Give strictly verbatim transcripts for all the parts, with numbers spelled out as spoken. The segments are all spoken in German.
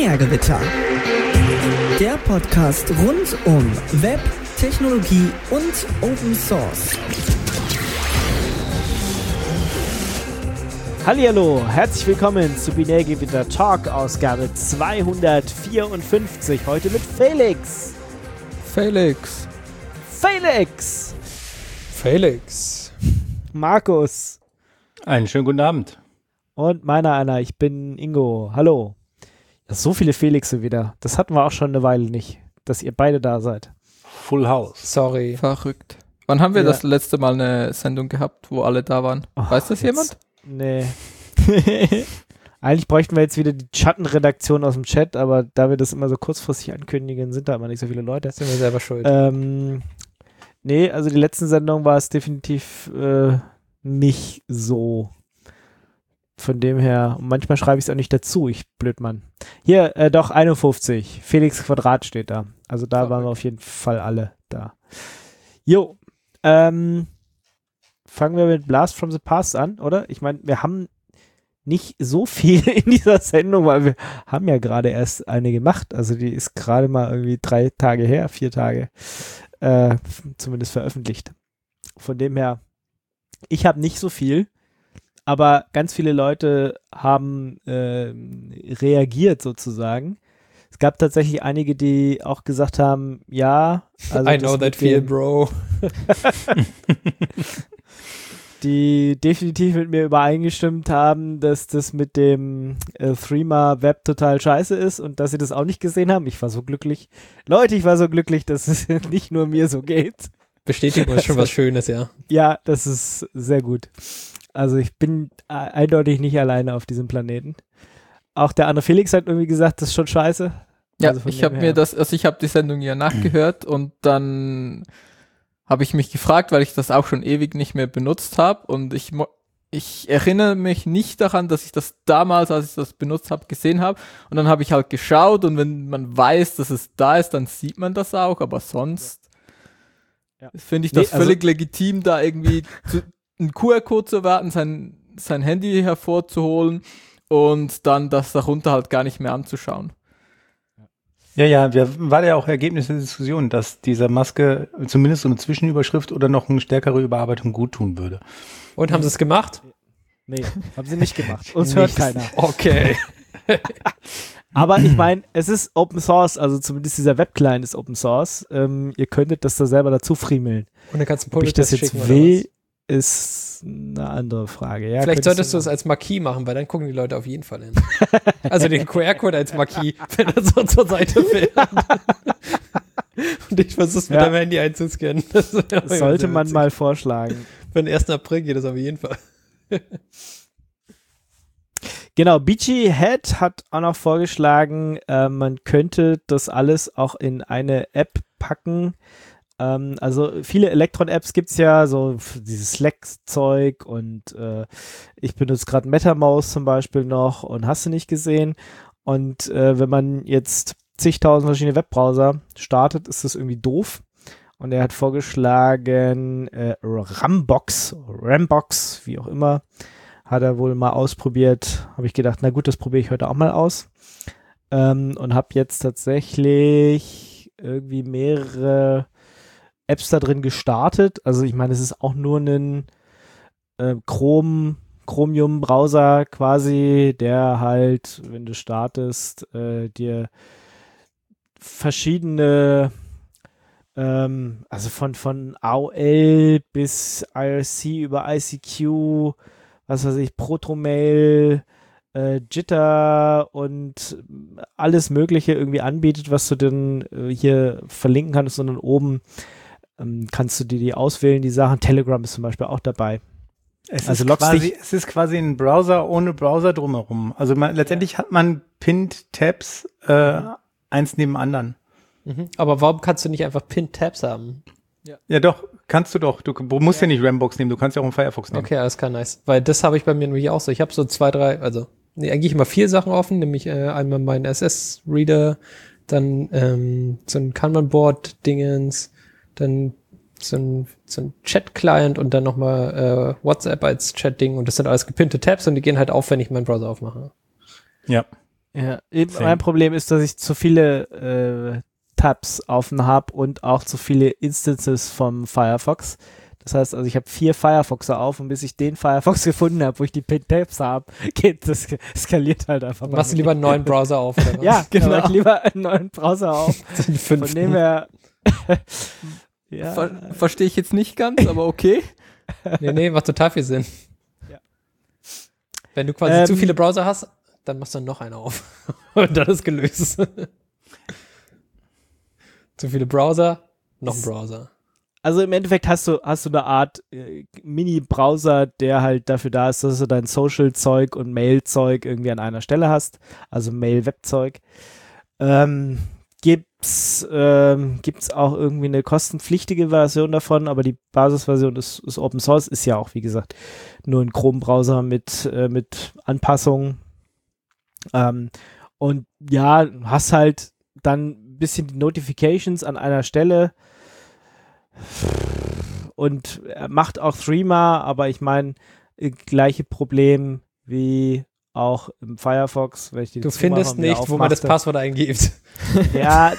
Binärgewitter. Der Podcast rund um Web, Technologie und Open Source. Hallihallo, herzlich willkommen zu Binärgewitter Talk Ausgabe zweihundertvierundfünfzig. Heute mit Felix. Felix. Felix. Felix. Markus. Einen schönen guten Abend. Und meiner einer, ich bin Ingo. Hallo. Ja, so viele Felixe wieder. Das hatten wir auch schon eine Weile nicht, dass ihr beide da seid. Full House. Sorry. Verrückt. Wann haben wir Ja. das letzte Mal eine Sendung gehabt, wo alle da waren? Oh, Weiß das jetzt- jemand? Nee. Eigentlich bräuchten wir jetzt wieder die Schattenredaktion aus dem Chat, aber da wir das immer so kurzfristig ankündigen, sind da immer nicht so viele Leute. Sind wir selber schuld. Ähm, nee, also die letzten Sendung war es definitiv äh, nicht so. Von dem her, und manchmal schreibe ich es auch nicht dazu, ich Blödmann. Hier, äh, doch, einundfünfzig. Felix Quadrat steht da. Also da Verrückt. waren wir auf jeden Fall alle da. Jo, ähm, fangen wir mit Blast from the Past an, oder? Ich meine, wir haben nicht so viel in dieser Sendung, weil wir haben ja gerade erst eine gemacht. Also die ist gerade mal irgendwie drei Tage her, vier Tage, äh, f- zumindest veröffentlicht. Von dem her, ich habe nicht so viel, aber ganz viele Leute haben ähm, reagiert sozusagen. Es gab tatsächlich einige, die auch gesagt haben, ja, also I das know mit that feel, dem- bro. die definitiv mit mir übereingestimmt haben, dass das mit dem äh, Threema Web total scheiße ist und dass sie das auch nicht gesehen haben. Ich war so glücklich. Leute, ich war so glücklich, dass es nicht nur mir so geht. Bestätigung ist schon was Schönes, ja. Ja, das ist sehr gut. Also ich bin äh, eindeutig nicht alleine auf diesem Planeten. Auch der andere Felix hat irgendwie gesagt, das ist schon scheiße. Ja, Also von ich dem habe her. mir das, also ich habe die Sendung ja nachgehört und dann habe ich mich gefragt, weil ich das auch schon ewig nicht mehr benutzt habe und ich mo- ich erinnere mich nicht daran, dass ich das damals, als ich das benutzt habe, gesehen habe und dann habe ich halt geschaut und wenn man weiß, dass es da ist, dann sieht man das auch, aber sonst Ja. finde ich Nee, das also- völlig legitim, da irgendwie zu, einen Q R-Code zu erwarten, sein, sein Handy hervorzuholen und dann das darunter halt gar nicht mehr anzuschauen. Ja, ja, wir war ja auch Ergebnis der Diskussion, dass dieser Maske zumindest so eine Zwischenüberschrift oder noch eine stärkere Überarbeitung gut tun würde. Und haben sie es gemacht? Nee, haben sie nicht gemacht. Uns hört Nichts. keiner. Okay. Aber ich meine, es ist Open Source, also zumindest dieser Webclient ist Open Source. Ähm, ihr könntet das da selber dazu friemeln. Und dann kannst du Ob ich das Pull-Test jetzt schicken will, oder ist eine andere Frage. Ja, was? Vielleicht könntest solltest du es als Marquis machen, weil dann gucken die Leute auf jeden Fall hin. Also den Q R-Code als Marquis, wenn er so zur Seite fährt. Und ich versuch's mit Ja. deinem Handy einzuscannen. Das wäre Das sollte man mal vorschlagen. Für den ersten April geht das auf jeden Fall. Genau, Beachy Head hat auch noch vorgeschlagen, äh, man könnte das alles auch in eine App packen. Ähm, also viele Electron-Apps gibt es ja, so f- dieses Slack-Zeug und äh, ich benutze gerade MetaMouse zum Beispiel noch und hast du nicht gesehen. Und äh, wenn man jetzt zigtausend verschiedene Webbrowser startet, ist das irgendwie doof. Und er hat vorgeschlagen, äh, Rambox, Rambox, wie auch immer, hat er wohl mal ausprobiert. Habe ich gedacht, na gut, das probiere ich heute auch mal aus. Ähm, und habe jetzt tatsächlich irgendwie mehrere Apps da drin gestartet. Also ich meine, es ist auch nur ein äh, Chrome, Chromium-Browser quasi, der halt, wenn du startest, äh, dir verschiedene ähm, also von, von A O L bis I R C über I C Q, was weiß ich, Protomail, äh, Jitter und alles Mögliche irgendwie anbietet, was du dann äh, hier verlinken kannst, sondern oben ähm, kannst du dir die auswählen, die Sachen. Telegram ist zum Beispiel auch dabei. Es, Also ist, loggst quasi, dich- es ist quasi ein Browser ohne Browser drumherum. Also man, letztendlich hat man Pinned Tabs äh, eins neben dem anderen. Mhm. Aber warum kannst du nicht einfach Pin-Tabs haben? Ja doch, kannst du doch. Du musst ja, nicht Rambox nehmen, du kannst ja auch einen Firefox nehmen. Okay, alles klar, nice. Weil das habe ich bei mir nämlich auch so. Ich habe so zwei, drei, also nee, eigentlich immer vier Sachen offen, nämlich äh, einmal meinen S S-Reader, dann ähm, so ein Kanban-Board-Dingens, dann so ein, so ein Chat-Client und dann nochmal äh, WhatsApp als Chat-Ding und das sind alles gepinnte Tabs und die gehen halt auf, wenn ich meinen Browser aufmache. Ja. Ja, eben mein Problem ist, dass ich zu viele äh, Tabs offen habe und auch zu viele Instances vom Firefox. Das heißt, also ich habe vier Firefoxer auf und bis ich den Firefox gefunden habe, wo ich die Tabs habe, geht das skaliert halt einfach. Machst du lieber einen neuen Browser auf? Oder was? Ja, genau. Mach ich lieber einen neuen Browser auf. Von dem her. ja. Ver Verstehe ich jetzt nicht ganz, aber okay. Nee, nee, macht total viel Sinn. Ja. Wenn du quasi ähm, zu viele Browser hast, dann machst du noch einen auf. Und dann ist gelöst. Zu viele Browser, noch ein Browser. Also im Endeffekt hast du, hast du eine Art äh, Mini-Browser, der halt dafür da ist, dass du dein Social-Zeug und Mail-Zeug irgendwie an einer Stelle hast. Also Mail-Web-Zeug. Ähm, gibt's, ähm, gibt's auch irgendwie eine kostenpflichtige Version davon, aber die Basisversion ist, ist Open Source, ist ja auch, wie gesagt, nur ein Chrome-Browser mit, äh, mit Anpassungen. Ähm, und ja, hast halt dann ein bisschen die Notifications an einer Stelle und er macht auch Threema, aber ich meine, gleiche Problem wie auch im Firefox. Wenn ich die du findest nicht, wo man das Passwort eingibt. Ja,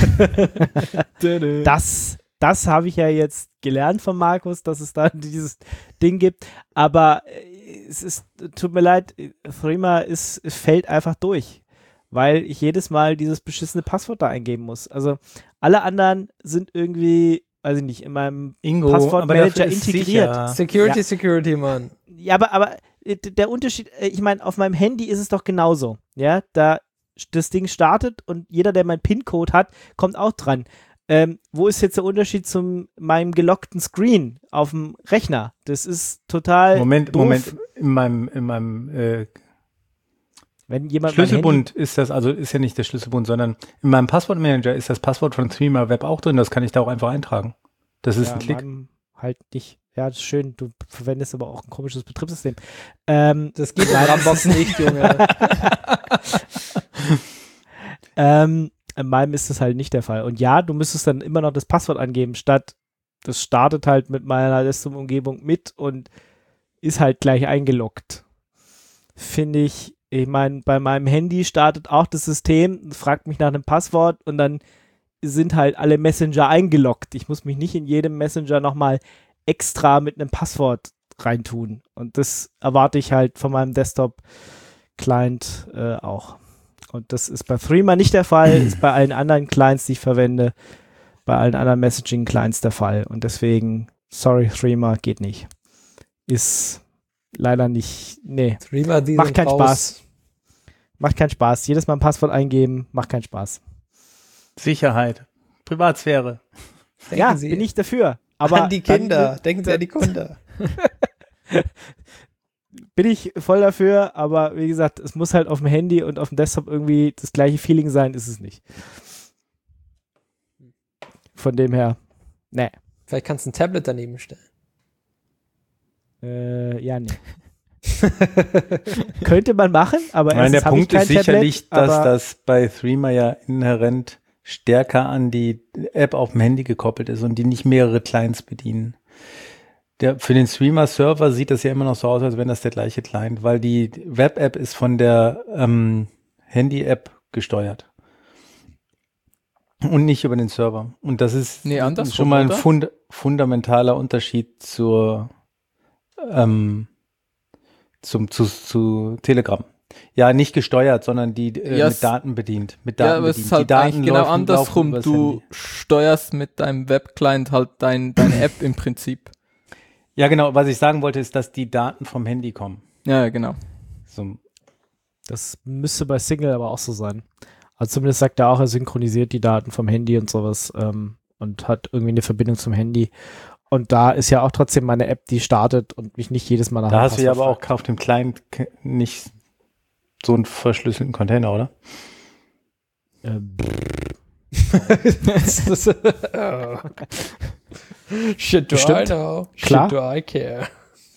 das, das habe ich ja jetzt gelernt von Markus, dass es da dieses Ding gibt, aber es ist, tut mir leid, Threema ist, es fällt einfach durch, weil ich jedes Mal dieses beschissene Passwort da eingeben muss. Also alle anderen sind irgendwie, weiß ich nicht, in meinem Ingo, Passwortmanager integriert. Sicher. Security, ja. Security, Mann. Ja, aber, aber der Unterschied, ich meine, auf meinem Handy ist es doch genauso. Ja, da das Ding startet und jeder, der meinen PIN-Code hat, kommt auch dran. Ähm, wo ist jetzt der Unterschied zu meinem gelockten Screen auf dem Rechner? Das ist total Moment, doof. Moment, in meinem, in meinem äh, Wenn jemand Schlüsselbund ist das, also ist ja nicht der Schlüsselbund, sondern in meinem Passwortmanager ist das Passwort von Threema Web auch drin, das kann ich da auch einfach eintragen. Das ist ja, ein Klick. Halt nicht. Ja, das ist schön. Du verwendest aber auch ein komisches Betriebssystem. Ähm, das geht in Rambox nicht, Junge. ähm, in meinem ist das halt nicht der Fall. Und ja, du müsstest dann immer noch das Passwort angeben, statt das startet halt mit meiner Desktop-Umgebung mit und ist halt gleich eingeloggt. Finde ich, ich meine, bei meinem Handy startet auch das System, fragt mich nach einem Passwort und dann sind halt alle Messenger eingeloggt. Ich muss mich nicht in jedem Messenger nochmal extra mit einem Passwort reintun. Und das erwarte ich halt von meinem Desktop-Client äh, auch. Und das ist bei Threema nicht der Fall, ist bei allen anderen Clients, die ich verwende, bei allen anderen Messaging-Clients der Fall. Und deswegen, sorry, Threema geht nicht. Ist leider nicht, nee. Threema, die macht keinen raus. Spaß. Macht keinen Spaß. Jedes Mal ein Passwort eingeben, macht keinen Spaß. Sicherheit, Privatsphäre. Denken ja, Sie bin ich dafür. Aber an die Kinder. Dann, Denken Sie an die Kinder. Bin ich voll dafür, aber wie gesagt, es muss halt auf dem Handy und auf dem Desktop irgendwie das gleiche Feeling sein, ist es nicht. Von dem her, ne. Vielleicht kannst du ein Tablet daneben stellen. Äh, ja, nee. Könnte man machen, aber Nein, der Punkt ist Tablet, sicherlich, dass das bei Threema ja inhärent stärker an die App auf dem Handy gekoppelt ist und die nicht mehrere Clients bedienen. Der, für den Threema-Server sieht das ja immer noch so aus, als wenn das der gleiche Client, weil die Web-App ist von der ähm, Handy-App gesteuert. Und nicht über den Server. Und das ist nee, schon mal ein fund fundamentaler Unterschied zur ähm, zum, zu, zu Telegram. Ja, nicht gesteuert, sondern die äh, ja, mit Daten bedient. Mit Daten ja, aber bedient. es ist halt die Daten eigentlich genau laufen, andersrum. laufen Du Handy. steuerst mit deinem Webclient halt dein, deine App im Prinzip. Ja, genau. Was ich sagen wollte, ist, dass die Daten vom Handy kommen. Ja, genau. So. Das müsste bei Signal aber auch so sein. Also zumindest sagt er auch, er synchronisiert die Daten vom Handy und sowas ähm, und hat irgendwie eine Verbindung zum Handy. Und da ist ja auch trotzdem meine App, die startet und mich nicht jedes Mal nach Da einem hast du ja Passwort aber fragt. auch auf dem Client nicht so einen verschlüsselten Container, oder? Ähm, Shit do Bestimmt. I know. Klar. Shit do I care.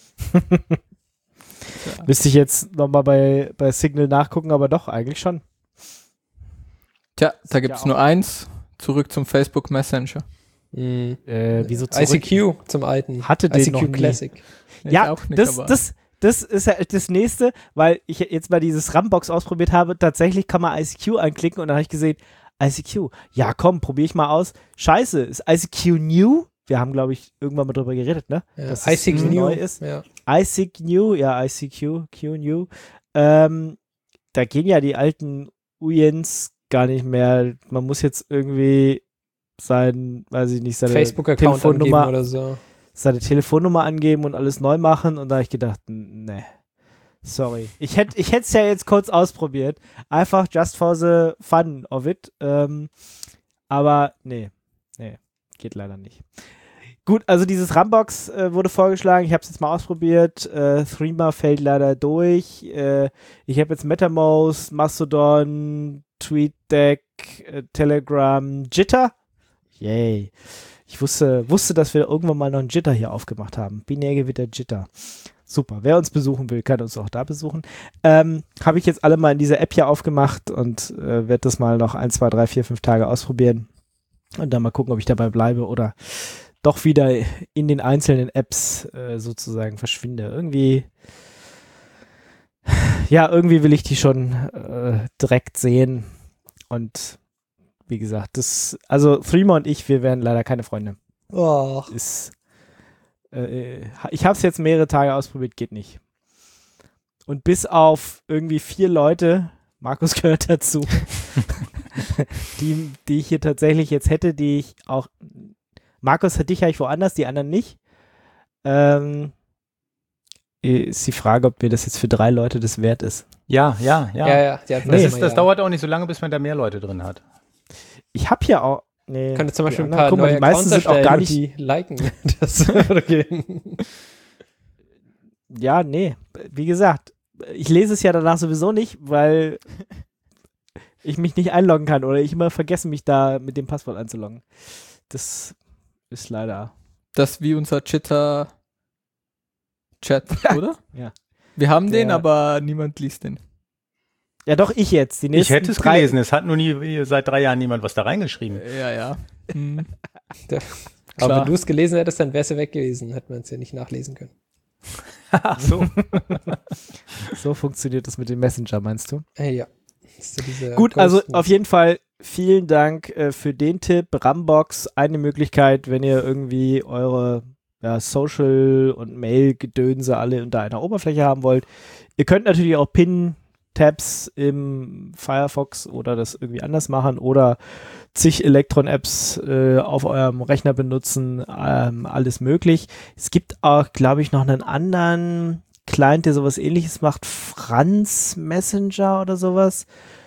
Müsste ich jetzt nochmal bei, bei Signal nachgucken, aber doch, eigentlich schon. Tja, da ja gibt es auch- nur eins. Zurück zum Facebook Messenger. Mhm. Äh, wieso I C zurück? Q zum alten. Hatte den I C Q noch nie. Classic. Ich Ja, auch nicht, das, aber- das, das ist ja das nächste, weil ich jetzt mal dieses RAM-Box ausprobiert habe. Tatsächlich kann man I C Q anklicken und dann habe ich gesehen, I C Q, ja komm, probiere ich mal aus. Scheiße, ist I C Q new? Wir haben, glaube ich, irgendwann mal drüber geredet, ne? Ja, Dass I es C Q neu New ist. Ja. I C Q new, ja, I C Q, Q new. Ähm, da gehen ja die alten U I Ns gar nicht mehr. Man muss jetzt irgendwie sein, weiß ich nicht, seine Facebook-Account angeben Telefonnummer, oder so. seine Telefonnummer angeben und alles neu machen. Und da habe ich gedacht, ne, sorry. Ich hätte ich hätte es ja jetzt kurz ausprobiert. Einfach just for the fun of it. Ähm, aber nee, nee, geht leider nicht. Gut, also dieses RAM-Box äh, wurde vorgeschlagen. Ich habe es jetzt mal ausprobiert. Äh, Threema fällt leider durch. Äh, ich habe jetzt MetaMost, Mastodon, TweetDeck, äh, Telegram, Jitter. Yay. Ich wusste, wusste, dass wir irgendwann mal noch einen Jitter hier aufgemacht haben. Binärgewitter Jitter. Super. Wer uns besuchen will, kann uns auch da besuchen. Ähm, habe ich jetzt alle mal in dieser App hier aufgemacht und äh, werde das mal noch ein, zwei, drei, vier, fünf Tage ausprobieren. Und dann mal gucken, ob ich dabei bleibe oder doch wieder in den einzelnen Apps äh, sozusagen verschwinde. Irgendwie, ja, irgendwie will ich die schon äh, direkt sehen. Und wie gesagt, das, also Threema und ich, wir werden leider keine Freunde. Oh. Ist, äh, ich habe es jetzt mehrere Tage ausprobiert, geht nicht. Und bis auf irgendwie vier Leute, Markus gehört dazu, die, die ich hier tatsächlich jetzt hätte, die ich auch, Markus, hatte ich eigentlich woanders, die anderen nicht. Ähm, ist die Frage, ob mir das jetzt für drei Leute das wert ist. Ja, ja, ja. Ja, ja. Die hatten Das, wir ist, mal, das ja. dauert auch nicht so lange, bis man da mehr Leute drin hat. Ich habe ja auch, nee. Könnte zum Beispiel die ein paar anderen- guck mal, neue die meisten Accounts sind auch erstellen gar und nicht, die liken. Das würde gehen. ja, nee. Wie gesagt, ich lese es ja danach sowieso nicht, weil ich mich nicht einloggen kann oder ich immer vergesse, mich da mit dem Passwort einzuloggen. Das ist leider. Das ist wie unser Jitter-Chat, oder? Ja. Wir haben den, Der- aber niemand liest den. Ja, doch, ich jetzt. Die Ich nächsten hätte es drei, gelesen. Es hat nur nie seit drei Jahren niemand was da reingeschrieben. Ja, ja. Hm. Aber Klar. wenn du es gelesen hättest, dann wäre es ja weg gewesen. Hätte man es ja nicht nachlesen können. Ach so. So funktioniert das mit dem Messenger, meinst du? Äh, ja. Das ist ja diese Gut, also Ghosten. auf jeden Fall vielen Dank äh, für den Tipp. Rambox, eine Möglichkeit, wenn ihr irgendwie eure ja, Social- und Mail-Gedönse alle unter einer Oberfläche haben wollt. Ihr könnt natürlich auch Pin-Tabs im Firefox oder das irgendwie anders machen oder zig Elektron-Apps äh, auf eurem Rechner benutzen. Ähm, alles möglich. Es gibt auch, glaube ich, noch einen anderen Client, der sowas ähnliches macht. Franz Messenger oder sowas.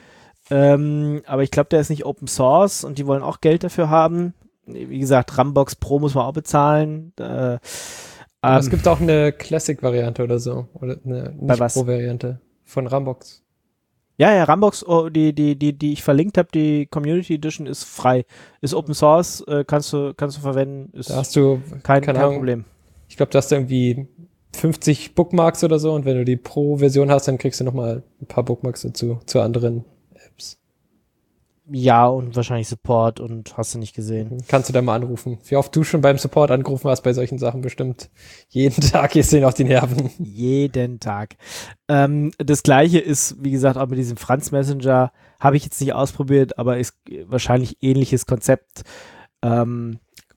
Ähm, aber ich glaube, der ist nicht Open Source und die wollen auch Geld dafür haben. Wie gesagt, Rambox Pro muss man auch bezahlen. Äh, Aber ähm, es gibt auch eine Classic-Variante oder so. Oder eine Bei was? Nicht-Pro-Variante von Rambox. ja, ja, Rambox, oh, die, die, die, die ich verlinkt habe, die Community Edition ist frei. Ist Open Source, äh, kannst du, kannst du verwenden. Ist Da hast du, kein, keine kein Ahnung, Problem. ich glaube, da hast du irgendwie fünfzig Bookmarks oder so und wenn du die Pro-Version hast, dann kriegst du nochmal ein paar Bookmarks dazu, zu anderen Apps. Ja, und wahrscheinlich Support und hast du nicht gesehen. Kannst du da mal anrufen. Wie oft du schon beim Support angerufen hast bei solchen Sachen bestimmt. Jeden Tag gehst du ihnen auf die Nerven. Jeden Tag. Ähm, das gleiche ist, wie gesagt, auch mit diesem Franz Messenger. Habe ich jetzt nicht ausprobiert, aber ist wahrscheinlich ähnliches Konzept. Ähm,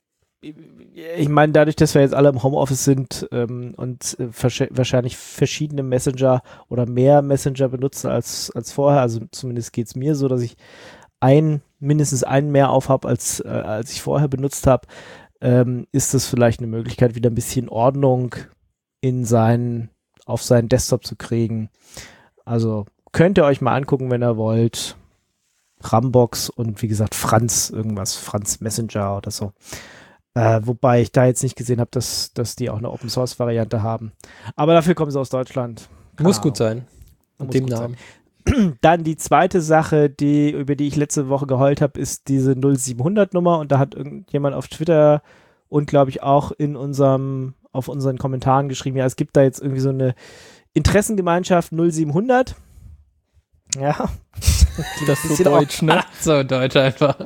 ich meine, dadurch, dass wir jetzt alle im Homeoffice sind ähm, und äh, versch- wahrscheinlich verschiedene Messenger oder mehr Messenger benutzen als, als vorher, also zumindest geht es mir so, dass ich ein, mindestens einen mehr aufhab, als, äh, als ich vorher benutzt habe, ähm, ist das vielleicht eine Möglichkeit, wieder ein bisschen Ordnung in seinen, auf seinen Desktop zu kriegen. Also könnt ihr euch mal angucken, wenn ihr wollt. Rambox und wie gesagt Franz, irgendwas, Franz Messenger oder so. Äh, wobei ich da jetzt nicht gesehen habe, dass, dass die auch eine Open-Source-Variante haben. Aber dafür kommen sie aus Deutschland. Keine Muss Ahnung. gut sein. Muss Mit dem gut sein. Namen. Dann die zweite Sache, die, über die ich letzte Woche geheult habe, ist diese null siebenhundert Nummer und da hat irgendjemand auf Twitter und glaube ich auch in unserem, auf unseren Kommentaren geschrieben, ja, es gibt da jetzt irgendwie so eine Interessengemeinschaft null siebenhundert. Ja. Das ist Ist so ja auch- deutsch, ne? So deutsch einfach.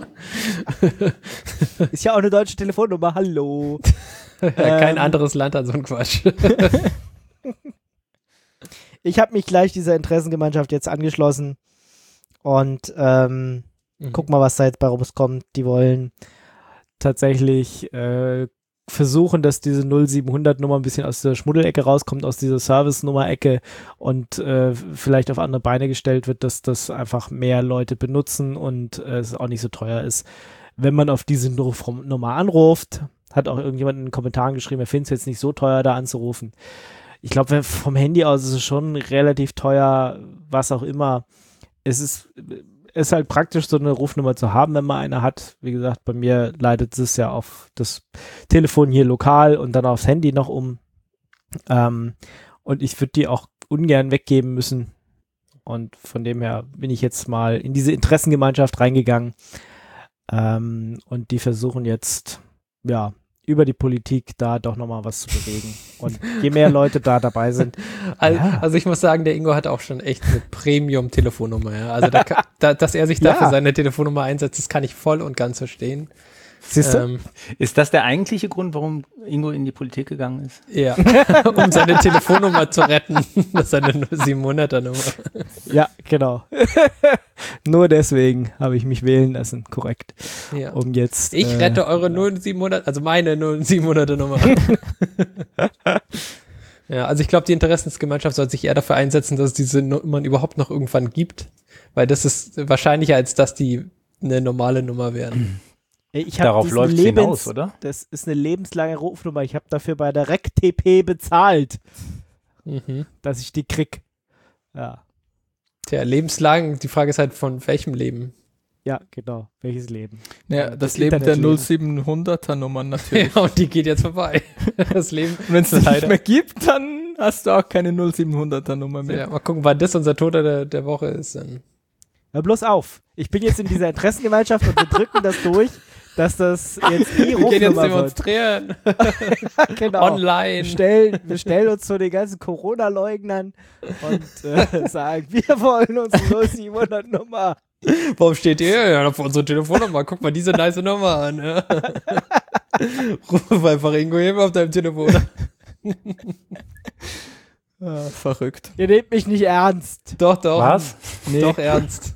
Ist ja auch eine deutsche Telefonnummer, hallo. Kein Ähm. anderes Land hat so einen Quatsch. ich habe mich gleich dieser Interessengemeinschaft jetzt angeschlossen und ähm, mhm. guck mal, was da jetzt bei rauskommt. Die wollen tatsächlich äh, versuchen, dass diese null siebenhundert Nummer ein bisschen aus der Schmuddelecke rauskommt, aus dieser Service-Nummer-Ecke und äh, vielleicht auf andere Beine gestellt wird, dass das einfach mehr Leute benutzen und äh, es auch nicht so teuer ist. Wenn man auf diese Nummer anruft, hat auch irgendjemand in den Kommentaren geschrieben, er findet es jetzt nicht so teuer, da anzurufen. Ich glaube, vom Handy aus ist es schon relativ teuer, was auch immer. Es ist ist halt praktisch, so eine Rufnummer zu haben, wenn man eine hat. Wie gesagt, bei mir leitet es ja auf das Telefon hier lokal und dann aufs Handy noch um. Ähm, und ich würde die auch ungern weggeben müssen. Und von dem her bin ich jetzt mal in diese Interessengemeinschaft reingegangen. Ähm, und die versuchen jetzt, ja, über die Politik da doch nochmal was zu bewegen. Und je mehr Leute da dabei sind. Also, ja. also ich muss sagen, der Ingo hat auch schon echt eine Premium-Telefonnummer. Ja. Also da, da, dass er sich dafür ja. seine Telefonnummer einsetzt, das kann ich voll und ganz verstehen. Siehst du? Ähm, ist das der eigentliche Grund, warum Ingo in die Politik gegangen ist? Ja, um seine Telefonnummer zu retten. Das ist seine siebenhunderter Nummer. Ja, genau. Nur deswegen habe ich mich wählen lassen, korrekt. Ja. Um jetzt. Ich äh, rette eure null siebenhundert, also meine null siebenhunderter Nummer. Ja, also ich glaube, die Interessensgemeinschaft soll sich eher dafür einsetzen, dass es diese Nummern überhaupt noch irgendwann gibt, weil das ist wahrscheinlicher, als dass die eine normale Nummer werden. Ich Darauf läuft es hinaus, oder? Das ist eine lebenslange Rufnummer. Ich habe dafür bei der R E C T P bezahlt, Mhm. dass ich die krieg. Ja, Tja, lebenslang, die Frage ist halt von welchem Leben. ja, genau. Welches Leben? Ja, Das das, Leben der Internetleben. null siebenhunderter Nummern natürlich. Ja, und die geht jetzt vorbei. Das Leben. Und wenn es nicht leider. mehr gibt, dann hast du auch keine null siebenhunderter Nummer mehr. Ja, mal gucken, wann das unser Toter der, der Woche ist. Dann. Hör bloß auf. Ich bin jetzt in dieser Interessengemeinschaft und wir drücken das durch, dass das jetzt die Wir gehen jetzt Rufnummer wird. demonstrieren. Genau. Online. Wir stellen, wir stellen uns zu den ganzen Corona-Leugnern und äh, sagen, wir wollen unsere null siebenhundert Nummer. Warum steht ihr? Ja, auf unsere Telefonnummer. Guck mal diese nice Nummer an. Ja. Ruf einfach Ingo eben auf deinem Telefon. Ah, verrückt. Ihr nehmt mich nicht ernst. Doch, doch. Was? Nee. Doch, ernst.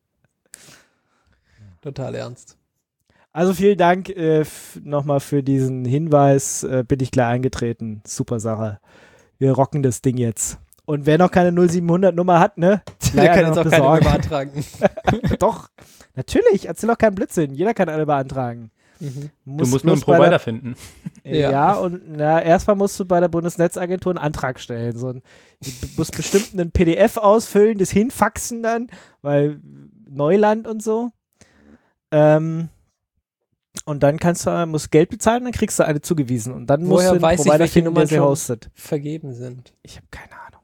Total ernst. Also vielen Dank äh, f- nochmal für diesen Hinweis. Äh, bin ich gleich eingetreten. Super Sache. Wir rocken das Ding jetzt. Und wer noch keine null siebenhundert Nummer hat, ne? Der kann jetzt noch auch keine mehr besorgen. beantragen. Doch, natürlich. Erzähl doch keinen Blödsinn. Jeder kann eine beantragen. Mhm. Du musst nur einen bloß bei Provider finden. Der, ja. Ja. und na, erstmal musst du bei der Bundesnetzagentur einen Antrag stellen. So ein, du musst bestimmt einen P D F ausfüllen, das hinfaxen dann, weil Neuland und so. Ähm, und dann kannst du, musst Geld bezahlen, dann kriegst du eine zugewiesen. Und dann musst Woher du einen weiß ich, Provider welche finden, Nummern der sie schon- hostet. Vergeben sind. Ich habe keine Ahnung.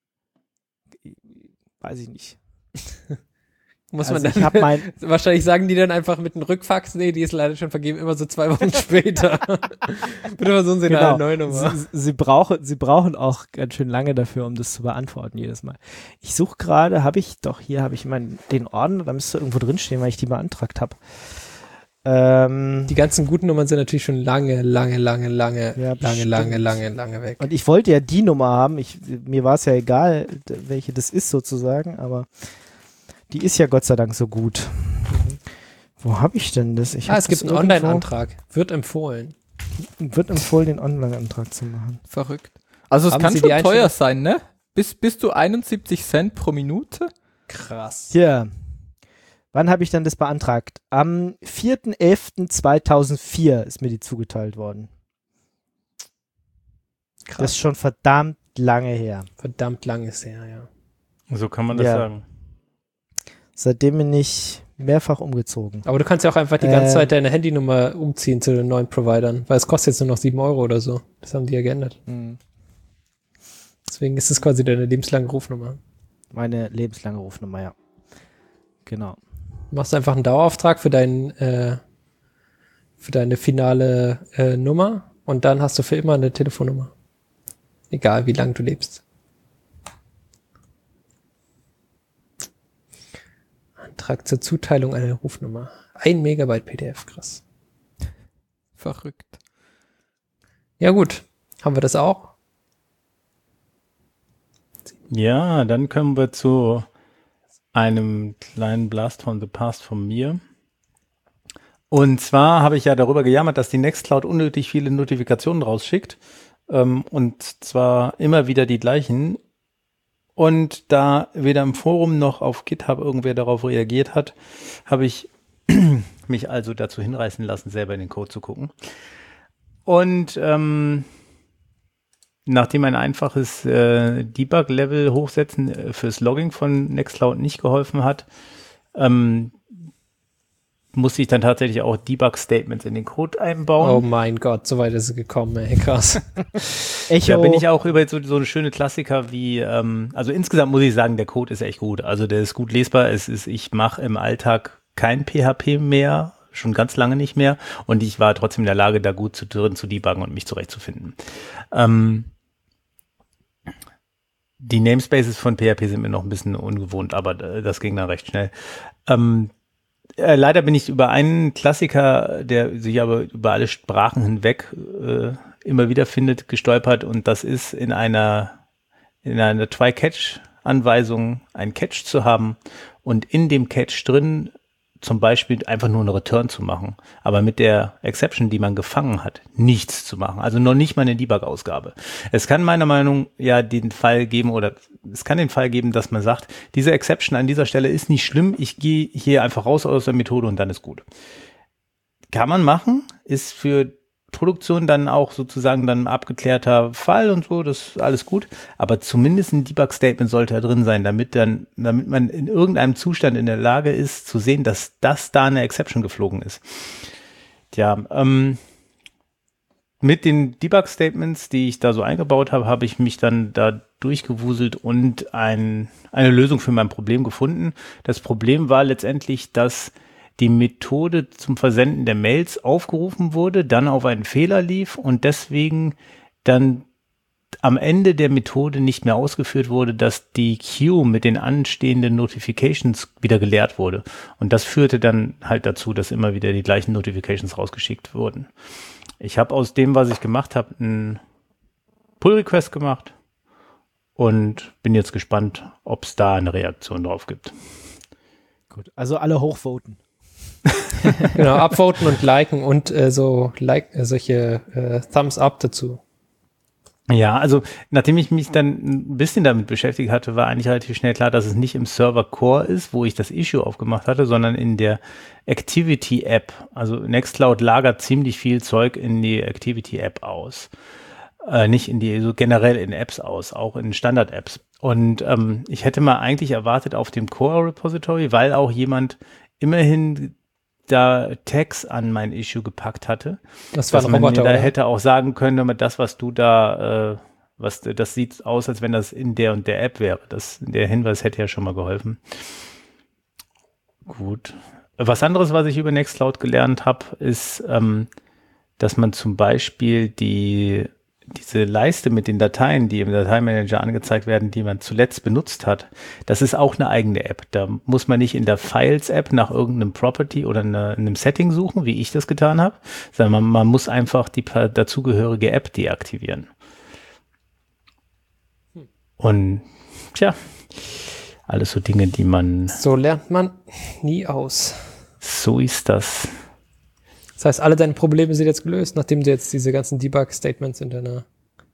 Weiß ich nicht. Muss Also man ich dann, habe mein, wahrscheinlich sagen die dann einfach mit einem Rückfax, nee, die ist leider schon vergeben, immer so zwei Wochen später. Bitte versuchen Sie genau, eine neue Nummer. sie, sie, brauchen, sie brauchen auch ganz schön lange dafür, um das zu beantworten jedes Mal. Ich suche gerade, habe ich, doch hier habe ich meinen, den Ordner, da müsste irgendwo drinstehen, weil ich die beantragt habe. Ähm, Die ganzen guten Nummern sind natürlich schon lange, lange, lange, lange, Ja, lange, bestimmt. lange, lange, lange weg. und ich wollte ja die Nummer haben, ich, mir war es ja egal, d- welche das ist sozusagen, aber die ist ja Gott sei Dank so gut. Wo habe ich denn das? Ich Ah, hab es gibt das einen irgendwo- Online-Antrag. Wird empfohlen. Wird empfohlen, den Online-Antrag zu machen. Verrückt. Also es Haben kann Sie schon die Einstellung- teuer sein, ne? Bis, bis zu einundsiebzig Cent pro Minute? Krass. Hier. Wann habe ich dann das beantragt? Am vierten elften zweitausendvier ist mir die zugeteilt worden. Krass. Das ist schon verdammt lange her. Verdammt lang ist her, ja. So kann man das Ja. sagen. Seitdem bin ich mehrfach umgezogen. Aber du kannst ja auch einfach die ganze Äh. Zeit deine Handynummer umziehen zu den neuen Providern, weil es kostet jetzt nur noch sieben Euro oder so. Das haben die ja geändert. Deswegen ist es quasi deine lebenslange Rufnummer. Meine lebenslange Rufnummer, ja. Genau. Du machst einfach einen Dauerauftrag für deinen, äh, für deine finale äh, Nummer und dann hast du für immer eine Telefonnummer. Egal, wie lange du lebst. Antrag zur Zuteilung einer Rufnummer. Ein Megabyte P D F, krass. Verrückt. Ja gut, haben wir das auch? Ja, dann kommen wir zu einem kleinen Blast from the Past von mir. Und zwar habe ich ja darüber gejammert, dass die Nextcloud unnötig viele Notifikationen rausschickt. Ähm, und zwar immer wieder die gleichen. Und da weder im Forum noch auf GitHub irgendwer darauf reagiert hat, habe ich mich also dazu hinreißen lassen, selber in den Code zu gucken. Und ähm, nachdem ein einfaches äh, Debug-Level hochsetzen äh, fürs Logging von Nextcloud nicht geholfen hat, ähm, musste ich dann tatsächlich auch Debug-Statements in den Code einbauen. Oh mein Gott, so weit ist es gekommen, ey, krass. Echo. Da bin ich auch über so, so eine schöne Klassiker wie, ähm, also insgesamt muss ich sagen, der Code ist echt gut. Also der ist gut lesbar. Es ist, ich mache im Alltag kein P H P mehr, schon ganz lange nicht mehr. Und ich war trotzdem in der Lage, da gut zu, drin zu debuggen und mich zurechtzufinden. Ähm, die Namespaces von P H P sind mir noch ein bisschen ungewohnt, aber das ging dann recht schnell. Ähm, Äh, leider bin ich über einen Klassiker, der sich aber über alle Sprachen hinweg äh, immer wieder findet, gestolpert, und das ist in einer in einer Try-Catch-Anweisung ein Catch zu haben und in dem Catch drin zum Beispiel einfach nur eine Return zu machen, aber mit der Exception, die man gefangen hat, nichts zu machen. Also noch nicht mal eine Debug-Ausgabe. Es kann meiner Meinung nach ja den Fall geben, oder es kann den Fall geben, dass man sagt, diese Exception an dieser Stelle ist nicht schlimm, ich gehe hier einfach raus aus der Methode und dann ist gut. Kann man machen, ist für Produktion dann auch sozusagen dann ein abgeklärter Fall und so, das ist alles gut, aber zumindest ein Debug-Statement sollte da drin sein, damit dann, damit man in irgendeinem Zustand in der Lage ist, zu sehen, dass das da eine Exception geflogen ist. Tja, ähm, mit den Debug-Statements, die ich da so eingebaut habe, habe ich mich dann da durchgewuselt und ein, eine Lösung für mein Problem gefunden. Das Problem war letztendlich, dass die Methode zum Versenden der Mails aufgerufen wurde, dann auf einen Fehler lief und deswegen dann am Ende der Methode nicht mehr ausgeführt wurde, dass die Queue mit den anstehenden Notifications wieder geleert wurde. Und das führte dann halt dazu, dass immer wieder die gleichen Notifications rausgeschickt wurden. Ich habe aus dem, was ich gemacht habe, einen Pull-Request gemacht und bin jetzt gespannt, ob es da eine Reaktion drauf gibt. Gut, also alle hochvoten. Genau, upvoten und liken und äh, so like, äh, solche äh, Thumbs up dazu. Ja, also nachdem ich mich dann ein bisschen damit beschäftigt hatte, war eigentlich relativ schnell klar, dass es nicht im Server Core ist, wo ich das Issue aufgemacht hatte, sondern in der Activity App. Also Nextcloud lagert ziemlich viel Zeug in die Activity App aus. Äh, nicht in die, so generell in Apps aus, auch in Standard-Apps. Und ähm, ich hätte mal eigentlich erwartet auf dem Core-Repository, weil auch jemand immerhin da Tags an mein Issue gepackt hatte. Das war dass ein man Roboter, mir da oder? hätte auch sagen können, damit das, was du da, äh, was das sieht aus, als wenn das in der und der App wäre. Das, der Hinweis hätte ja schon mal geholfen. Gut. Was anderes, was ich über Nextcloud gelernt habe, ist, ähm, dass man zum Beispiel die diese Leiste mit den Dateien, die im Dateimanager angezeigt werden, die man zuletzt benutzt hat, das ist auch eine eigene App. Da muss man nicht in der Files-App nach irgendeinem Property oder eine, einem Setting suchen, wie ich das getan habe, sondern man, man muss einfach die dazugehörige App deaktivieren. Und tja, alles so Dinge, die man... So lernt man nie aus. So ist das. Das heißt, alle deine Probleme sind jetzt gelöst, nachdem du jetzt diese ganzen Debug-Statements in deiner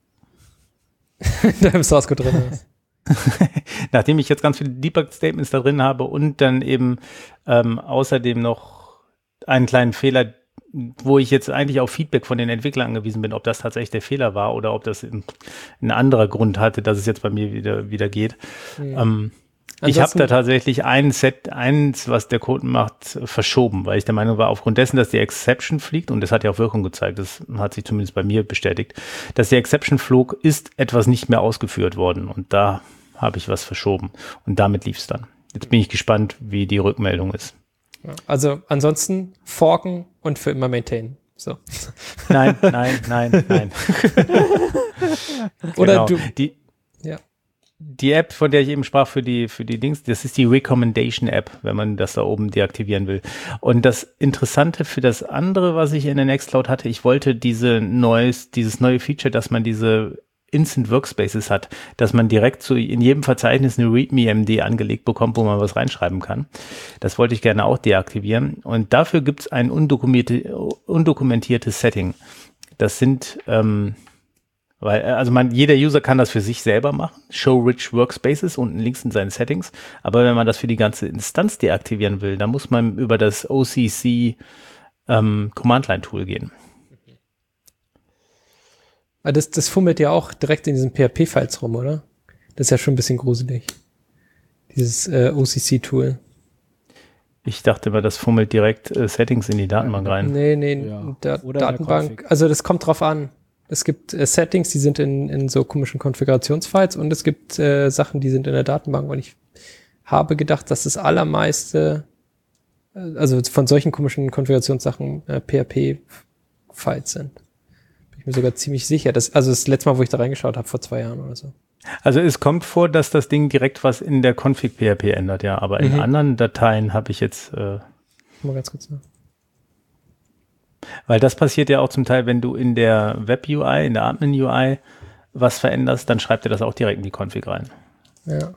in deinem Source Code drin hast. Nachdem ich jetzt ganz viele Debug-Statements da drin habe und dann eben ähm, außerdem noch einen kleinen Fehler, wo ich jetzt eigentlich auf Feedback von den Entwicklern angewiesen bin, ob das tatsächlich der Fehler war oder ob das ein, ein anderer Grund hatte, dass es jetzt bei mir wieder, wieder geht. Mhm. Ähm, Ich habe da tatsächlich ein Set, eins, was der Code macht, verschoben, weil ich der Meinung war, aufgrund dessen, dass die Exception fliegt, und das hat ja auch Wirkung gezeigt, das hat sich zumindest bei mir bestätigt, dass die Exception flog, ist etwas nicht mehr ausgeführt worden, und da habe ich was verschoben und damit lief es dann. Jetzt bin ich gespannt, wie die Rückmeldung ist. Also ansonsten forken und für immer maintainen. So. Nein, nein, nein, nein. Oder genau. du... Die, ja. Die App, von der ich eben sprach für die, für die Dings, das ist die Recommendation App, wenn man das da oben deaktivieren will. Und das Interessante für das andere, was ich in der Nextcloud hatte, ich wollte diese neues, dieses neue Feature, dass man diese Instant Workspaces hat, dass man direkt zu in jedem Verzeichnis eine README-M D angelegt bekommt, wo man was reinschreiben kann. Das wollte ich gerne auch deaktivieren. Und dafür gibt es ein undokumentierte, undokumentiertes Setting. Das sind, ähm, weil, also man, jeder User kann das für sich selber machen. Show Rich Workspaces unten links in seinen Settings. Aber wenn man das für die ganze Instanz deaktivieren will, dann muss man über das O C C ähm, Command-Line-Tool gehen. Das, das fummelt ja auch direkt in diesen P H P-Files rum, oder? Das ist ja schon ein bisschen gruselig. Dieses äh, O C C-Tool. Ich dachte immer, das fummelt direkt äh, Settings in die Datenbank rein. Nee, nee, Ja. Da, Oder in der Datenbank. Config. Also das kommt drauf an. Es gibt äh, Settings, die sind in, in so komischen Konfigurationsfiles und es gibt äh, Sachen, die sind in der Datenbank. Und ich habe gedacht, dass das allermeiste, äh, also von solchen komischen Konfigurationssachen äh, P H P-Files sind. Ich bin mir sogar ziemlich sicher. Das, also das letzte Mal, wo ich da reingeschaut habe, vor zwei Jahren oder so. Also es kommt vor, dass das Ding direkt was in der Config P H P ändert, ja. Aber in Mhm. anderen Dateien habe ich jetzt, äh, Mal ganz kurz nach. weil das passiert ja auch zum Teil, wenn du in der Web-U I, in der Admin-U I was veränderst, dann schreibt er das auch direkt in die Config rein. Ja.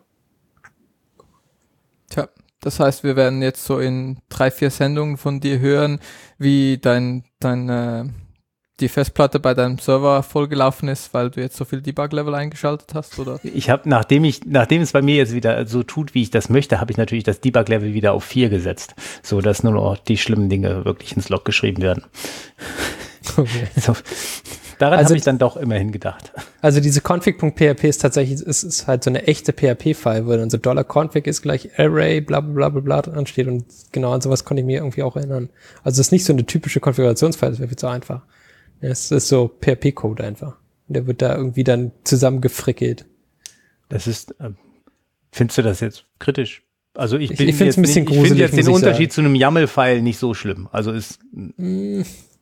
Tja, das heißt, wir werden jetzt so in drei, vier Sendungen von dir hören, wie dein, dein, äh, die Festplatte bei deinem Server vollgelaufen ist, weil du jetzt so viel Debug-Level eingeschaltet hast, oder? Ich habe, nachdem ich, nachdem es bei mir jetzt wieder so tut, wie ich das möchte, habe ich natürlich das Debug-Level wieder auf vier gesetzt, so dass nur noch die schlimmen Dinge wirklich ins Log geschrieben werden. Okay. So, daran Also- habe ich dann doch immerhin gedacht. Also diese config.php ist tatsächlich, es ist halt so eine echte P H P-File, wo dann so $config ist gleich Array, bla bla bla bla dran steht und genau an sowas konnte ich mir irgendwie auch erinnern. Also es ist nicht so eine typische Konfigurationsfile, das wäre viel zu einfach. Es ist so P H P-Code einfach. Und der wird da irgendwie dann zusammengefrickelt. Das ist, ähm, findest du das jetzt kritisch? Also ich Ich- bin ich find's jetzt ein bisschen nicht, ich finde gruselig, jetzt muss den ich Unterschied sagen. zu einem YAML-File nicht so schlimm. Also ist, Mm,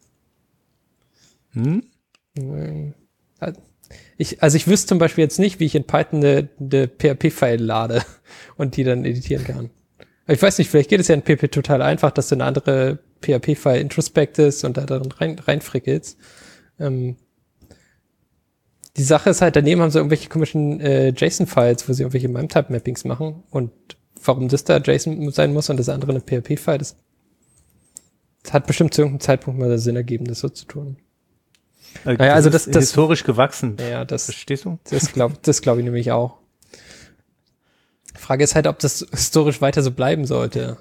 hm? mm. Ich, also ich wüsste zum Beispiel jetzt nicht, wie ich in Python eine, eine P H P-File lade und die dann editieren kann. Aber ich weiß nicht, vielleicht geht es ja in P H P total einfach, dass du eine andere P H P-File introspectest und da darin rein, reinfrickelst. Ähm, die Sache ist halt, daneben haben sie irgendwelche komischen äh, JSON-Files, wo sie irgendwelche MIME-Type-Mappings machen und warum das da JSON sein muss und das andere eine P H P-File, das, das hat bestimmt zu irgendeinem Zeitpunkt mal Sinn ergeben, das so zu tun. Äh, Naja, also ist das- das- historisch gewachsen. Ja, das, Verstehst du? das glaube das glaub ich nämlich auch. Die Frage ist halt, ob das historisch weiter so bleiben sollte.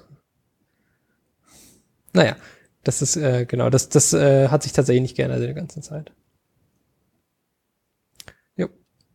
Naja, das ist, äh, genau, das, das äh, hat sich tatsächlich nicht geändert in der ganzen Zeit. Jo,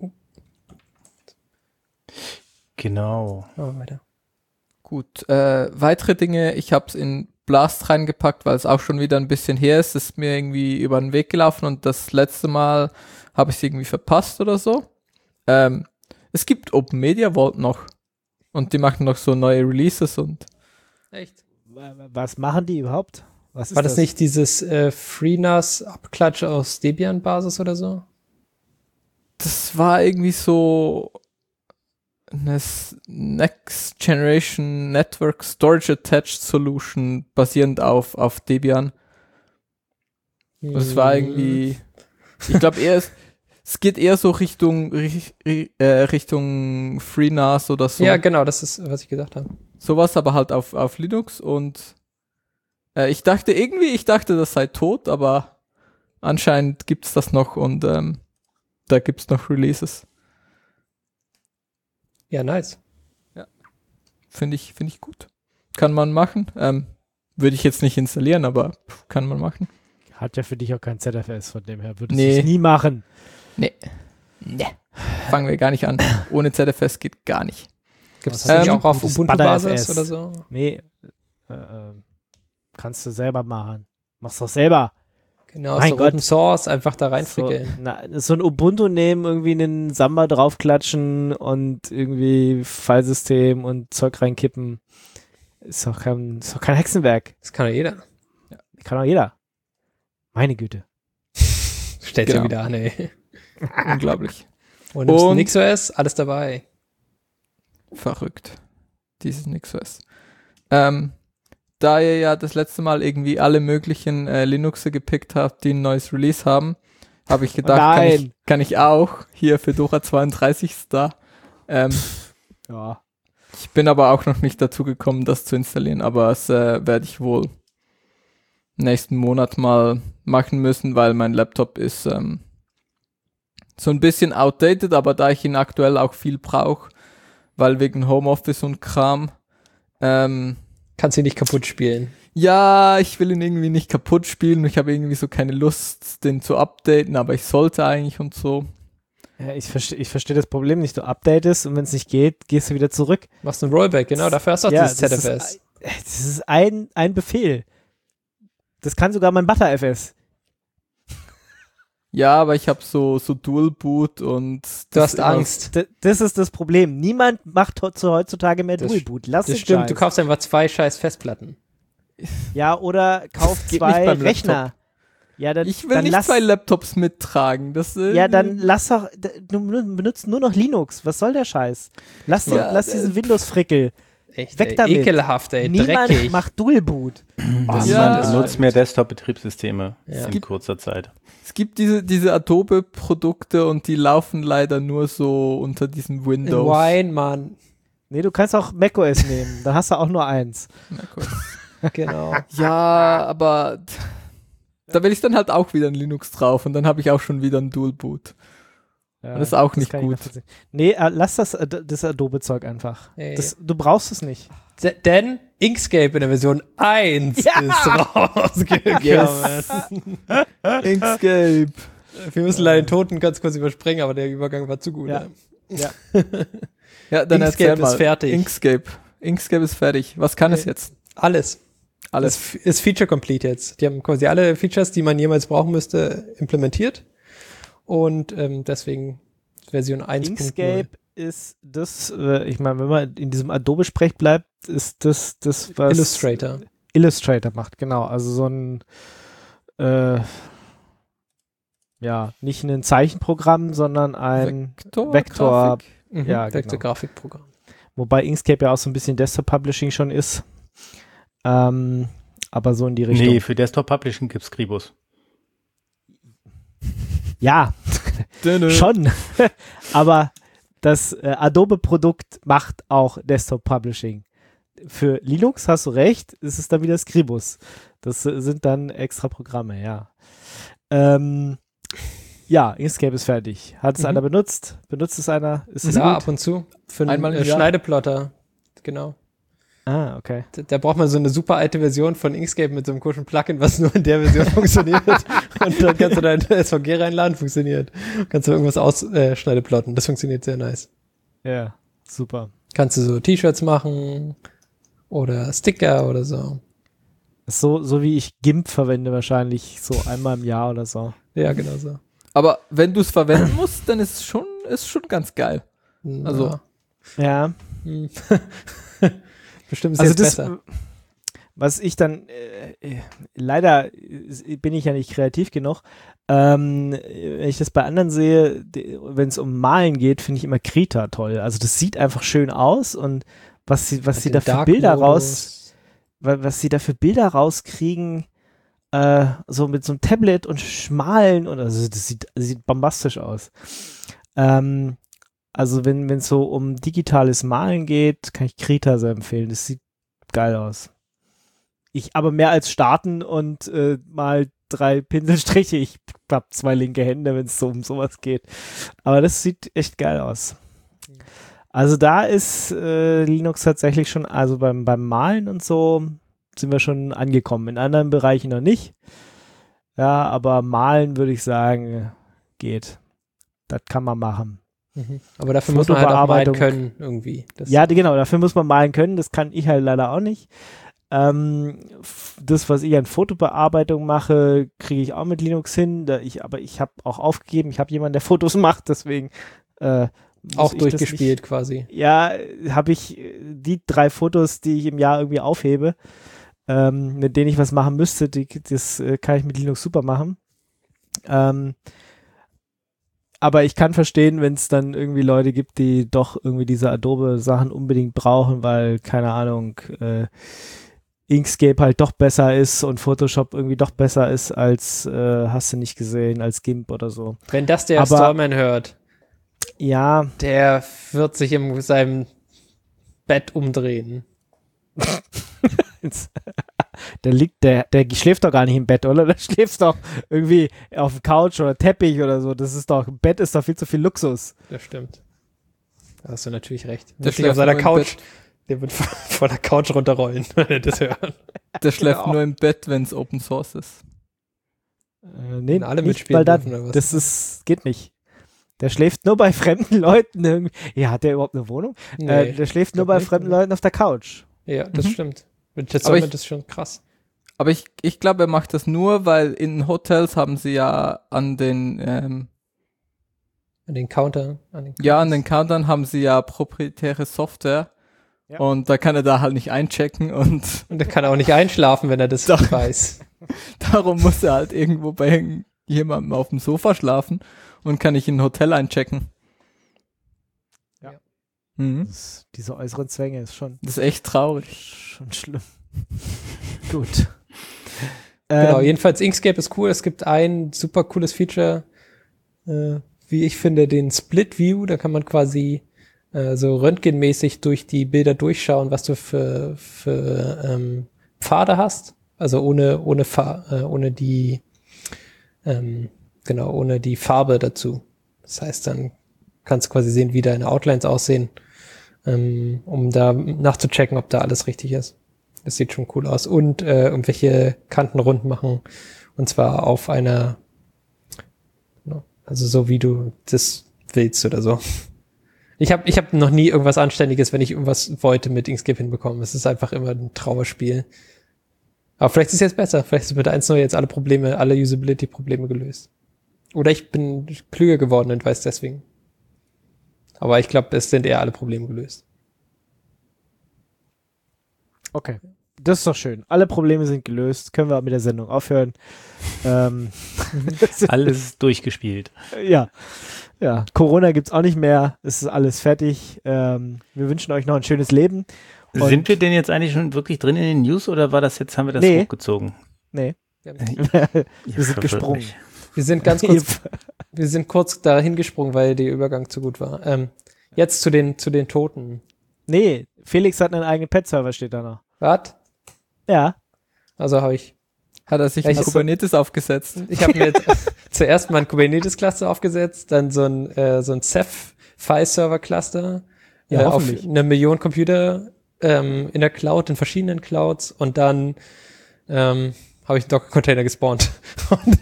Genau. machen wir weiter. Gut, äh, weitere Dinge, ich habe es in Blast reingepackt, weil es auch schon wieder ein bisschen her ist, ist mir irgendwie über den Weg gelaufen und das letzte Mal habe ich es irgendwie verpasst oder so. Ähm, es gibt Open Media Vault noch und die machen noch so neue Releases und Echt? Was machen die überhaupt? Was ist War das, nicht dieses äh, FreeNAS-Abklatsch aus Debian-Basis oder so? das war irgendwie so eine S- Next Generation Network Storage Attached Solution basierend auf, auf Debian. Das war Hm. irgendwie, ich glaube eher, es, es geht eher so Richtung, Rich- ri- äh, Richtung FreeNAS oder so. Ja, genau, das ist, was ich gesagt habe. Sowas, aber halt auf, auf Linux und äh, ich dachte irgendwie, ich dachte, das sei tot, aber anscheinend gibt's das noch und ähm, da gibt's noch Releases. Ja, nice. Finde ich, finde ich gut. Kann man machen. Ähm, würde ich jetzt nicht installieren, aber pff, kann man machen. Hat ja für dich auch kein Z F S, von dem her würdest Nee. du es nie machen. Nee. Nee. Fangen wir gar nicht an. Ohne Z F S geht gar nicht. Gibt es Was das nicht ähm, auch auf gutes Ubuntu-Basis ButterFS. oder so? Nee, äh, äh, kannst du selber machen. Mach's doch selber. Genau, Mein so Gott. Open Source, einfach da So, reinfrickeln. na, so ein Ubuntu nehmen, irgendwie einen Samba draufklatschen und irgendwie Filesystem und Zeug reinkippen. Ist doch kein, ist doch kein Hexenwerk. Das kann ja jeder. Kann doch jeder. Meine Güte. Stellt Genau. ja wieder an, ey. Unglaublich. Und nimmst Und- NixOS, alles dabei. Verrückt. Dieses NixOS. Ähm, da ihr ja das letzte Mal irgendwie alle möglichen äh, Linuxe gepickt habt, die ein neues Release haben, habe ich gedacht, kann Nein. ich, kann ich auch. Hier Fedora zweiunddreißig ist da. Ähm, Ja. ich bin aber auch noch nicht dazu gekommen, das zu installieren, aber das äh, werde ich wohl nächsten Monat mal machen müssen, weil mein Laptop ist ähm, so ein bisschen outdated, aber da ich ihn aktuell auch viel brauche, weil wegen Homeoffice und Kram, ähm, Kannst du nicht kaputt spielen. ja, ich will ihn irgendwie nicht kaputt spielen. Ich habe irgendwie so keine Lust, den zu updaten, aber ich sollte eigentlich und so. Ja, ich verstehe ich versteh das Problem nicht. Du updatest und wenn es nicht geht, gehst du wieder zurück. Machst ein Rollback, genau, dafür hast du auch Ja, dieses Z das F ist, S. das ist ein, ein Befehl. Das kann sogar mein ButterFS. S. Ja, aber ich habe so, so Dual Boot und Du das hast immer- Angst. D- Das ist das Problem. Niemand macht he- heutzutage mehr Das- Dual-Boot. Lass Das den stimmt, Scheiß. du kaufst einfach zwei scheiß Festplatten. Ja, oder kauf geht zwei nicht beim Rechner. Ja, dann, Ich will dann nicht lass, zwei Laptops mittragen. Das, äh, Ja, dann lass doch, d- du benutzt nur noch Linux. Was soll der Scheiß? Lass, den, Ja, lass äh, diesen Windows-Frickel. Echt, Weg ey, damit. ekelhaft, ey, Niemand dreckig. macht Dual-Boot. Das Ja. Man benutzt mehr Desktop-Betriebssysteme Ja. in Gibt- kurzer Zeit. Es gibt diese, diese Adobe-Produkte und die laufen leider nur so unter diesem Windows. Wine, Mann. Nee, du kannst auch macOS nehmen. Dann hast du auch nur eins. Na gut. Genau. Ja, aber da will ich dann halt auch wieder ein Linux drauf und dann habe ich auch schon wieder ein Dual Boot. Ja, Das ist auch nicht kann ich gut. nachvollziehen. Nee, äh, lass das, äh, das Adobe-Zeug einfach. Ey. Das, du brauchst es nicht. D- Denn Inkscape in der Version eins Ja. ist rausgekommen. Inkscape. Wir müssen leider den Toten ganz kurz überspringen, aber der Übergang war zu gut. Ja. ne? Ja. Ja, dann Inkscape erzähl mal. ist fertig. Inkscape. Inkscape ist fertig. Was kann es Äh, jetzt? Alles. Alles. Ist, ist Feature Complete jetzt. Die haben quasi alle Features, die man jemals brauchen müsste, implementiert. Und ähm, deswegen Version eins Punkt null. Inkscape ist das, äh, ich meine, wenn man in diesem Adobe-Sprech bleibt, ist das, das was Illustrator. Illustrator macht, genau. Also so ein, äh, ja, nicht ein Zeichenprogramm, sondern ein, Vektor. Vektor- Grafik. Mhm. Ja, genau. Vektor-Grafikprogramm. wobei Inkscape ja auch so ein bisschen Desktop-Publishing schon ist. Ähm, aber so in die Richtung. Nee, für Desktop-Publishing gibt es Scribus. Ja, Dünne. schon. Aber das äh, Adobe-Produkt macht auch Desktop-Publishing. Für Linux hast du recht, ist es dann wieder Scribus. Das äh, sind dann extra Programme, ja. Ähm, ja, Inkscape ist fertig. Hat es Mhm. einer benutzt? Benutzt es einer? Ist es Ja, gut? ab und zu. Für einen Einmal im äh, Jahr. Schneideplotter. Genau. Ah, okay. Da, da braucht man so eine super alte Version von Inkscape mit so einem komischen Plugin, was nur in der Version funktioniert. Und dann kannst du dein S V G reinladen, funktioniert. Kannst du irgendwas ausschneide äh, Schneideplotten. Das funktioniert sehr nice. Ja, super. Kannst du so T-Shirts machen oder Sticker oder so. Ist so, so wie ich GIMP verwende wahrscheinlich so einmal im Jahr oder so. Ja, genau so. Aber wenn du es verwenden musst, dann ist es schon, ist schon ganz geil. Also- Ja. Ja. Hm. Bestimmt ist Also jetzt das, besser. was ich dann, äh, äh, leider äh, bin ich ja nicht kreativ genug, ähm, wenn ich das bei anderen sehe, wenn es um Malen geht, finde ich immer Krita toll. Also das sieht einfach schön aus und was sie, was Mit sie dem da für Dark Bilder Modus. raus, wa- was sie da für Bilder rauskriegen, äh, so mit so einem Tablet und schmalen und also das sieht, das sieht bombastisch aus. Ähm, also wenn es so um digitales Malen geht, kann ich Krita sehr empfehlen. Das sieht geil aus. Ich aber mehr als starten und äh, mal drei Pinselstriche. Ich habe zwei linke Hände, wenn es so um sowas geht. Aber das sieht echt geil aus. Also da ist äh, Linux tatsächlich schon, also beim, beim Malen und so sind wir schon angekommen. In anderen Bereichen noch nicht. Ja, aber Malen würde ich sagen, geht. Das kann man machen. Mhm. Aber dafür muss man halt auch malen Fotobearbeitung. können irgendwie. Das Ja, die- genau, dafür muss man malen können. Das kann ich halt leider auch nicht. Ähm, f- das, was ich an Fotobearbeitung mache, kriege ich auch mit Linux hin. Da ich, aber ich habe auch aufgegeben. Ich habe jemanden, der Fotos macht, deswegen äh, muss auch ich das durchgespielt quasi. Nicht, ja, habe ich äh, die drei Fotos, die ich im Jahr irgendwie aufhebe, ähm, mit denen ich was machen müsste, die, das äh, kann ich mit Linux super machen. Ähm, aber ich kann verstehen, wenn es dann irgendwie Leute gibt, die doch irgendwie diese Adobe-Sachen unbedingt brauchen, weil, keine Ahnung, äh, Inkscape halt doch besser ist und Photoshop irgendwie doch besser ist als, äh, hast du nicht gesehen, als GIMP oder so. Wenn das der Aber- Stallman hört, Ja, der wird sich in seinem Bett umdrehen. der liegt, der, der schläft doch gar nicht im Bett, oder? Der schläft doch irgendwie auf dem Couch oder Teppich oder so. Das ist doch, Bett ist doch viel zu viel Luxus. Das stimmt. Da hast du natürlich recht. Der Der steht schläft auf seiner nur im Couch. Bett. Der wird von der Couch runterrollen, wenn er das hört. Der schläft Genau. nur im Bett, wenn es Open Source ist. Äh, nee, Wenn alle nicht, mitspielen weil dann, dürfen, oder was? das ist, geht nicht. Der schläft nur bei fremden Leuten irgendwie. Ja, hat der überhaupt eine Wohnung? Nee, äh, der schläft nur glaub bei nicht, fremden oder? Leuten auf der Couch. ja, das Mhm. stimmt. Mit Aber Stallman ich- das ist schon krass. Aber ich, ich glaube, er macht das nur, weil in Hotels haben sie ja an den, ähm, An den Counter. An den ja, an den Countern haben sie ja proprietäre Software. Ja. Und da kann er da halt nicht einchecken und Und der kann auch nicht einschlafen, wenn er das Doch. weiß. darum muss er halt irgendwo bei jemandem auf dem Sofa schlafen und kann nicht in ein Hotel einchecken. Ja. Mhm. Das, diese äußeren Zwänge ist schon, Das ist echt traurig. schon schlimm. Gut. Genau, Ähm, jedenfalls Inkscape ist cool. Es gibt ein super cooles Feature, äh, wie ich finde, den Split View. Da kann man quasi äh, so röntgenmäßig durch die Bilder durchschauen, was du für, für ähm, Pfade hast. Also ohne, ohne, Fa äh, ohne die, ähm, genau, ohne die Farbe dazu. Das heißt, dann kannst du quasi sehen, wie deine Outlines aussehen, ähm, um da nachzuchecken, ob da alles richtig ist. Das sieht schon cool aus. Und äh, irgendwelche Kanten rund machen. Und zwar auf einer, no, also so wie du das willst oder so. Ich habe ich hab noch nie irgendwas Anständiges, wenn ich irgendwas wollte, mit Inkscape hinbekommen. Es ist einfach immer ein Trauerspiel. Aber vielleicht ist es jetzt besser. Vielleicht ist mit eins Punkt null jetzt alle Probleme, alle Usability-Probleme gelöst. Oder ich bin klüger geworden und weiß deswegen. Aber ich glaube, es sind eher alle Probleme gelöst. okay. Das ist doch schön. Alle Probleme sind gelöst. Können wir mit der Sendung aufhören. ähm, Alles durchgespielt. ja. Ja. Corona gibt's auch nicht mehr. Es ist alles fertig. Ähm, wir wünschen euch noch ein schönes Leben. Und- Sind wir denn jetzt eigentlich schon wirklich drin in den News oder war das jetzt, haben wir das Nee. hochgezogen? Nee. Wir haben- wir Ihr sind verwirrt gesprungen. mich. Wir sind ganz kurz, wir sind kurz dahin gesprungen, weil der Übergang zu gut war. Ähm, jetzt zu den, zu den Toten. Nee, Felix hat einen eigenen Pet-Server, steht da noch. Was? Ja. Also habe ich, Hat er sich Ja, ein ich- Kubernetes aufgesetzt? ich habe mir jetzt zuerst mal ein Kubernetes-Cluster aufgesetzt, dann so ein, äh, so ein Ceph-File-Server-Cluster, Ja, äh, auf hoffentlich. eine Million Computer ähm, in der Cloud, in verschiedenen Clouds und dann ähm, habe ich einen Docker-Container gespawnt. Und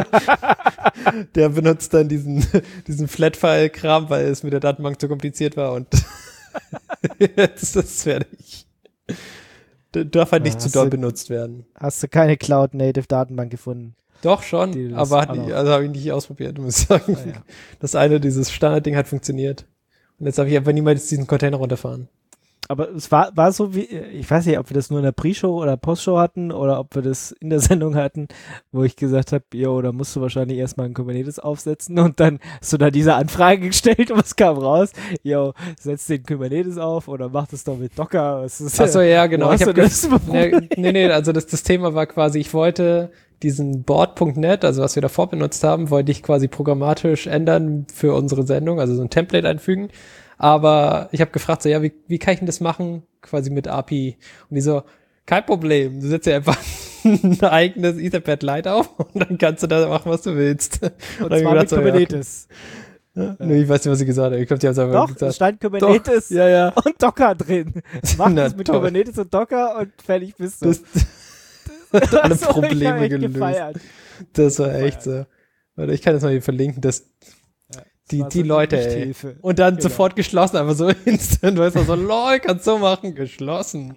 der benutzt dann diesen, diesen Flat-File-Kram, weil es mit der Datenbank zu kompliziert war und jetzt ist das fertig. D- Darf halt nicht Ja, zu hast doll du- benutzt werden. Hast du keine Cloud-Native-Datenbank gefunden? Doch, Die schon, das aber hat auch nicht, noch- also habe ich nicht ausprobiert, muss ich sagen. Ah, ja. Das eine, dieses Standardding hat funktioniert. Und jetzt darf ich einfach niemals diesen Container runterfahren. Aber es war, war so wie, ich weiß nicht, ob wir das nur in der Pre-Show oder Post-Show hatten oder ob wir das in der Sendung hatten, wo ich gesagt habe, jo, da musst du wahrscheinlich erstmal ein Kubernetes aufsetzen und dann hast du da diese Anfrage gestellt und was kam raus? Jo, setz den Kubernetes auf oder mach das doch mit Docker. Was ist, Ach so, ja, genau. Wo Ich hast hab du das ge- nee, nee, nee, also das, das Thema war quasi, ich wollte diesen Board Punkt net, also was wir davor benutzt haben, wollte ich quasi programmatisch ändern für unsere Sendung, also so ein Template einfügen. Aber ich habe gefragt, so, ja, wie, wie kann ich denn das machen? Quasi mit A P I. Und die so, kein Problem, du setzt ja einfach ein eigenes Etherpad Lite auf und dann kannst du da machen, was du willst. und dann hab ich zwar gedacht, mit so, ja, Kubernetes. okay. Nee, ich weiß nicht, was sie gesagt hat. Ich glaube, die haben es einfach Doch, es gesagt. stand Kubernetes Ja, ja. und Docker drin. Mach Na, das mit toll. Kubernetes und Docker und fertig bist du. Das, das hat alle So, ich hab Probleme echt gelöst. gefeiert. Das war echt so. Warte, ich kann das mal hier verlinken, dass die, war die so die Leute, ey. Lichthilfe. Und dann Genau. sofort geschlossen, einfach so instant, weißt du, so, lol, kannst du machen, geschlossen.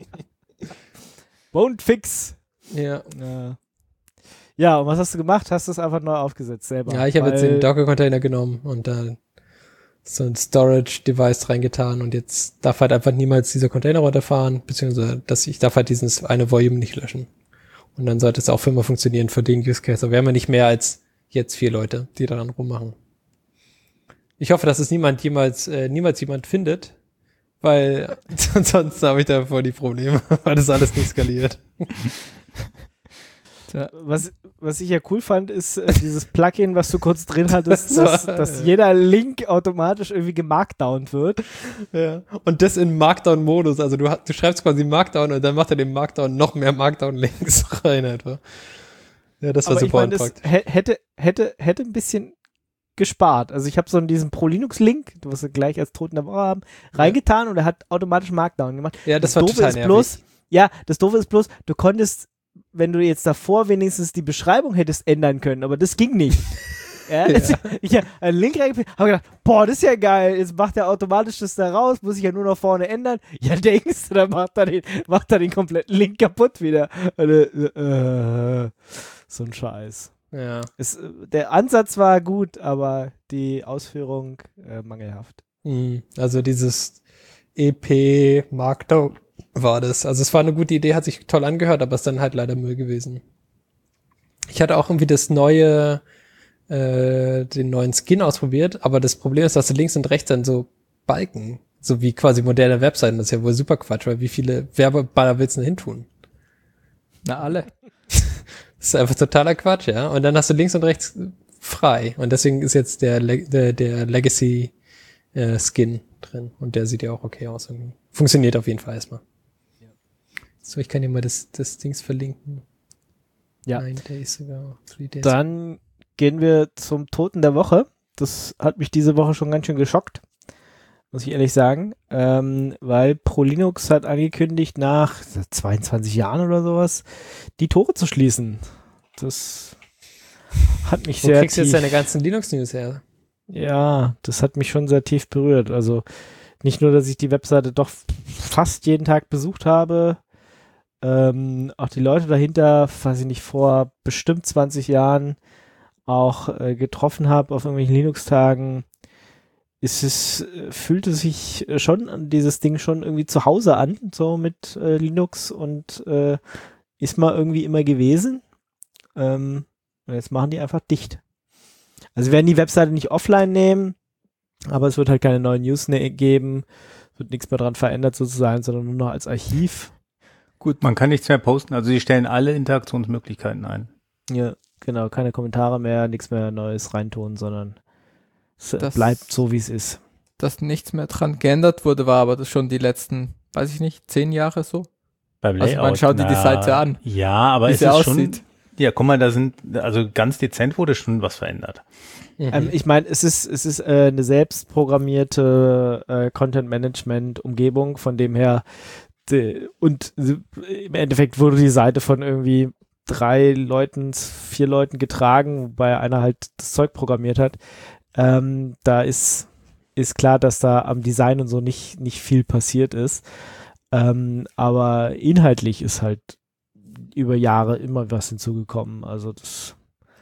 Won't fix. Ja. Ja. Ja, und was hast du gemacht? Hast du es einfach neu aufgesetzt selber? Ja, ich habe jetzt Weil- den Docker-Container genommen und da so ein Storage-Device reingetan und jetzt darf halt einfach niemals dieser Container runterfahren, beziehungsweise dass ich darf halt dieses eine Volume nicht löschen. Und dann sollte es auch für immer funktionieren für den Use Case. Aber wir haben ja nicht mehr als jetzt vier Leute, die daran rummachen. Ich hoffe, dass es niemand jemals, äh, niemals jemand findet, weil ansonsten habe ich da voll die Probleme, weil das alles nicht skaliert. Was, was ich ja cool fand, ist äh, dieses Plugin, was du kurz drin hattest, Das dass, war- dass jeder Link automatisch irgendwie gemarkdownt wird. Ja. Und das in Markdown-Modus. Also du, ha- du schreibst quasi Markdown und dann macht er den Markdown noch mehr Markdown-Links rein etwa. Ja, das war Aber ich super meine, das unpraktisch. hä- hätte, hätte, hätte ein bisschen gespart. Also ich habe so in diesen Pro-Linux-Link, du wirst ja gleich als Toten der Woche haben, reingetan und er hat automatisch Markdown gemacht. Ja, das, war Doofe total ist nervig. bloß, ja, das Doofe ist bloß, du konntest, wenn du jetzt davor wenigstens die Beschreibung hättest ändern können, aber das ging nicht. Ja, Ja. es- ich habe einen Link reingepackt, habe gedacht, boah, das ist ja geil, jetzt macht er automatisch das da raus, muss ich ja nur noch vorne ändern. Ja, denkst du, dann macht er den, macht er den kompletten Link kaputt wieder. Und, äh, äh, so ein Scheiß. Ja. Es, äh, der Ansatz war gut, aber die Ausführung äh, mangelhaft. Mhm. Also dieses E P Markdown war das. Also es war eine gute Idee, hat sich toll angehört, aber ist dann halt leider Müll gewesen. Ich hatte auch irgendwie das neue, äh, den neuen Skin ausprobiert, aber das Problem ist, dass du links und rechts dann so Balken, so wie quasi moderne Webseiten, das ist ja wohl super Quatsch, weil wie viele Werbebanner willst du denn hin tun? Na, alle. Das ist einfach totaler Quatsch, ja. Und dann hast du links und rechts frei. Und deswegen ist jetzt der, Le der, der Legacy äh, Skin drin. Und der sieht ja auch okay aus. Irgendwie. Funktioniert auf jeden Fall erstmal. So, ich kann dir mal das, das Dings verlinken. Ja. Nine days ago, three days Dann gehen wir zum Toten der Woche. Das hat mich diese Woche schon ganz schön geschockt, muss ich ehrlich sagen, ähm, weil ProLinux hat angekündigt, nach zweiundzwanzig Jahren oder sowas die Tore zu schließen. Das hat mich Wo sehr kriegst du tief, jetzt deine ganzen Linux-News her? ja, das hat mich schon sehr tief berührt. Also nicht nur, dass ich die Webseite doch fast jeden Tag besucht habe, ähm, auch die Leute dahinter, weiß ich nicht, vor bestimmt zwanzig Jahren auch äh, getroffen habe auf irgendwelchen Linux-Tagen, ist es, äh, fühlte sich äh, schon an dieses Ding schon irgendwie zu Hause an, so mit äh, Linux und äh, ist mal irgendwie immer gewesen. Ähm, und jetzt machen die einfach dicht. Also wir werden die Webseite nicht offline nehmen, aber es wird halt keine neuen News ne- geben, wird nichts mehr dran verändert sozusagen, sondern nur noch als Archiv. Gut, man kann nichts mehr posten, also sie stellen alle Interaktionsmöglichkeiten ein. Ja, genau, keine Kommentare mehr, nichts mehr Neues reintun, sondern es äh, Das- bleibt so, wie es ist. Dass nichts mehr dran geändert wurde, war aber das schon die letzten, weiß ich nicht, zehn Jahre so. Beim Also man schaut dir die Seite an, Ja, aber wie es sie ist aussieht. schon, ja, guck mal, da sind, also ganz dezent wurde schon was verändert. Mhm. Ähm, ich meine, es ist, es ist äh, eine selbstprogrammierte äh, Content-Management-Umgebung, von dem her de, und äh, im Endeffekt wurde die Seite von irgendwie drei Leuten, vier Leuten getragen, wobei einer halt das Zeug programmiert hat. Ähm, da ist, ist klar, dass da am Design und so nicht, nicht viel passiert ist. Ähm, aber inhaltlich ist halt über Jahre immer was hinzugekommen. Also das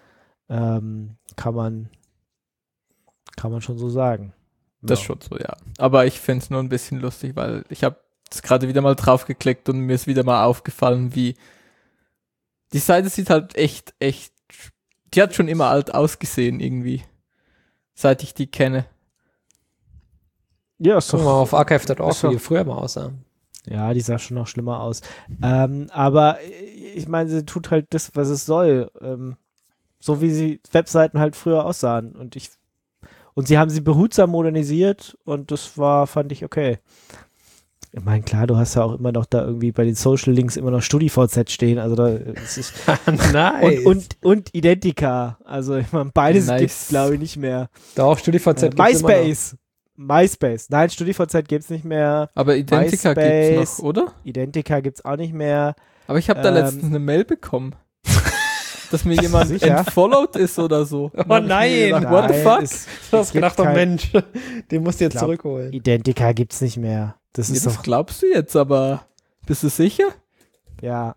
ähm, kann man kann man schon so sagen. Das Ja. schon so, ja. Aber ich finde es nur ein bisschen lustig, weil ich habe jetzt gerade wieder mal drauf geklickt und mir ist wieder mal aufgefallen, wie die Seite sieht halt echt, echt, die hat schon immer alt ausgesehen irgendwie, seit ich die kenne. Ja, ist Guck mal doch, auf archive Punkt org, ist doch- wie die früher mal aussah. ja, die sah schon noch schlimmer aus. Ähm, aber ich meine, sie tut halt das, was es soll. Ähm, so wie sie Webseiten halt früher aussahen. Und ich und sie haben sie behutsam modernisiert und das war, fand ich okay. Ich meine, klar, du hast ja auch immer noch da irgendwie bei den Social Links immer noch StudiVZ stehen. Also da es ist Nice. und, und, und Identica. Also ich meine, beides Nice. gibt's glaube ich nicht mehr. Doch, StudiVZ Äh, gibt's immer noch. MySpace. MySpace. Nein, StudiVZ gibt's nicht mehr. Aber Identica MySpace. gibt's noch, oder? Identica gibt's auch nicht mehr. Aber ich habe da Ähm. letztens eine Mail bekommen, dass mir jemand Sicher? entfollowed ist oder so. Oh Und dann hab ich mir nein. gedacht, what the Nein, fuck? es- Du es hast gibt gedacht, oh kein- Mensch, den musst du jetzt glaub, zurückholen. Identica gibt's nicht mehr. Das Nee, ist das doch, glaubst du jetzt, aber bist du sicher? ja.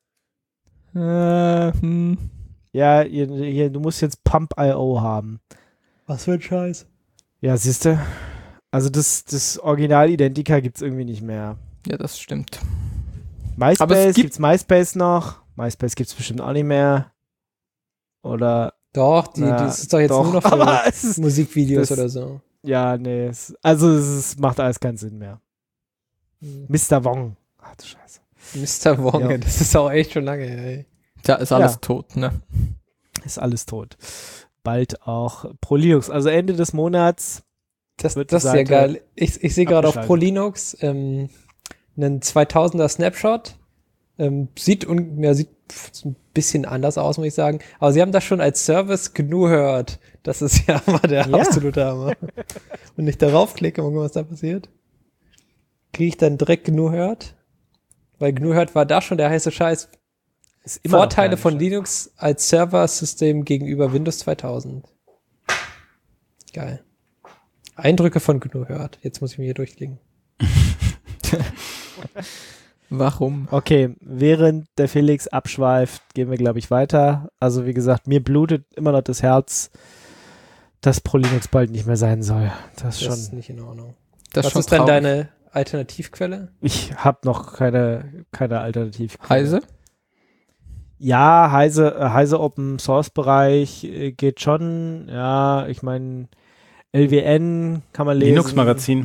Äh, hm. Ja, hier, hier, du musst jetzt Pump Punkt io haben. Was für ein Scheiß. Ja, siehst du? Also das, das Original Identica gibt's irgendwie nicht mehr. Ja, das stimmt. MySpace, Aber es gibt- gibt's MySpace noch? MySpace gibt's bestimmt auch nicht mehr. Oder, Doch, die, Na, das ist doch jetzt doch, nur noch für aber es ist, Musikvideos das- oder so. ja, nee, es, also es ist, macht alles keinen Sinn mehr. Mister Wong. Ach du Scheiße. Mister Wong, Ja. das ist auch echt schon lange, ey. Tja, ist alles Ja. tot, ne? Ist alles tot. Bald auch Pro Linux. Also Ende des Monats. Das, Wird die das ist ja Seite geil. Ich, ich sehe gerade auf abgeschaltet. Pro Linux ähm, einen zweitausender Snapshot. Ähm, sieht, un, ja, sieht pf, ein bisschen anders aus, muss ich sagen. Aber sie haben das schon als Service G N U hört. Das ist ja mal der Ja. absolute Hammer. Wenn ich darauf klicke, mal gucken, was da passiert. Kriege ich dann direkt G N U hört? Weil G N U hört war da schon der heiße Scheiß. Ist immer noch Vorteile geil. von Linux als Serversystem gegenüber Windows zweitausend. Geil. Eindrücke von G N U hört. Jetzt muss ich mir hier durchklicken. Warum? Okay, während der Felix abschweift, gehen wir, glaube ich, weiter. Also wie gesagt, mir blutet immer noch das Herz, dass Pro Linux bald nicht mehr sein soll. Das ist Das schon. ist nicht in Ordnung. Das Was schon ist denn traurig. deine Alternativquelle? Ich habe noch keine, keine Alternative. Heise? Ja, Heise, äh, Heise Open Source Bereich äh, geht schon. Ja, ich meine, L W N kann man lesen. Linux-Magazin.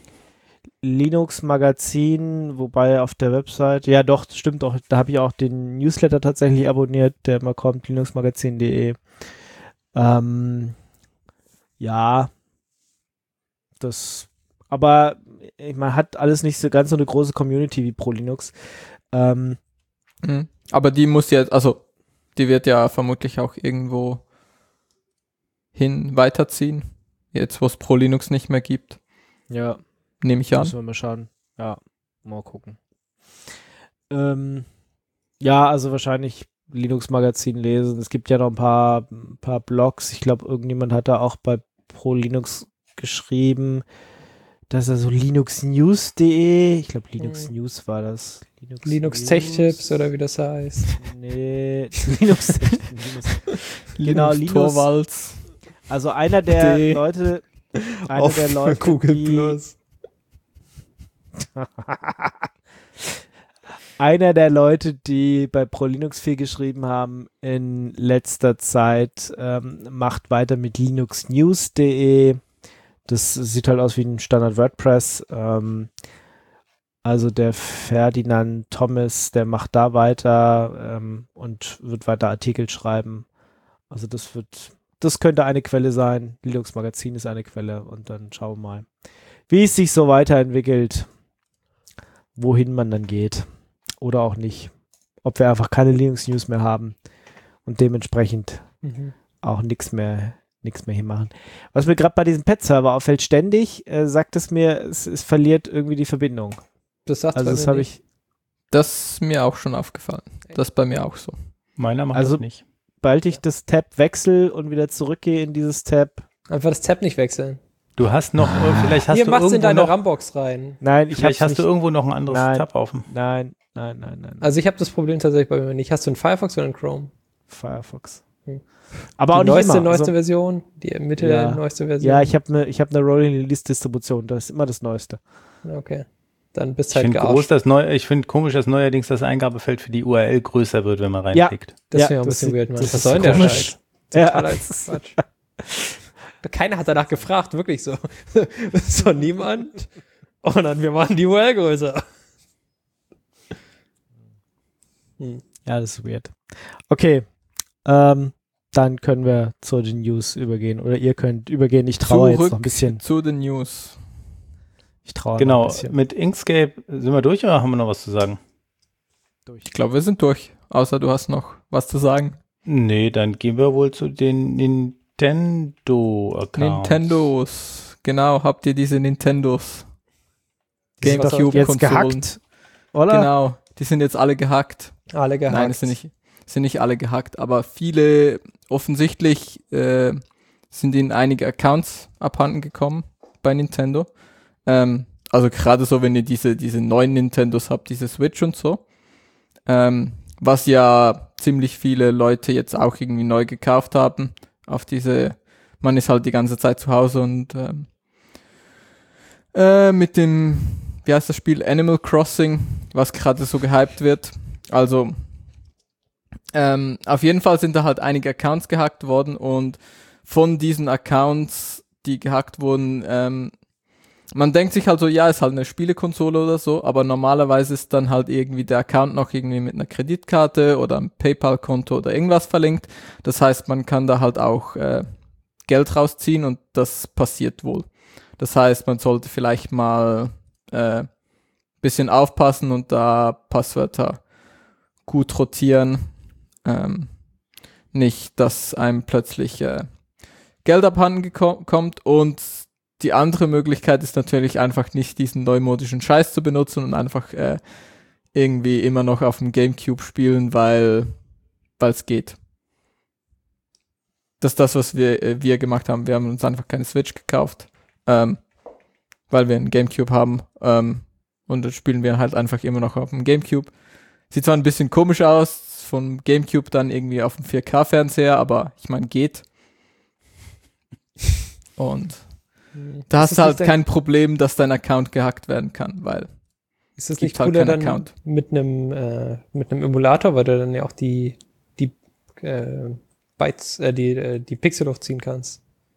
Linux-Magazin, wobei auf der Website, ja doch, das stimmt auch, da habe ich auch den Newsletter tatsächlich abonniert, der immer kommt, linuxmagazin punkt de. Ähm, ja, das, aber man hat alles nicht so ganz so eine große Community wie Pro Linux. Ähm, Mhm. Aber die muss jetzt, also die wird ja vermutlich auch irgendwo hin weiterziehen. Jetzt, wo es Pro Linux nicht mehr gibt, ja, nehme ich an. müssen wir mal schauen. Ja, mal gucken. Ähm, ja, also wahrscheinlich Linux-Magazin lesen. Es gibt ja noch ein paar, ein paar Blogs. Ich glaube, irgendjemand hat da auch bei Pro Linux geschrieben, dass er so linuxnews punkt de, ich glaube Linux Hm. News war das. Linux, Linux Tech Tips oder wie das heißt. Nee, Linux Tech Linux. Genau, Linus. Torvalds. Also einer der D. Leute, einer der Leute, Google die, Plus. einer der Leute, die bei Pro Linux viel geschrieben haben in letzter Zeit, ähm, macht weiter mit linuxnews punkt de. Das sieht halt aus wie ein Standard WordPress. Ähm, also der Ferdinand Thomas, der macht da weiter ähm, und wird weiter Artikel schreiben. Also das wird, das könnte eine Quelle sein. Linux Magazin ist eine Quelle und dann schauen wir mal, wie es sich so weiterentwickelt, wohin man dann geht oder auch nicht. Ob wir einfach keine Linux News mehr haben und dementsprechend Mhm. auch nichts mehr nichts mehr hier machen. Was mir gerade bei diesem Pet-Server auffällt, ständig äh, sagt es mir, es, es verliert irgendwie die Verbindung. Das sagt Also bei das mir habe nicht. ich, Das ist mir auch schon aufgefallen. Das ist bei mir auch so. Meiner macht Also- das nicht. bald ich das Tab wechsle und wieder zurückgehe in dieses Tab. Einfach das Tab nicht wechseln. Du hast noch, äh, vielleicht hast Hier du machst irgendwo in deine noch, RAM-Box rein. Nein, ich vielleicht hab's hast du nicht. irgendwo noch ein anderes Nein. Tab offen. Nein, nein, nein, nein. Also ich habe das Problem tatsächlich bei mir nicht. Hast du einen Firefox oder einen Chrome? Firefox. Hm. Aber die auch nicht neueste, immer. neueste Also, Version? Die Mitte Ja. der neueste Version? ja, ich habe eine ich hab ne Rolling Release Distribution. Das ist immer das Neueste. Okay. Dann bist Ich du halt finde groß, gearscht. dass neu, ich finde komisch, dass neuerdings das Eingabefeld für die U R L größer wird, wenn man Ja. reinklickt. Das Ja, finde ich auch ein das bisschen ist- weird, Mann. das Was ist soll denn der komisch. Scheiß? Ja. Totaler Quatsch. Keiner hat danach gefragt, wirklich so. So niemand. Und dann, wir machen die U R L größer. Hm. Ja, das ist weird. Okay, ähm, dann können wir zu den News übergehen. Oder ihr könnt übergehen. Ich traue jetzt noch ein bisschen. zu den News. Ich traue noch ein Genau, bisschen mit Inkscape sind wir durch oder haben wir noch was zu sagen? durch. Ich glaube, wir sind durch. Außer du hast noch was zu sagen. Nee, dann gehen wir wohl zu den Nintendo-Accounts. Nintendos. Genau, habt ihr diese Nintendos? Die sind doch jetzt GameCube-Konsolen. gehackt, oder? Genau, die sind jetzt alle gehackt. Alle gehackt. Nein, es sind nicht, es sind nicht alle gehackt, aber viele offensichtlich äh, sind ihnen einige Accounts abhanden gekommen bei Nintendo. Ähm, also gerade so, wenn ihr diese, diese neuen Nintendos habt, diese Switch und so, ähm, was ja ziemlich viele Leute jetzt auch irgendwie neu gekauft haben auf diese, man ist halt die ganze Zeit zu Hause und ähm, äh, mit dem, wie heißt das Spiel, Animal Crossing, was gerade so gehypt wird. Also ähm, auf jeden Fall sind da halt einige Accounts gehackt worden und von diesen Accounts, die gehackt wurden, ähm, man denkt sich halt so, ja, ist halt eine Spielekonsole oder so, aber normalerweise ist dann halt irgendwie der Account noch irgendwie mit einer Kreditkarte oder einem PayPal-Konto oder irgendwas verlinkt. Das heißt, man kann da halt auch äh, Geld rausziehen und das passiert wohl. Das heißt, man sollte vielleicht mal äh, bisschen aufpassen und da Passwörter gut rotieren. Ähm, nicht, dass einem plötzlich äh, Geld abhanden geko- kommt. Und die andere Möglichkeit ist natürlich einfach nicht diesen neumodischen Scheiß zu benutzen und einfach äh, irgendwie immer noch auf dem GameCube spielen, weil es geht. Das ist das, was wir, äh, wir gemacht haben. Wir haben uns einfach keine Switch gekauft, ähm, weil wir einen GameCube haben. Ähm, und dann spielen wir halt einfach immer noch auf dem GameCube. Sieht zwar ein bisschen komisch aus, vom GameCube dann irgendwie auf dem vier K-Fernseher, aber ich meine, geht. Und da hast du halt kein Problem, dass dein Account gehackt werden kann, weil ist das nicht cooler halt dann Account. mit einem äh, mit einem Emulator, weil du dann ja auch die die äh, Bytes, äh, die äh, die Pixel hochziehen kannst?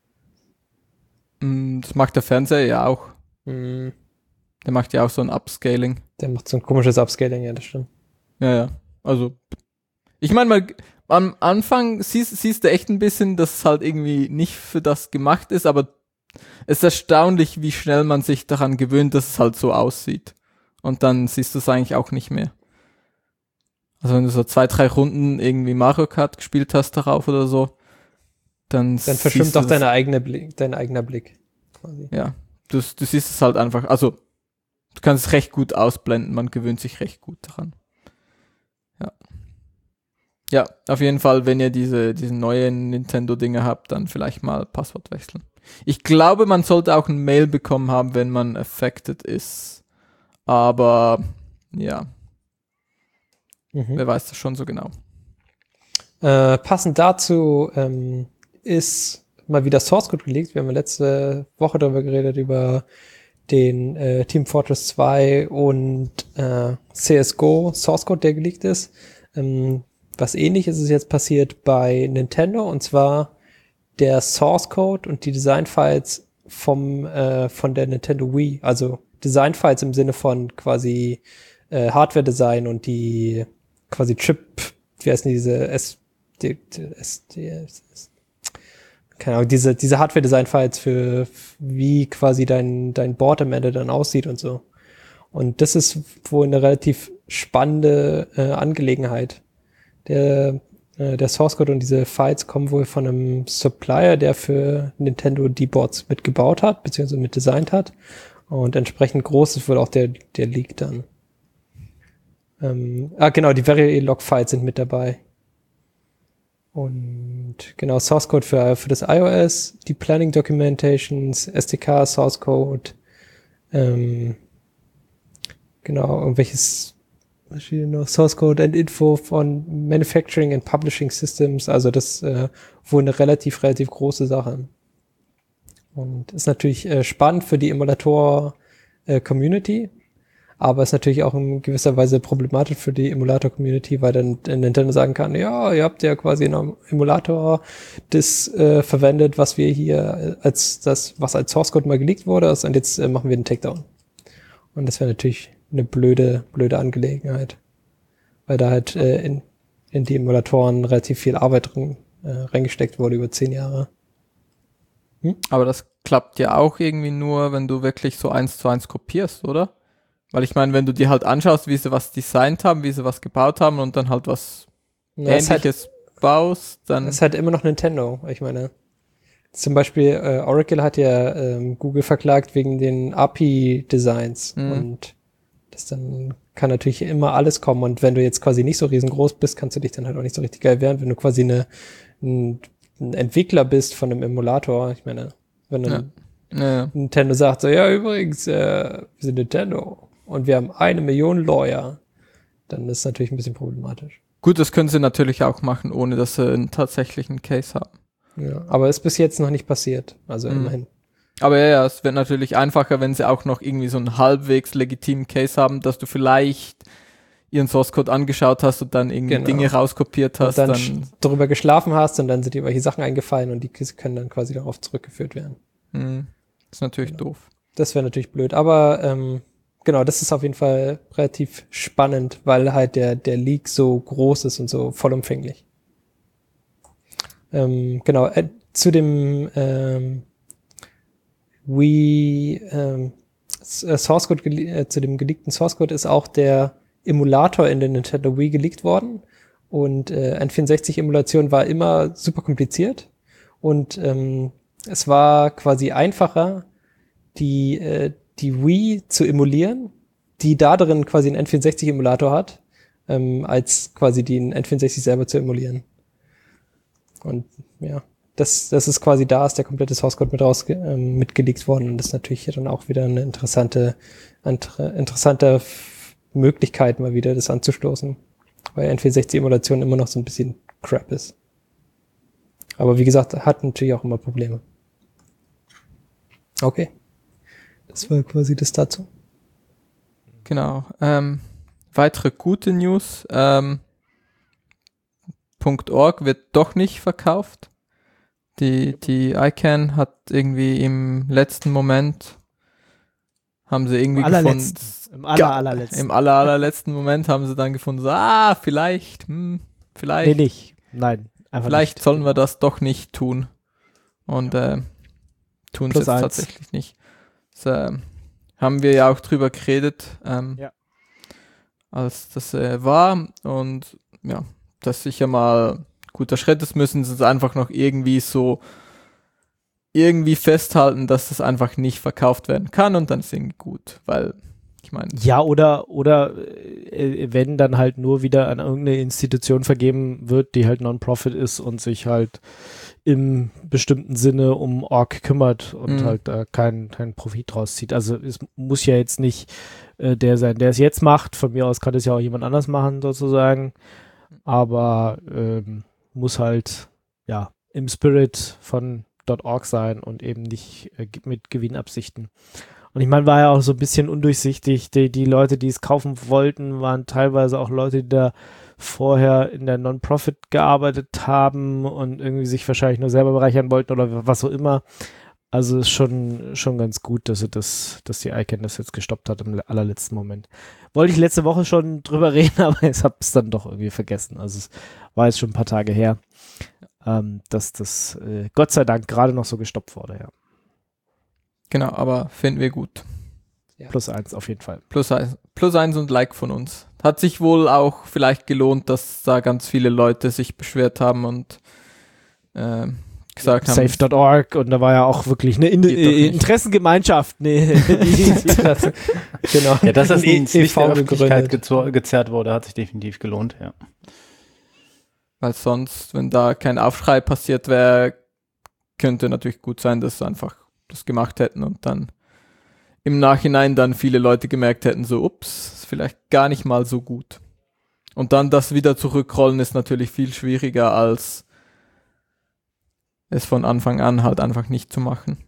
Das macht der Fernseher ja auch. Mm. Der macht ja auch so ein Upscaling. Der macht so ein komisches Upscaling, ja, das stimmt. Ja, ja. Also, ich meine mal, am Anfang siehst, siehst du echt ein bisschen, dass es halt irgendwie nicht für das gemacht ist, aber es ist erstaunlich, wie schnell man sich daran gewöhnt, dass es halt so aussieht. Und dann siehst du es eigentlich auch nicht mehr. Also wenn du so zwei, drei Runden irgendwie Mario Kart gespielt hast darauf oder so, dann Dann verschwimmt doch deine eigene Blick, dein eigener Blick. Quasi. Ja, du, du siehst es halt einfach, also du kannst es recht gut ausblenden, man gewöhnt sich recht gut daran. Ja. Ja, auf jeden Fall, wenn ihr diese, diese neuen Nintendo-Dinge habt, dann vielleicht mal Passwort wechseln. Ich glaube, man sollte auch ein Mail bekommen haben, wenn man affected ist. Aber, ja. Mhm. Wer weiß das schon so genau. Äh, passend dazu ähm, ist mal wieder Source Code gelegt. Wir haben letzte Woche darüber geredet, über den äh, Team Fortress zwei und äh, C S G O Source Code, der geleakt ist. Ähm, was ähnliches ist jetzt passiert bei Nintendo, und zwar der Source Code und die Design Files vom äh, von der Nintendo Wii, also Design Files im Sinne von quasi äh, Hardware Design und die quasi Chip, wie heißen diese S die, die, S, die, S, keine Ahnung, diese diese Hardware Design Files für wie quasi dein dein Board am Ende dann aussieht und so. Und das ist wohl eine relativ spannende äh, Angelegenheit. Der äh, der Source Code und diese Files kommen wohl von einem Supplier, der für Nintendo die Boards mitgebaut hat, beziehungsweise mit designt hat. Und entsprechend groß ist wohl auch der der Leak dann. Ähm, ah, genau, die Verilog-Files sind mit dabei. Und genau, Source Code für, für das iOS, die Planning Documentations, S D K, Source Code, ähm, genau, irgendwelches, was steht noch? Source Code and Info von Manufacturing and Publishing Systems, also das äh, wohl eine relativ, relativ große Sache. Und ist natürlich äh, spannend für die Emulator-Community, äh, aber ist natürlich auch in gewisser Weise problematisch für die Emulator-Community, weil dann Nintendo sagen kann, ja, ihr habt ja quasi einen Emulator das äh, verwendet, was wir hier als das, was als Source Code mal geleakt wurde, und jetzt äh, machen wir den Takedown. Und das wäre natürlich eine blöde, blöde Angelegenheit, weil da halt äh, in, in die Emulatoren relativ viel Arbeit drin, äh, reingesteckt wurde über zehn Jahre. Hm? Aber das klappt ja auch irgendwie nur, wenn du wirklich so eins zu eins kopierst, oder? Weil ich meine, wenn du dir halt anschaust, wie sie was designt haben, wie sie was gebaut haben und dann halt was ja, Ähnliches halt, baust, dann... Das ist halt immer noch Nintendo. Ich meine, zum Beispiel äh, Oracle hat ja ähm, Google verklagt wegen den A P I-Designs. Mhm. Und das dann kann natürlich immer alles kommen. Und wenn du jetzt quasi nicht so riesengroß bist, kannst du dich dann halt auch nicht so richtig geil wehren. Wenn du quasi eine, ein, ein Entwickler bist von einem Emulator, ich meine, wenn dann ja. Ja. Nintendo sagt so, ja übrigens, äh, wir sind Nintendo und wir haben eine Million Lawyer, dann ist es natürlich ein bisschen problematisch. Gut, das können sie natürlich auch machen, ohne dass sie einen tatsächlichen Case haben. Ja, aber ist bis jetzt noch nicht passiert, also mhm. immerhin. Aber ja, ja, es wird natürlich einfacher, wenn sie auch noch irgendwie so einen halbwegs legitimen Case haben, dass du vielleicht ihren Source Code angeschaut hast und dann irgendwie genau. Dinge rauskopiert hast. Und dann, dann sch- darüber geschlafen hast und dann sind dir welche Sachen eingefallen und die können dann quasi darauf zurückgeführt werden. Mhm. Das ist natürlich genau. doof. Das wäre natürlich blöd, aber ähm, genau, das ist auf jeden Fall relativ spannend, weil halt der, der Leak so groß ist und so vollumfänglich. Ähm, genau, äh, zu dem ähm, Wii ähm, Source Code, äh, zu dem geleakten Source Code ist auch der Emulator in den Nintendo Wii geleakt worden und äh, N vierundsechzig-Emulation war immer super kompliziert und ähm, es war quasi einfacher, die, äh, die Wii zu emulieren, die da drin quasi einen N vierundsechzig-Emulator hat, ähm, als quasi den N vierundsechzig selber zu emulieren. Und ja, das, das ist quasi da, ist der komplette Source Code mit raus ähm, mitgeleakt worden und das ist natürlich dann auch wieder eine interessante, inter, interessante F- Möglichkeit, mal wieder das anzustoßen, weil N vierundsechzig-Emulation immer noch so ein bisschen Crap ist. Aber wie gesagt, hat natürlich auch immer Probleme. Okay. Das war quasi das dazu. Genau. Ähm, weitere gute News. Ähm, .org wird doch nicht verkauft. Die, die I C A N hat irgendwie im letzten Moment haben sie irgendwie gefunden. Im aller, allerletzten. Im aller, allerletzten Moment haben sie dann gefunden, so, ah, vielleicht, hm, vielleicht. Nee, nicht. Nein, einfach Vielleicht nicht. sollen wir das doch nicht tun. Und äh, tun es jetzt eins. tatsächlich nicht. Das, äh, haben wir ja auch drüber geredet, ähm, Ja. als das äh, war. Und ja, das ist sicher mal ein guter Schritt. Das müssen sie einfach noch irgendwie so irgendwie festhalten, dass das einfach nicht verkauft werden kann und dann ist irgendwie gut, weil ich meine. Ja, oder, oder äh, wenn dann halt nur wieder an irgendeine Institution vergeben wird, die halt Non-Profit ist und sich halt im bestimmten Sinne um Org kümmert und Mhm. halt da äh, keinen kein Profit draus zieht. Also es muss ja jetzt nicht äh, der sein, der es jetzt macht. Von mir aus kann es ja auch jemand anders machen, sozusagen. Aber ähm, muss halt ja im Spirit von .org sein und eben nicht äh, mit Gewinnabsichten. Und ich meine, war ja auch so ein bisschen undurchsichtig. Die, die Leute, die es kaufen wollten, waren teilweise auch Leute, die da vorher in der Non-Profit gearbeitet haben und irgendwie sich wahrscheinlich nur selber bereichern wollten oder was auch immer. Also ist schon, schon ganz gut, dass sie das, dass die I C A N das jetzt gestoppt hat im allerletzten Moment. Wollte ich letzte Woche schon drüber reden, aber ich habe es dann doch irgendwie vergessen. Also es war jetzt schon ein paar Tage her, ähm, dass das äh, Gott sei Dank gerade noch so gestoppt wurde, ja. Genau, aber finden wir gut. Ja. Plus eins auf jeden Fall. Plus eins, plus eins und Like von uns. Hat sich wohl auch vielleicht gelohnt, dass da ganz viele Leute sich beschwert haben und äh, gesagt haben. Safe Punkt org und da war ja auch wirklich eine In- Geht doch nicht. äh, Interessengemeinschaft. Nee, Genau. Ja, dass das Ein ins Licht der E V Öffentlichkeit gegründet. gezo- gezerrt wurde, hat sich definitiv gelohnt, ja. Weil sonst, wenn da kein Aufschrei passiert wäre, könnte natürlich gut sein, dass sie einfach das gemacht hätten und dann im Nachhinein dann viele Leute gemerkt hätten, so ups, ist vielleicht gar nicht mal so gut. Und dann das wieder zurückrollen ist natürlich viel schwieriger, als es von Anfang an halt einfach nicht zu machen.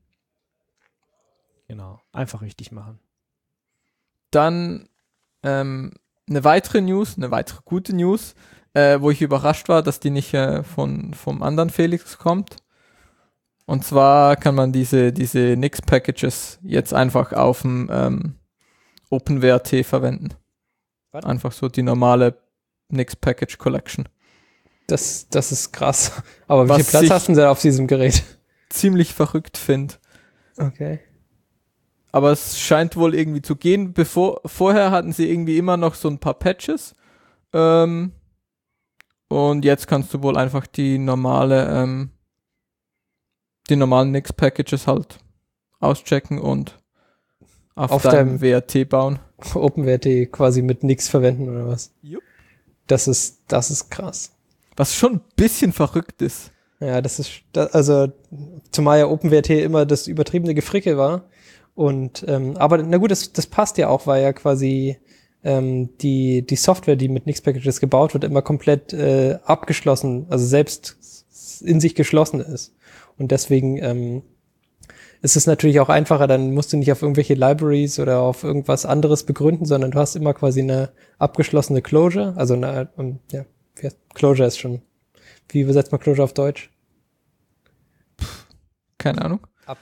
Genau, einfach richtig machen. Dann ähm, eine weitere News, eine weitere gute News, äh, wo ich überrascht war, dass die nicht äh, von, vom anderen Felix kommt. Und zwar kann man diese, diese N X-Packages jetzt einfach auf dem ähm, OpenWrt verwenden. Was? Einfach so die normale N X-Package Collection. Das, das ist krass. Aber wie Was viel Platz sich- hast du denn auf diesem Gerät? Ziemlich verrückt finde. Okay. Aber es scheint wohl irgendwie zu gehen. Bevor, vorher hatten sie irgendwie immer noch so ein paar Patches. Ähm, und jetzt kannst du wohl einfach die normale, ähm, die normalen N X-Packages halt auschecken und auf, Auf deinem deinem- W R T bauen. OpenWrt quasi mit nix verwenden oder was? Jupp. Das ist, das ist krass. Was schon ein bisschen verrückt ist. Ja, das ist, da- also, zumal ja OpenWrt immer das übertriebene Gefrickel war. Und, ähm, aber na gut, das, das passt ja auch, weil ja quasi ähm, die, die Software, die mit Nix-Packages gebaut wird, immer komplett äh, abgeschlossen, also selbst in sich geschlossen ist. Und deswegen ähm, ist es natürlich auch einfacher, dann musst du nicht auf irgendwelche Libraries oder auf irgendwas anderes begründen, sondern du hast immer quasi eine abgeschlossene Closure, also eine, um, ja, wie heißt- Closure ist schon, wie übersetzt man Closure auf Deutsch? Keine Ahnung. Ab.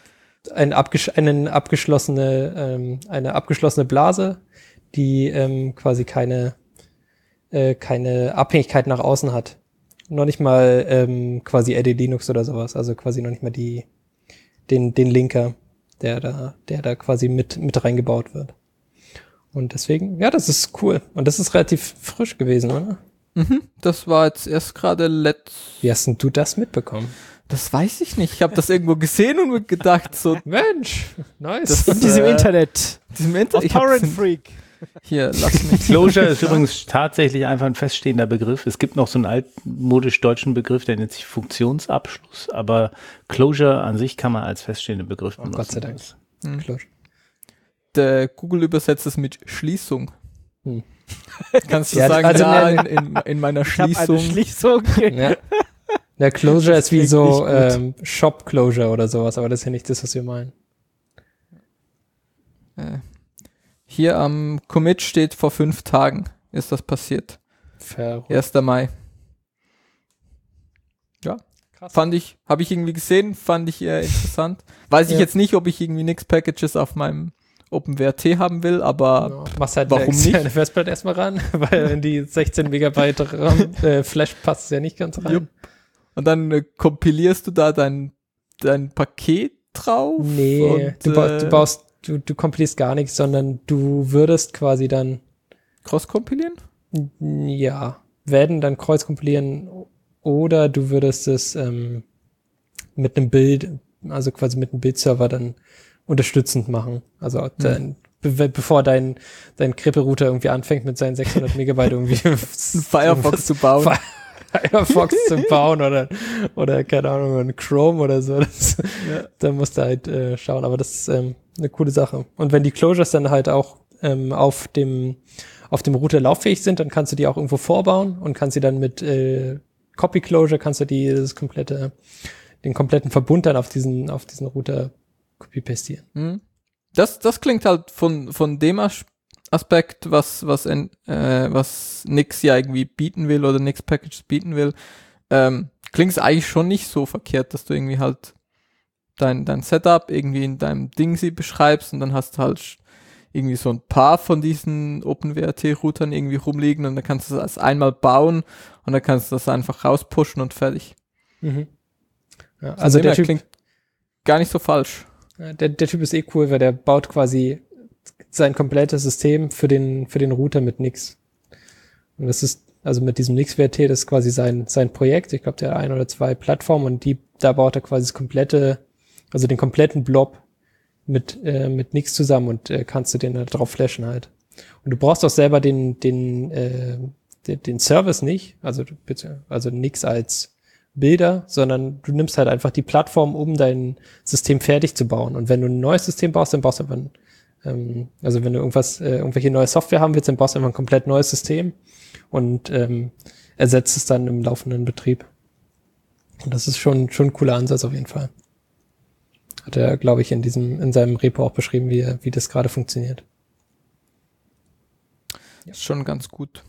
ein abgesch einen abgeschlossene, ähm, eine abgeschlossene Blase, die ähm, quasi keine, äh, keine Abhängigkeit nach außen hat. Noch nicht mal ähm, quasi A D Linux oder sowas, also quasi noch nicht mal die, den, den Linker, der da, der da quasi mit, mit reingebaut wird. Und deswegen, ja, das ist cool. Und das ist relativ frisch gewesen, oder? Mhm, das war jetzt erst gerade letzt. Wie hast denn du das mitbekommen? Das weiß ich nicht. Ich habe das irgendwo gesehen und mir gedacht, so. Mensch, nice. Das- In diesem äh, Internet. Diesem Inter Auf ich hab's Torrent in- Freak. Hier, lass mich. Closure ist übrigens tatsächlich einfach ein feststehender Begriff. Es gibt noch so einen altmodisch deutschen Begriff, der nennt sich Funktionsabschluss, aber Closure an sich kann man als feststehenden Begriff Oh, benutzen. Gott sei Dank. Hm. Closure. Der Google übersetzt es mit Schließung. Hm. Kannst du Ja, sagen, also ja, ne- in, in, in meiner Ich habe Schließung. eine Schließung. Ja. Der Closure Das ist wie klingt so nicht gut. ähm, Shop Closure oder sowas, aber das ist ja nicht das, was wir meinen. Äh, Hier am Commit steht, vor fünf Tagen ist das passiert. Verrückt. erster Mai. Ja, Krass. fand ich, habe ich irgendwie gesehen, fand ich eher interessant. Weiß ich Ja. jetzt nicht, ob ich irgendwie nix Packages auf meinem OpenWrt haben will, aber Ja, machst halt warum eine nicht? externe Festplatte erstmal ran, weil in die sechzehn Megabyte RAM, äh, Flash passt es ja nicht ganz rein. Jupp. und dann äh, kompilierst du da dein, dein Paket drauf. Nee, und, du, ba äh, du baust, du, du kompilierst gar nichts, sondern du würdest quasi dann, Cross-kompilieren? n- ja, werden dann kreuz kompilieren oder du würdest es ähm, mit einem Bild, also quasi mit einem Bildserver dann unterstützend machen. Also dein, be bevor dein, dein Krippe-Router irgendwie anfängt mit seinen sechshundert Megabyte irgendwie Firefox zu bauen. Fi- Firefox zu bauen oder, oder keine Ahnung, ein Chrome oder so. Das, Ja. Da musst du halt äh, schauen, aber das ist ähm, eine coole Sache. Und wenn die Closures dann halt auch ähm, auf dem auf dem Router lauffähig sind, dann kannst du die auch irgendwo vorbauen und kannst sie dann mit äh, Copy Closure kannst du die das komplette den kompletten Verbund dann auf diesen auf diesen Router copy-pastieren. Hm. Das, das klingt halt von, von dem As Aspekt, was, was, in, äh, was Nix ja irgendwie bieten will oder Nix Packages bieten will, ähm, klingt es eigentlich schon nicht so verkehrt, dass du irgendwie halt dein, dein Setup irgendwie in deinem Ding sie beschreibst und dann hast du halt sch- irgendwie so ein paar von diesen OpenWrt-Routern irgendwie rumliegen und dann kannst du das einmal bauen und dann kannst du das einfach rauspushen und fertig. Mhm. Ja, Von also dem der her Typ klingt gar nicht so falsch. Ja, Der, der Typ ist eh cool, weil der baut quasi sein komplettes System für den, für den Router mit Nix. Und das ist, also mit diesem Nix-W R T, das ist quasi sein, sein Projekt. Ich glaube, der hat ein oder zwei Plattformen und die, da baut er quasi das komplette, also den kompletten Blob mit, äh, mit Nix zusammen und äh, kannst du den da drauf flashen halt. Und du brauchst auch selber den, den, äh, den, den Service nicht, also, du- bitte- also Nix als Bilder, sondern du nimmst halt einfach die Plattform, um dein System fertig zu bauen. Und wenn du ein neues System baust, dann baust du einfach ein, ähm, also wenn du irgendwas, äh, irgendwelche neue Software haben willst, dann baust du einfach ein komplett neues System und ähm, ersetzt es dann im laufenden Betrieb. Und das ist schon, schon ein cooler Ansatz auf jeden Fall. Hat er, glaube ich, in diesem, in seinem Repo auch beschrieben, wie, er- wie das gerade funktioniert. Ist schon ganz gut.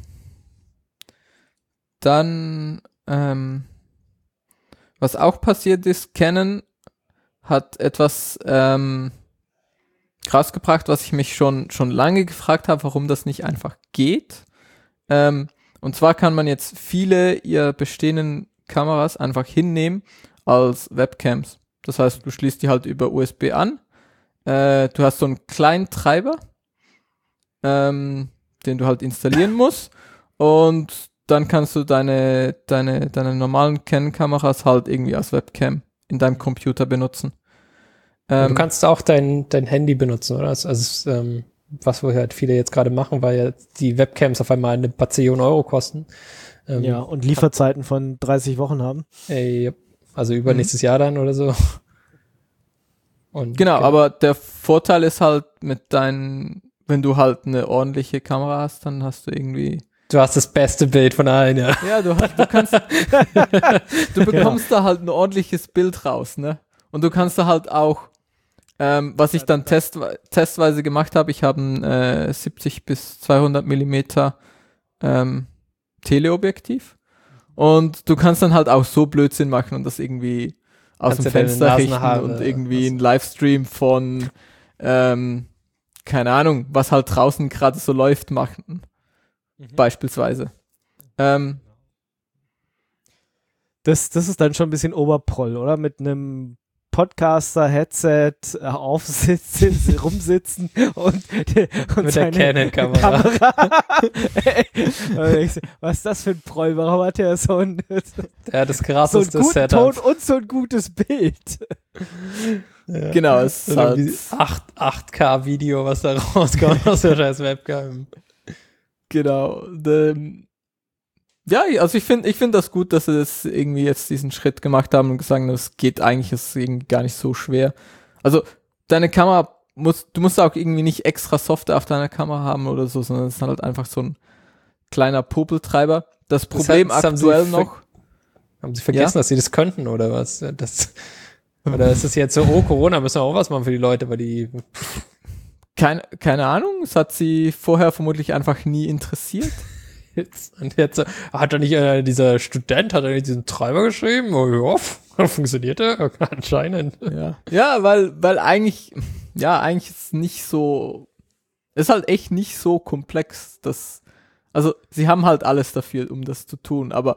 Dann, ähm, was auch passiert ist, Canon hat etwas ähm, rausgebracht, was ich mich schon, schon lange gefragt habe, warum das nicht einfach geht. Ähm, und zwar kann man jetzt viele ihrer bestehenden Kameras einfach hinnehmen als Webcams. Das heißt, du schließt die halt über U S B an. Äh, du hast so einen kleinen Treiber, ähm, den du halt installieren musst. Und dann kannst du deine, deine, deine normalen Canon-Kameras halt irgendwie als Webcam in deinem Computer benutzen. Und Ähm, du kannst auch dein, dein Handy benutzen, oder? Also, also ähm, was wohl halt viele jetzt gerade machen, weil ja die Webcams auf einmal eine Bazillion Euro kosten. Ähm, Ja, und Lieferzeiten von dreißig Wochen haben. Ey, yep. Also übernächstes Jahr dann oder so. Und Genau, aber der Vorteil ist halt mit deinen, wenn du halt eine ordentliche Kamera hast, dann hast du irgendwie, du hast das beste Bild von allen, ja. ja, du, hast, du kannst, du bekommst da halt ein ordentliches Bild raus, ne? Und du kannst da halt auch, ähm, was ich dann test, testweise gemacht habe, ich habe ein äh, siebzig bis zweihundert Millimeter ähm, Teleobjektiv und du kannst dann halt auch so Blödsinn machen und das irgendwie aus Kannst dem du deine Fenster richten Nasenhaare- und irgendwie was- einen Livestream von, ähm, keine Ahnung, was halt draußen gerade so läuft, machen. Mhm. Beispielsweise. Ähm, Das, das ist dann schon ein bisschen Oberproll, oder? Mit einem Podcaster-Headset äh, aufsitzen, rumsitzen und, und Mit der seine Canon-Kamera. Kamera. Und ich so, was ist das für ein Proll? Warum hat er so ein, Ja, das so einen krasseste guten Setup. Ton und so ein gutes Bild? Ja. genau, es ist Oder halt, wie acht, acht K Video, was da rauskommt aus der scheiß Webcam. genau. Ähm, ja, also ich finde ich finde das gut, dass sie das irgendwie jetzt diesen Schritt gemacht haben und gesagt haben, es geht eigentlich, es ist irgendwie gar nicht so schwer. Also deine Kamera muss, du musst auch irgendwie nicht extra Software auf deiner Kamera haben oder so, sondern es ist halt einfach so ein kleiner Popeltreiber. Das Problem das haben sie aktuell ver- noch, Haben sie vergessen, Ja? dass sie das könnten, oder was? Das, oder ist es jetzt so, oh, Corona, müssen wir auch was machen für die Leute, weil die, keine, keine Ahnung, es hat sie vorher vermutlich einfach nie interessiert. jetzt, und jetzt, äh, hat da nicht äh, dieser Student, hat er nicht diesen Treiber geschrieben? Oh ja, funktioniert er? Okay, anscheinend. Ja, ja, weil, weil eigentlich, ja, eigentlich ist es nicht so, ist halt echt nicht so komplex, dass, also sie haben halt alles dafür, um das zu tun, aber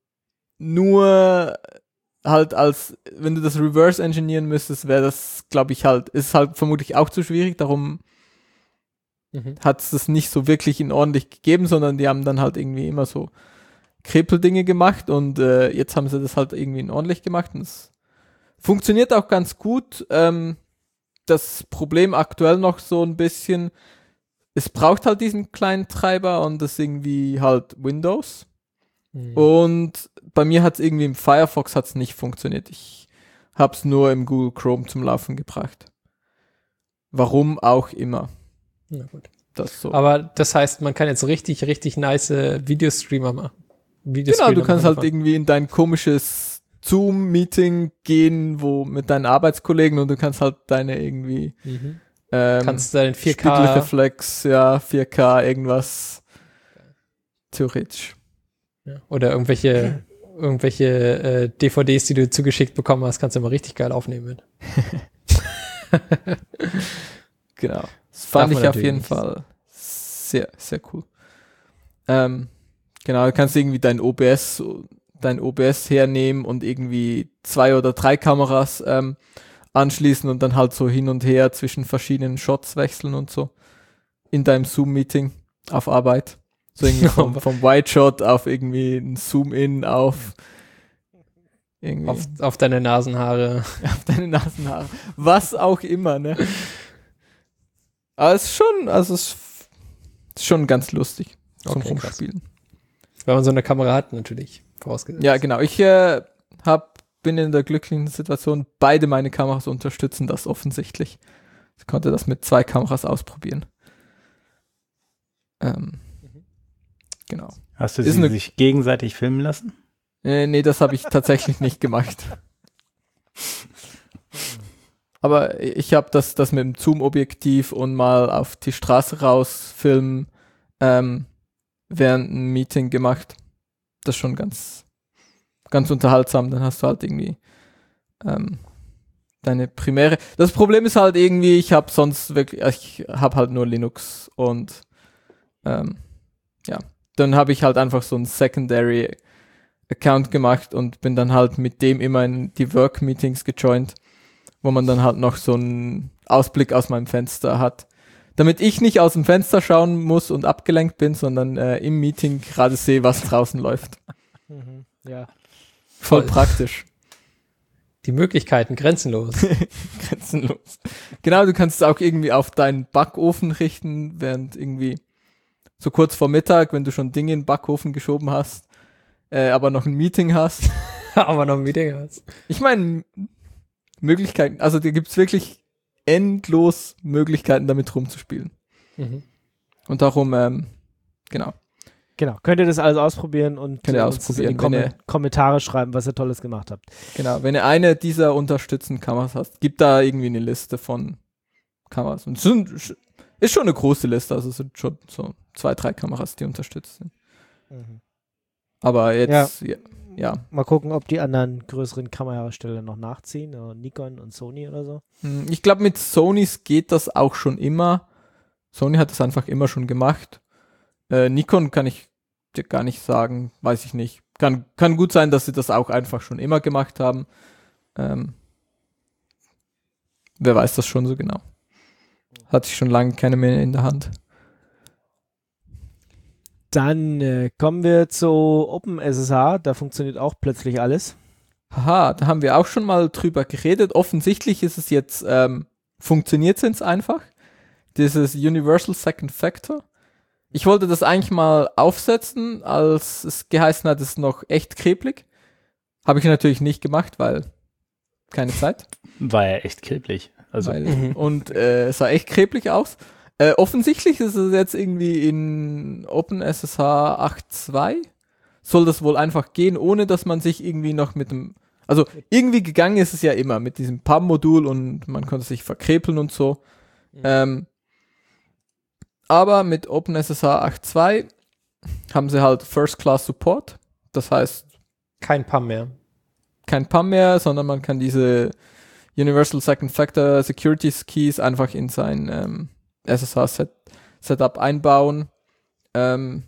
nur halt als, wenn du das reverse engineeren müsstest, wäre das, glaube ich, halt, ist halt vermutlich auch zu schwierig, darum Mhm. hat es das nicht so wirklich in ordentlich gegeben, sondern die haben dann halt irgendwie immer so Krepeldinge gemacht und äh, jetzt haben sie das halt irgendwie in ordentlich gemacht und es funktioniert auch ganz gut. Ähm, das Problem aktuell noch so ein bisschen, es braucht halt diesen kleinen Treiber und das ist irgendwie halt Windows. Mhm. Und bei mir hat es irgendwie im Firefox hat's nicht funktioniert. Ich habe es nur im Google Chrome zum Laufen gebracht. Warum auch immer. Na gut. Das so. Aber das heißt, man kann jetzt richtig, richtig nice Videostreamer machen. Genau, Videostreamer du kannst machen halt davon. irgendwie in dein komisches Zoom-Meeting gehen, wo mit deinen Arbeitskollegen und du kannst halt deine irgendwie Mhm. ähm, Kannst deinen vier K, Spiegelreflex, ja, vier K, irgendwas theoretisch. ja, oder irgendwelche, irgendwelche äh, D V Ds, die du zugeschickt bekommen hast, kannst du immer richtig geil aufnehmen mit. Genau. Das fand man ich auf natürlich jeden nicht. Fall sehr, sehr cool. Ähm, genau, du kannst irgendwie dein O B S, dein O B S hernehmen und irgendwie zwei oder drei Kameras ähm, anschließen und dann halt so hin und her zwischen verschiedenen Shots wechseln und so. In deinem Zoom-Meeting auf Arbeit. So irgendwie vom, vom Wide Shot auf irgendwie ein Zoom-In auf irgendwie Auf, auf deine Nasenhaare. auf deine Nasenhaare. Was auch immer, ne? Aber es ist schon, also es ist schon ganz lustig zum Okay, krass. Rumspielen. Wenn man so eine Kamera hat, natürlich. Vorausgesetzt. Ja, genau. Ich äh, hab, bin in der glücklichen Situation, beide meine Kameras unterstützen das offensichtlich. Ich konnte das mit zwei Kameras ausprobieren. Ähm, genau. Hast du Ist sie eine- sich gegenseitig filmen lassen? Äh, nee, das habe ich tatsächlich nicht gemacht. Aber ich habe das, das mit dem Zoom-Objektiv und mal auf die Straße raus filmen ähm, während einem Meeting gemacht. Das ist schon ganz, ganz unterhaltsam. Dann hast du halt irgendwie ähm, deine Primäre. Das Problem ist halt irgendwie, ich habe sonst wirklich, ich habe halt nur Linux und ähm, ja, dann habe ich halt einfach so ein Secondary Account gemacht und bin dann halt mit dem immer in die Work-Meetings gejoint, wo man dann halt noch so einen Ausblick aus meinem Fenster hat. Damit ich nicht aus dem Fenster schauen muss und abgelenkt bin, sondern äh, im Meeting gerade sehe, was draußen läuft. Mhm. Ja. Voll Voll. praktisch. Die Möglichkeiten grenzenlos. Grenzenlos. Genau, du kannst es auch irgendwie auf deinen Backofen richten, während irgendwie so kurz vor Mittag, wenn du schon Dinge in den Backofen geschoben hast, äh, aber noch ein Meeting hast. Aber noch ein Meeting hast. Ich meine, Möglichkeiten, also da gibt es wirklich endlos Möglichkeiten, damit rumzuspielen. Mhm. Und darum, ähm, genau. Genau. Könnt ihr das alles ausprobieren und Könnt ihr uns das ausprobieren, in die wenn Kommen- ihr- Kommentare schreiben, was ihr Tolles gemacht habt. Genau, wenn ihr eine dieser unterstützenden Kameras hast, gibt da irgendwie eine Liste von Kameras. Und es sind, ist schon eine große Liste, also es sind schon so zwei, drei Kameras, die unterstützt sind. Aber jetzt, ja. ja. Mal gucken, ob die anderen größeren Kamerahersteller noch nachziehen, oder Nikon und Sony oder so. Ich glaube, mit Sonys geht das auch schon immer. Sony hat das einfach immer schon gemacht. Äh, Nikon kann ich dir gar nicht sagen, weiß ich nicht. Kann, kann gut sein, dass sie das auch einfach schon immer gemacht haben. Ähm, wer weiß das schon so genau. Hatte ich schon lange keine mehr in der Hand. Dann äh, kommen wir zu OpenSSH, da funktioniert auch plötzlich alles. Haha, da haben wir auch schon mal drüber geredet. Offensichtlich ist es jetzt, ähm, funktioniert es jetzt einfach. Dieses Universal Second Factor. Ich wollte das eigentlich mal aufsetzen, als es geheißen hat, es ist noch echt kreblig. Habe ich natürlich nicht gemacht, weil keine Zeit. War ja echt klebrig. Also, Weil, mhm. Und äh, es sah echt kreblig aus. Äh, offensichtlich ist es jetzt irgendwie in OpenSSH acht Punkt zwei. Soll das wohl einfach gehen, ohne dass man sich irgendwie noch mit dem... Also irgendwie gegangen ist es ja immer mit diesem P A M-Modul und man konnte sich verkrepeln und so. Mhm. Ähm, aber mit OpenSSH acht Punkt zwei haben sie halt First-Class-Support. Das heißt... Kein P A M mehr. Kein P A M mehr, sondern man kann diese Universal Second Factor Security Keys einfach in sein ähm, S S H-Setup einbauen. Ähm,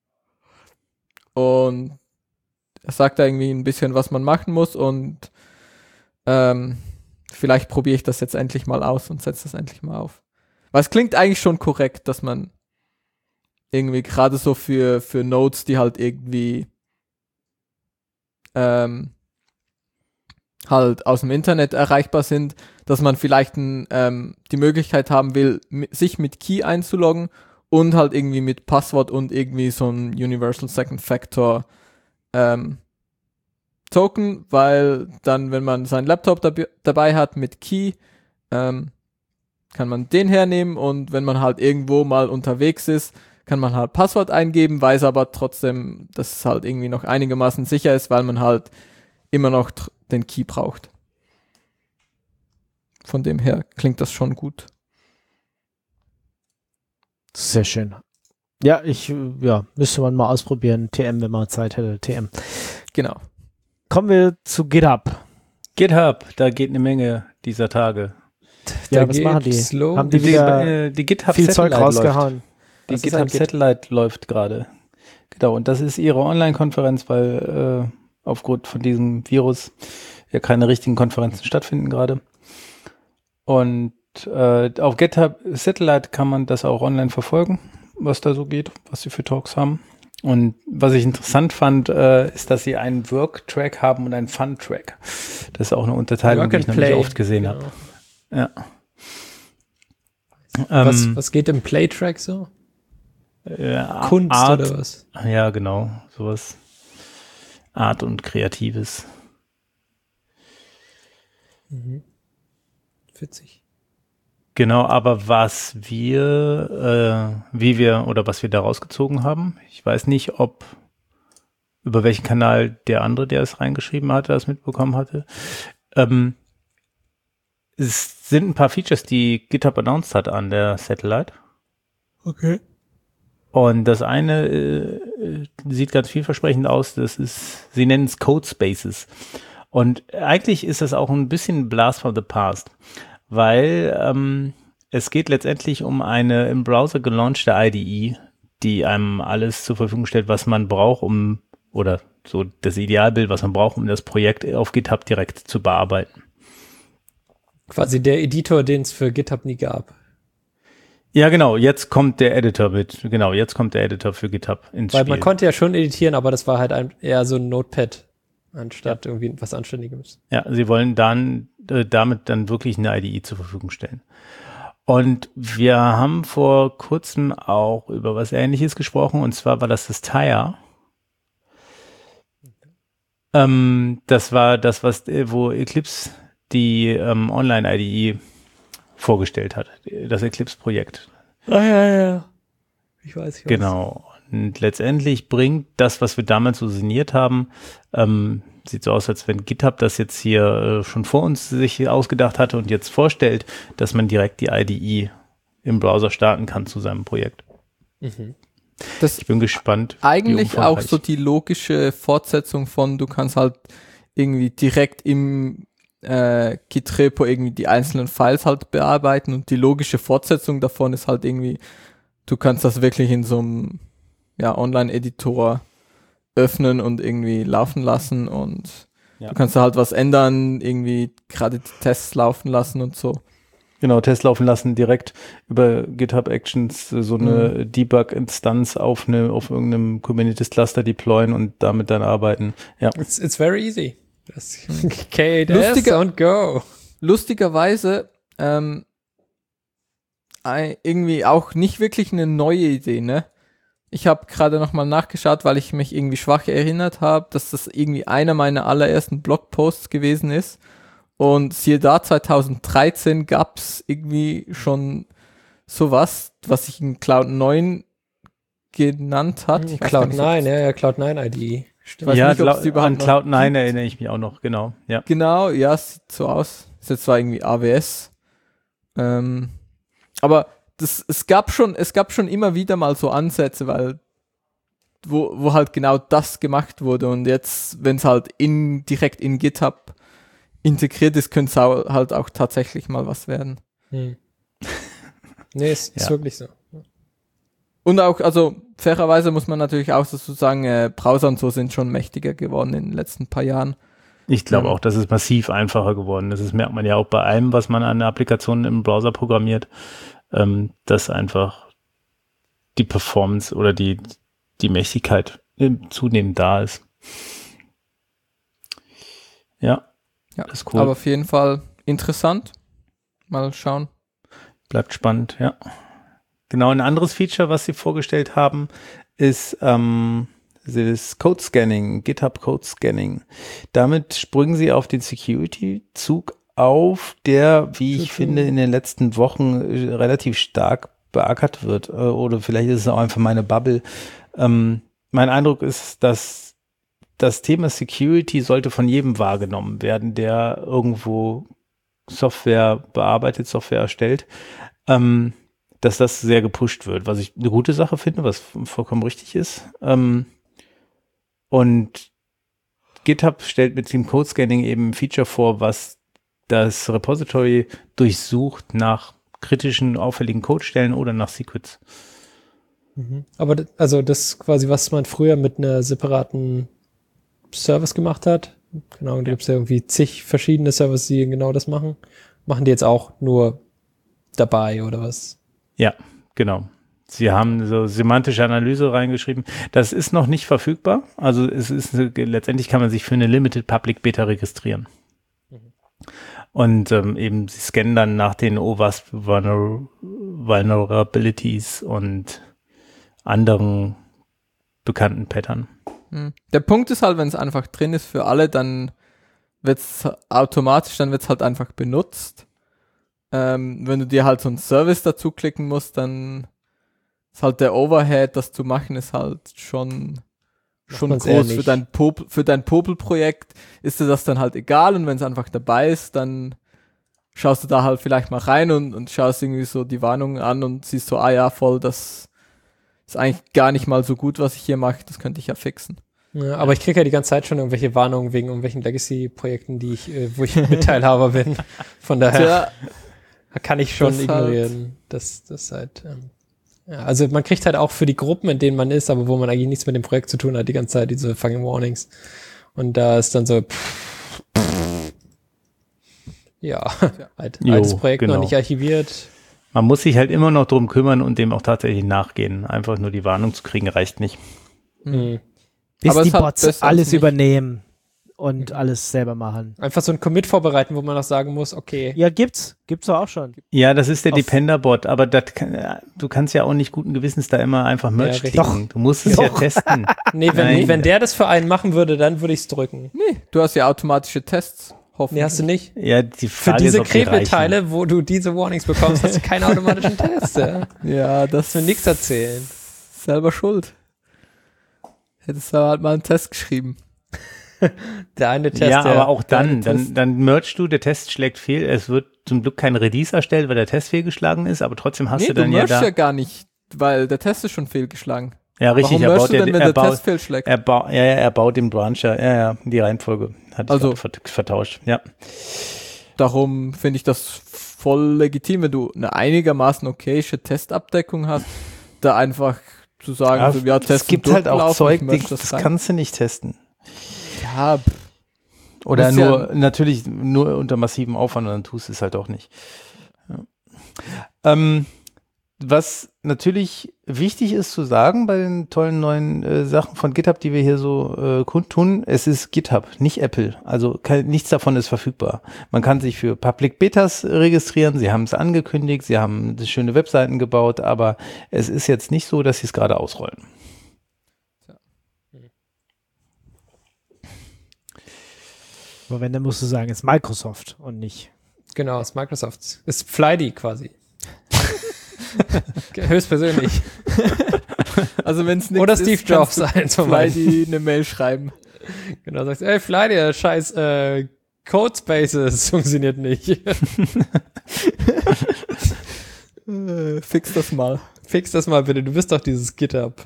und er sagt da irgendwie ein bisschen, was man machen muss und ähm, vielleicht probiere ich das jetzt endlich mal aus und setze das endlich mal auf. Weil es klingt eigentlich schon korrekt, dass man irgendwie gerade so für, für Nodes, die halt irgendwie ähm, halt aus dem Internet erreichbar sind, dass man vielleicht ein, ähm, die Möglichkeit haben will, m- sich mit Key einzuloggen und halt irgendwie mit Passwort und irgendwie so ein Universal Second Factor ähm, Token, weil dann, wenn man seinen Laptop dab- dabei hat mit Key, ähm, kann man den hernehmen und wenn man halt irgendwo mal unterwegs ist, kann man halt Passwort eingeben, weiß aber trotzdem, dass es halt irgendwie noch einigermaßen sicher ist, weil man halt immer noch tr- den Key braucht. Von dem her klingt das schon gut. Sehr schön. Ja, ich, ja, müsste man mal ausprobieren. T M, wenn man Zeit hätte. T M. Genau. Kommen wir zu GitHub. GitHub, da geht eine Menge dieser Tage. Ja, Da was machen die? geht's los. Haben die Die, wieder äh, die GitHub viel Zeug Satellite rausgehauen? läuft. Die Was ist ein GitHub Git? Satellite läuft gerade. Genau, und das ist ihre Online-Konferenz, weil äh, aufgrund von diesem Virus ja keine richtigen Konferenzen stattfinden gerade. Und äh, auf GitHub Satellite kann man das auch online verfolgen, was da so geht, was sie für Talks haben. Und was ich interessant fand, äh, ist, dass sie einen Work-Track haben und einen Fun-Track. Das ist auch eine Unterteilung, Work die and ich noch Play. nicht oft gesehen Genau. habe. Ja. Was, Ähm, was geht im Playtrack so? ja, Kunst Art, oder was? Ja, genau, sowas. Art und Kreatives. Mhm. Witzig. Genau, aber was wir, äh, wie wir oder was wir da rausgezogen haben, ich weiß nicht, ob über welchen Kanal der andere, der es reingeschrieben hatte, das mitbekommen hatte. Ähm, es sind ein paar Features, die GitHub announced hat an der Satellite. Okay. Und das eine äh, sieht ganz vielversprechend aus. Das ist, sie nennen es Code Spaces. Und eigentlich ist das auch ein bisschen Blast from the Past, weil ähm, es geht letztendlich um eine im Browser gelaunchte I D E, die einem alles zur Verfügung stellt, was man braucht, um, oder so das Idealbild, was man braucht, um das Projekt auf GitHub direkt zu bearbeiten. Quasi der Editor, den es für GitHub nie gab. Ja, genau, jetzt kommt der Editor mit, genau, jetzt kommt der Editor für GitHub ins Weil Spiel. man konnte ja schon editieren, aber das war halt ein, eher so ein Notepad, anstatt irgendwie was Anständiges. Ja, sie wollen dann äh, damit dann wirklich eine I D E zur Verfügung stellen. Und wir haben vor kurzem auch über was Ähnliches gesprochen, und zwar war das das Tire. Ähm, das war das, was äh, wo Eclipse die ähm, Online-I D E vorgestellt hat, das Eclipse-Projekt. Ah, ja, ja. Ich weiß, ich weiß. Genau. Und letztendlich bringt das, was wir damals so signiert haben, ähm, sieht so aus, als wenn GitHub das jetzt hier äh, schon vor uns sich ausgedacht hatte und jetzt vorstellt, dass man direkt die I D E im Browser starten kann zu seinem Projekt. Mhm. Das Ich bin gespannt. wie eigentlich auch umfangreich. so die logische Fortsetzung von, du kannst halt irgendwie direkt im äh, Git-Repo irgendwie die einzelnen Files halt bearbeiten und die logische Fortsetzung davon ist halt irgendwie, du kannst das wirklich in so einem ja, Online-Editor öffnen und irgendwie laufen lassen und Ja. du kannst da halt was ändern, irgendwie gerade die Tests laufen lassen und so. Genau, Tests laufen lassen, direkt über GitHub Actions äh, so eine Debug-Instanz auf, eine, auf irgendeinem Kubernetes-Cluster deployen und damit dann arbeiten. Ja, It's, it's very easy. Das K eight S Lustiger- und go. Lustigerweise ähm, ei- irgendwie auch nicht wirklich eine neue Idee, ne? Ich habe gerade nochmal nachgeschaut, weil ich mich irgendwie schwach erinnert habe, dass das irgendwie einer meiner allerersten Blogposts gewesen ist. Und siehe da, zwanzig dreizehn gab's irgendwie schon sowas, was sich in Cloud neun genannt hat. Ich weiß gar Cloud nicht, ob neun, das- ja, ja, Cloud neun I D E. Ich weiß ja nicht, ob es die Clou- überhaupt an noch Cloud nine erinnere ich mich auch noch, genau. Ja. Genau, ja, es sieht so aus. Ist jetzt zwar irgendwie A W S. Ähm, aber das, es gab schon, es gab schon immer wieder mal so Ansätze, weil wo, wo halt genau das gemacht wurde und jetzt, wenn es halt in, direkt in GitHub integriert ist, könnte es au- halt auch tatsächlich mal was werden. Hm. Nee, ist, ist Ja. wirklich so. Und auch, also fairerweise muss man natürlich auch dazu sagen, äh, Browser und so sind schon mächtiger geworden in den letzten paar Jahren. Ich glaube Ja. auch, dass es massiv einfacher geworden ist. Das merkt man ja auch bei allem, was man an Applikationen im Browser programmiert, ähm, dass einfach die Performance oder die, die Mächtigkeit äh, zunehmend da ist. Ja, Ja, das ist cool. aber auf jeden Fall interessant. Mal schauen. Bleibt spannend, ja. Genau, ein anderes Feature, was sie vorgestellt haben, ist ähm, das Code Scanning, GitHub Code Scanning. Damit springen sie auf den Security-Zug auf, der, wie ich finde, in den letzten Wochen äh, relativ stark beackert wird. Äh, oder vielleicht ist es auch einfach meine Bubble. Ähm, mein Eindruck ist, dass das Thema Security sollte von jedem wahrgenommen werden, der irgendwo Software bearbeitet, Software erstellt. Ähm, dass das sehr gepusht wird, was ich eine gute Sache finde, was vollkommen richtig ist. Ähm, und GitHub stellt mit dem Code Scanning eben ein Feature vor, was das Repository durchsucht nach kritischen, auffälligen Codestellen oder nach Secrets. Mhm. Aber d- also das ist quasi, was man früher mit einer separaten Service gemacht hat. Genau, da gibt es ja irgendwie zig verschiedene Services, die genau das machen. Machen die jetzt auch nur dabei oder was? Ja, genau. Sie haben so semantische Analyse reingeschrieben. Das ist noch nicht verfügbar. Also es ist letztendlich kann man sich für eine Limited Public Beta registrieren. Und ähm, eben sie scannen dann nach den O WASP Vulner- Vulnerabilities und anderen bekannten Pattern. Hm. Der Punkt ist halt, wenn es einfach drin ist für alle, dann wird es automatisch, dann wird es halt einfach benutzt. Ähm, wenn du dir halt so einen Service dazu klicken musst, dann ist halt der Overhead, das zu machen, ist halt schon, schon man's eher groß. Für nicht. dein Popel, für dein Popel-Projekt ist dir das dann halt egal und wenn es einfach dabei ist, dann schaust du da halt vielleicht mal rein und, und schaust irgendwie so die Warnungen an und siehst so, ah ja, voll, das ist eigentlich gar nicht mal so gut, was ich hier mache, das könnte ich ja fixen. Ja, aber ich kriege ja die ganze Zeit schon irgendwelche Warnungen wegen irgendwelchen Legacy-Projekten, die ich, äh, wo ich Mitteilhaber bin. Von daher Tja, kann ich schon das ignorieren. Das, das halt, ähm, ja, also man kriegt halt auch für die Gruppen, in denen man ist, aber wo man eigentlich nichts mit dem Projekt zu tun hat, die ganze Zeit diese fucking Warnings. Und da ist dann so, pff, pff, ja, halt, Jo, altes Projekt genau. noch nicht archiviert. Man muss sich halt immer noch drum kümmern und dem auch tatsächlich nachgehen. Einfach nur die Warnung zu kriegen reicht nicht. Mhm. Bis Aber die es hat Bots besser als alles nicht. übernehmen und alles selber machen. Einfach so ein Commit vorbereiten, wo man noch sagen muss, okay, Ja, gibt's. Gibt's doch auch schon. Ja, das ist der Auf- Depender-Bot, aber das kann, du kannst ja auch nicht guten Gewissens da immer einfach Merch richtig. klicken. Du musst es ja Doch. testen. nee, wenn, Nein. wenn der das für einen machen würde, dann würde ich es drücken. nee, du hast ja automatische Tests. Hoffentlich. Nee, hast du nicht? Ja, die Für Frage diese ist, ob die reichen. Krebelteile, wo du diese Warnings bekommst, hast du keine automatischen Tests. Ja? Ja, das Kannst mir nichts erzählen. selber schuld. Hättest du halt mal einen Test geschrieben. Der eine Test, Ja, der, aber auch der dann, eine dann, Test- dann mergst du, der Test schlägt fehl. Es wird zum Glück kein Release erstellt, weil der Test fehlgeschlagen ist, aber trotzdem hast nee, du du dann ja merchst da. ja gar nicht, weil der Test ist schon fehlgeschlagen. Ja, richtig. Warum Er löscht baut, du denn, ja, wenn er, der baut, Test fehlschlägt? er, ba ja, ja, er baut den Branch, ja, ja, ja, die Reihenfolge hat Also- also vert vertauscht. Ja. Darum finde ich das voll legitim, wenn du eine einigermaßen okayische Testabdeckung hast, da einfach zu sagen, Ja, so, ja, es Testen gibt halt auch durchlaufen, Zeug, ich die, möchte das rein. kannst du nicht testen. Ja, pff, Oder Muss ja- nur, natürlich nur unter massivem Aufwand und dann tust du es halt auch nicht. Ja. Ähm, was natürlich wichtig ist zu sagen bei den tollen neuen äh, Sachen von GitHub, die wir hier so äh, kundtun, es ist GitHub, nicht Apple. Also kein, nichts davon ist verfügbar. Man kann sich für Public Betas registrieren, sie haben es angekündigt, sie haben schöne Webseiten gebaut, aber es ist jetzt nicht so, dass sie es gerade ausrollen. Aber wenn, dann musst du sagen, es ist Microsoft und nicht. Genau, ist Microsoft. Ist Flighty quasi. Höchstpersönlich. also wenn es Oder Steve Jobs, eins von beiden. die eine Mail schreiben. Genau, sagst, ey, Flighty, der scheiß äh, Codespaces funktioniert nicht. Äh, fix das mal. Fix das mal bitte, du bist doch dieses GitHub.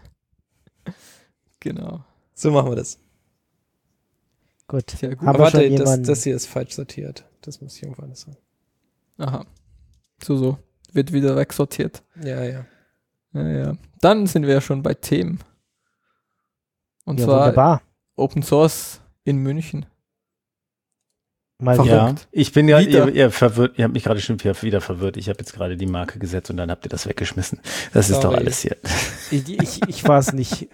Genau. So machen wir das. Gut. Sehr gut. Haben Aber wir schon warte, das, jemanden? das hier ist falsch sortiert. Das muss ich irgendwo anders sagen. Aha. So, so. Wird wieder wegsortiert. Ja, ja. Ja, ja. Dann sind wir ja schon bei Themen. Und Ja, zwar wunderbar. Open Source in München. Mal Verrückt. wieder. Ja, ich bin ja, Wieder. ihr, ihr verwirrt, ihr habt mich gerade schon wieder, wieder verwirrt. Ich habe jetzt gerade die Marke gesetzt und dann habt ihr das weggeschmissen. Das ist Sorry. doch alles hier. Ich, ich, ich war es nicht.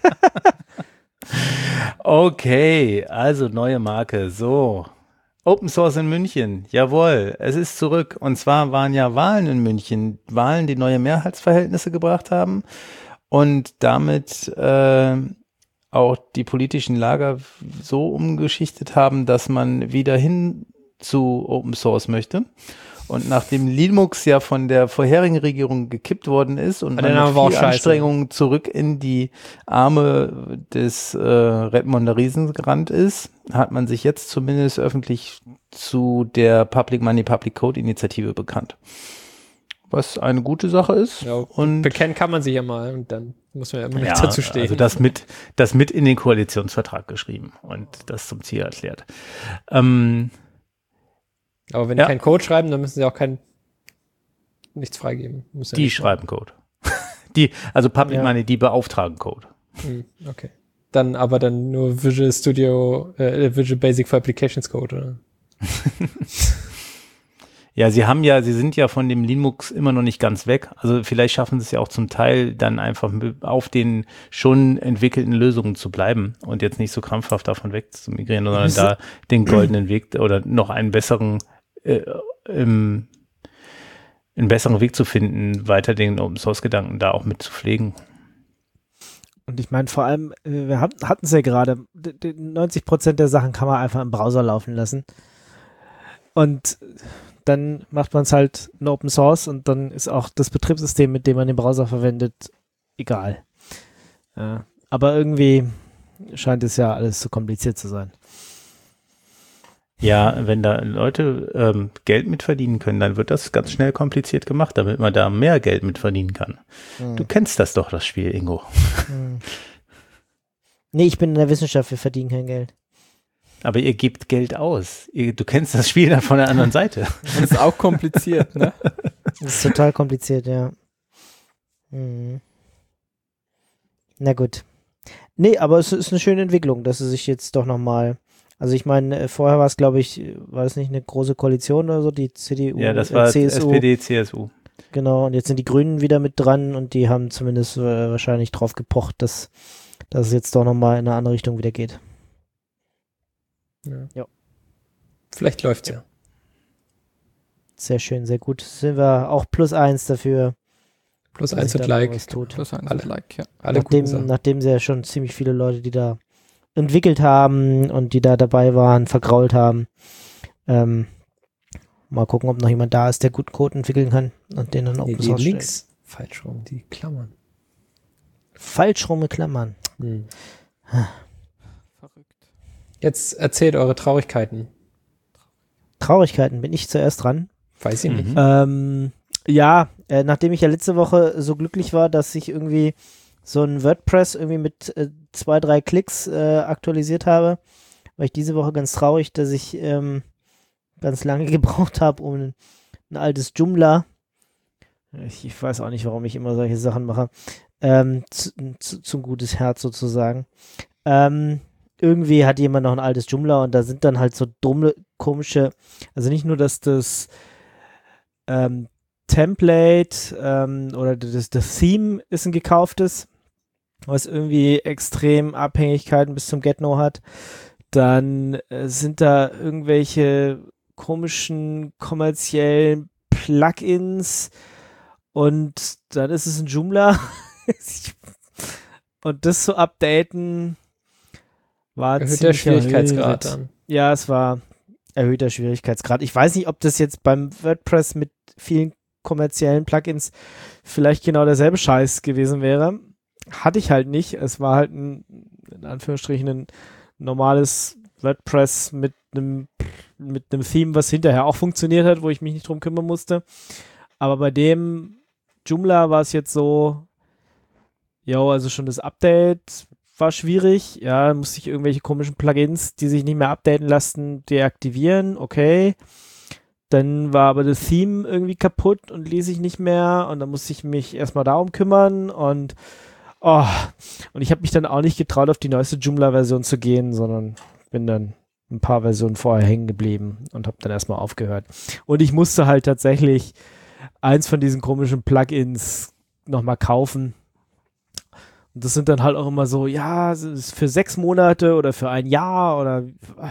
Okay, also neue Marke. So. Open Source in München. Jawohl, es ist zurück. Und zwar waren ja Wahlen in München. Wahlen, die neue Mehrheitsverhältnisse gebracht haben und damit äh, auch die politischen Lager so umgeschichtet haben, dass man wieder hin zu Open Source möchte. Und nachdem Linux ja von der vorherigen Regierung gekippt worden ist und Aber man der Name mit war auch viel scheiße. Anstrengungen zurück in die Arme des äh, Redmonder Riesen gerannt ist, hat man sich jetzt zumindest öffentlich zu der Public Money Public Code Initiative bekannt. Was eine gute Sache ist. Ja, und bekennen kann man sich ja mal und dann muss man ja immer nicht ja, dazu stehen. also das mit, das mit in den Koalitionsvertrag geschrieben und das zum Ziel erklärt. Ähm, Aber wenn Ja. die keinen Code schreiben, dann müssen sie auch kein nichts freigeben. Muss ja die nicht schreiben Code. Die, also Public Ja. Money, die beauftragen Code. sein. Hm, okay. Dann aber dann nur Visual Studio, äh, Visual Basic for Applications Code, oder? Ja, sie haben ja, sie sind ja von dem Linux immer noch nicht ganz weg. Also vielleicht schaffen sie es ja auch zum Teil dann einfach mit- auf den schon entwickelten Lösungen zu bleiben und jetzt nicht so krampfhaft davon weg zu migrieren, sondern da den goldenen Weg oder noch einen besseren, äh, im, einen besseren Weg zu finden, weiter den Open Source Gedanken da auch mit zu pflegen. Und ich meine, vor allem, äh, wir hatten es ja gerade, d- d- neunzig Prozent der Sachen kann man einfach im Browser laufen lassen. Und dann macht man es halt in Open Source und dann ist auch das Betriebssystem, mit dem man den Browser verwendet, egal. Ja, aber irgendwie scheint es ja alles zu kompliziert zu sein. Ja, wenn da Leute ähm, Geld mitverdienen können, dann wird das ganz schnell kompliziert gemacht, damit man da mehr Geld mitverdienen kann. Du kennst das doch, das Spiel, Ingo. Hm. Nee, ich bin in der Wissenschaft, wir verdienen kein Geld. Aber ihr gebt Geld aus. Ihr, du kennst das Spiel dann von der anderen Seite. Und ist auch kompliziert, ne? Das ist total kompliziert, ja. Hm. Na gut. Nee, aber es ist eine schöne Entwicklung, dass sie sich jetzt doch nochmal, also ich meine, äh, vorher war es, glaube ich, war das nicht eine große Koalition oder so, die C D U, Ja, das äh, war C S U. S P D, C S U. Genau, und jetzt sind die Grünen wieder mit dran und die haben zumindest äh, wahrscheinlich drauf gepocht, dass, dass es jetzt doch nochmal in eine andere Richtung wieder geht. Ja. Ja. Vielleicht läuft's ja. Sehr schön, sehr gut. Sind wir auch plus eins dafür. Plus dass eins sich und da noch Like. was tut. Das ein Alle. Like, ja. Alle guten Nachdem, Sachen. nachdem sie ja schon ziemlich viele Leute, die da entwickelt haben und die da dabei waren, vergrault haben. Ähm, mal gucken, ob noch jemand da ist, der guten Code entwickeln kann und den dann Nee, Open die Source stellt. links. Falsch rum, die Klammern. Falsch rum mit Klammern. Hm. Verrückt. Jetzt erzählt eure Traurigkeiten. Traurigkeiten, bin ich zuerst dran. Weiß ich nicht. Mhm. Ähm, ja, äh, nachdem ich ja letzte Woche so glücklich war, dass ich irgendwie so ein WordPress irgendwie mit äh, zwei, drei Klicks äh, aktualisiert habe, war ich diese Woche ganz traurig, dass ich ähm, ganz lange gebraucht habe, um ein, ein altes Joomla, ich, ich weiß auch nicht, warum ich immer solche Sachen mache, ähm, zu, zu, zum gutes Herz sozusagen. Ähm, irgendwie hat jemand noch ein altes Joomla und da sind dann halt so dumme, komische, also nicht nur, dass das ähm, Template ähm, oder das, das Theme ist ein gekauftes, was irgendwie extrem Abhängigkeiten bis zum Get-No hat. Dann äh, sind da irgendwelche komischen kommerziellen Plugins und dann ist es ein Joomla. Und das zu updaten war Erhöhter ziemlich Schwierigkeitsgrad erhöht. dann. Ja, es war erhöhter Schwierigkeitsgrad. Ich weiß nicht, ob das jetzt beim WordPress mit vielen kommerziellen Plugins vielleicht genau derselbe Scheiß gewesen wäre. Hatte ich halt nicht. Es war halt ein, in Anführungsstrichen, ein normales WordPress mit einem mit einem Theme, was hinterher auch funktioniert hat, wo ich mich nicht drum kümmern musste. Aber bei dem Joomla war es jetzt so, ja, also schon das Update war schwierig. Ja, musste ich irgendwelche komischen Plugins, die sich nicht mehr updaten lassen, deaktivieren. Okay. Dann war aber das Theme irgendwie kaputt und ließ sich nicht mehr und dann musste ich mich erstmal darum kümmern und oh, und ich habe mich dann auch nicht getraut, auf die neueste Joomla-Version zu gehen, sondern bin dann ein paar Versionen vorher hängen geblieben und habe dann erstmal aufgehört. Und ich musste halt tatsächlich eins von diesen komischen Plugins nochmal kaufen. Und das sind dann halt auch immer so, ja, es ist für sechs Monate oder für ein Jahr oder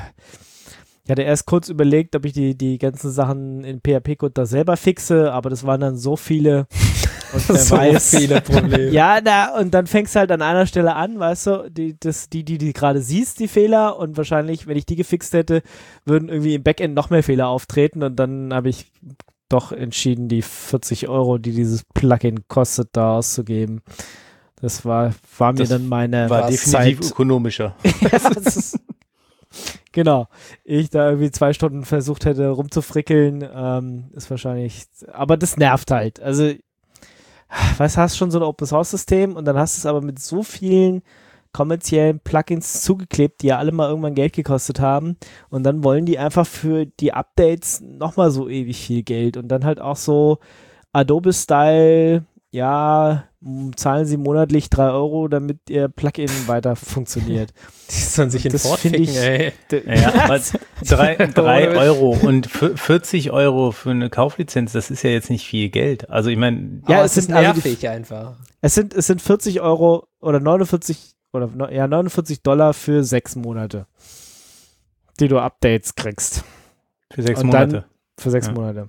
ich hatte erst kurz überlegt, ob ich die, die ganzen Sachen in P H P-Code da selber fixe, aber das waren dann so viele und wer so weiß. viele Probleme. Ja, da, und dann fängst du halt an einer Stelle an, weißt du, die, das, die, die, die gerade siehst, die Fehler und wahrscheinlich, wenn ich die gefixt hätte, würden irgendwie im Backend noch mehr Fehler auftreten und dann habe ich doch entschieden, die vierzig Euro, die dieses Plugin kostet, da auszugeben. Das war, war mir Das dann meine War definitiv Zeit. ökonomischer. Ja, das ist, genau. Ich da irgendwie zwei Stunden versucht hätte rumzufrickeln, ähm, ist wahrscheinlich, aber das nervt halt. Also, weißt du, hast schon so ein Open-Source-System und dann hast du es aber mit so vielen kommerziellen Plugins zugeklebt, die ja alle mal irgendwann Geld gekostet haben und dann wollen die einfach für die Updates nochmal so ewig viel Geld und dann halt auch so Adobe-Style, ja, m- zahlen sie monatlich drei Euro, damit ihr Plugin weiter funktioniert. Die sollen sich in Das Fort find ficken, ich- ey. D- Ja, aber drei, drei Euro und f- vierzig Euro für eine Kauflizenz, das ist ja jetzt nicht viel Geld. Also ich meine, Ja, Aber es es ist sind also die- nervig einfach. Es sind, es sind vierzig Euro oder neunundvierzig oder ne- ja, neunundvierzig Dollar für sechs Monate, die du Updates kriegst. für sechs Und dann- Monate. Für sechs Ja. Monate.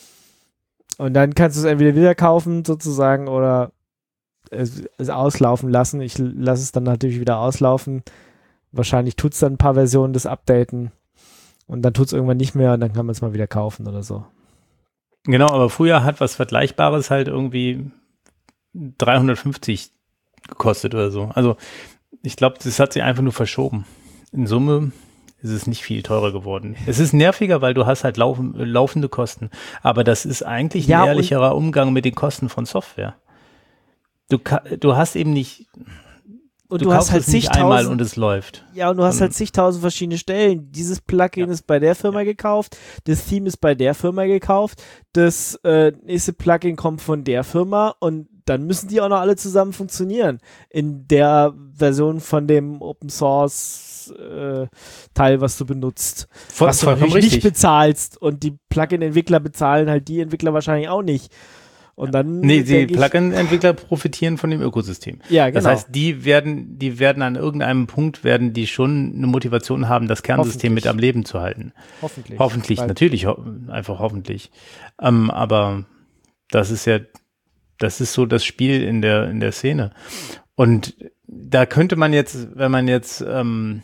Und dann kannst du es entweder wieder kaufen sozusagen oder es, es auslaufen lassen. Ich lasse es dann natürlich wieder auslaufen. Wahrscheinlich tut es dann ein paar Versionen des Updaten und dann tut es irgendwann nicht mehr und dann kann man es mal wieder kaufen oder so. Genau, aber früher hat was Vergleichbares halt irgendwie dreihundertfünfzig gekostet oder so. Also ich glaube, das hat sich einfach nur verschoben. In Summe ist es nicht viel teurer geworden. Es ist nerviger, weil du hast halt laufen, laufende Kosten. Aber das ist eigentlich ein Ja, und- ehrlicherer Umgang mit den Kosten von Software. Du, ka- du hast eben nicht, Und du, du, kaufst hast halt es nicht einmal zigtausend und es läuft. Ja, und du hast Sondern- halt zigtausend verschiedene Stellen. Dieses Plugin Ja. ist bei der Firma gekauft, das Theme ist bei der Firma gekauft, das äh, nächste Plugin kommt von der Firma und dann müssen die auch noch alle zusammen funktionieren. In der Version von dem Open Source äh, Teil, was du benutzt. Voll, was du vollkommen natürlich nicht richtig. bezahlst und die Plugin-Entwickler bezahlen halt die Entwickler wahrscheinlich auch nicht. Und dann Nee, die denk ich- Plugin-Entwickler profitieren von dem Ökosystem. Ja, genau. Das heißt, die werden, die werden an irgendeinem Punkt werden die schon eine Motivation haben, das Kernsystem Hoffentlich. mit am Leben zu halten. hoffentlich. Hoffentlich, Weil- natürlich, ho einfach hoffentlich. Ähm, aber das ist ja, das ist so das Spiel in der in der Szene. Und da könnte man jetzt, wenn man jetzt ähm,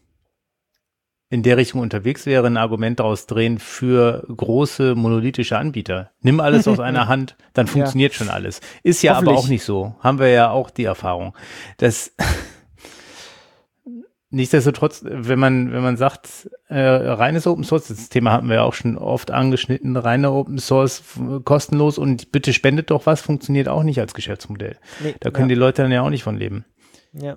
in der Richtung unterwegs wäre, ein Argument daraus drehen für große monolithische Anbieter. Nimm alles aus einer Hand, dann funktioniert schon alles. Ist ja aber Hoffentlich. auch nicht so. Haben wir ja auch die Erfahrung. Das nichtsdestotrotz, wenn man, wenn man sagt, äh, reines Open Source, das Thema hatten wir ja auch schon oft angeschnitten, reiner Open Source, f- kostenlos und bitte spendet doch was, funktioniert auch nicht als Geschäftsmodell. Nee, Da können ja. die Leute dann ja auch nicht von leben. Ja.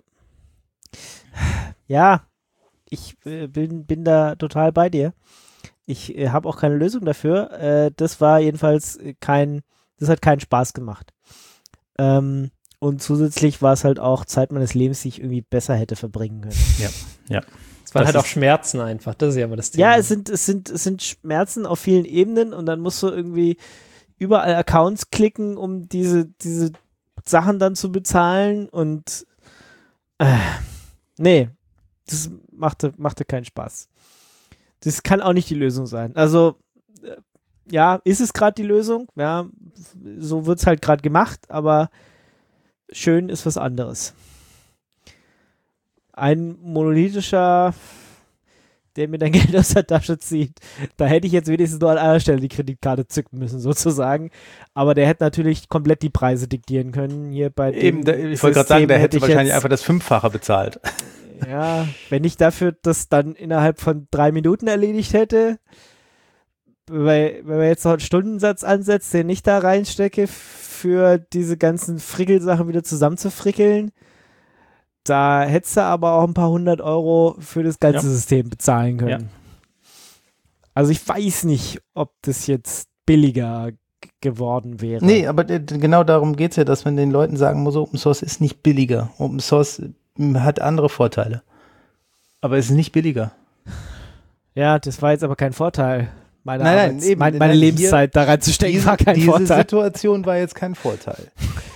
Ja, ich äh, bin, bin da total bei dir. Ich äh, habe auch keine Lösung dafür. Äh, das war jedenfalls kein, das hat keinen Spaß gemacht. Ähm, und zusätzlich war es halt auch Zeit meines Lebens, die ich irgendwie besser hätte verbringen können. Es waren Das halt auch ist- Schmerzen einfach. Das ist ja immer das Thema. Ja, es sind, es sind, es sind Schmerzen auf vielen Ebenen und dann musst du irgendwie überall Accounts klicken, um diese, diese Sachen dann zu bezahlen und äh, nee, das machte, machte keinen Spaß. Das kann auch nicht die Lösung sein. Also, äh, ja, ist es gerade die Lösung? Ja, so wird es halt gerade gemacht, aber schön ist was anderes. Ein monolithischer, der mir dann Geld aus der Tasche zieht, da hätte ich jetzt wenigstens nur an einer Stelle die Kreditkarte zücken müssen, sozusagen. Aber der hätte natürlich komplett die Preise diktieren können. Hier bei dem Eben, da, ich wollte gerade sagen, System der hätte ich wahrscheinlich jetzt, einfach das Fünffache bezahlt. Ja, wenn ich dafür das dann innerhalb von drei Minuten erledigt hätte, weil, wenn man jetzt noch einen Stundensatz ansetzt, den ich da reinstecke, für diese ganzen Frickelsachen wieder zusammenzufrickeln, da hättest du aber auch ein paar hundert Euro für das ganze Ja. System bezahlen können. Ja. Also ich weiß nicht, ob das jetzt billiger g- geworden wäre. Nee, aber d- d- genau darum geht's ja, dass man den Leuten sagen muss, Open Source ist nicht billiger. Open Source m, hat andere Vorteile. Aber es ist nicht billiger. Ja, das war jetzt aber kein Vorteil. Meine, Nein, nein, Arbeits-, eben, mein, meine nein, hier- Lebenszeit da reinzustecken Diese, war kein diese Vorteil. Situation war jetzt kein Vorteil.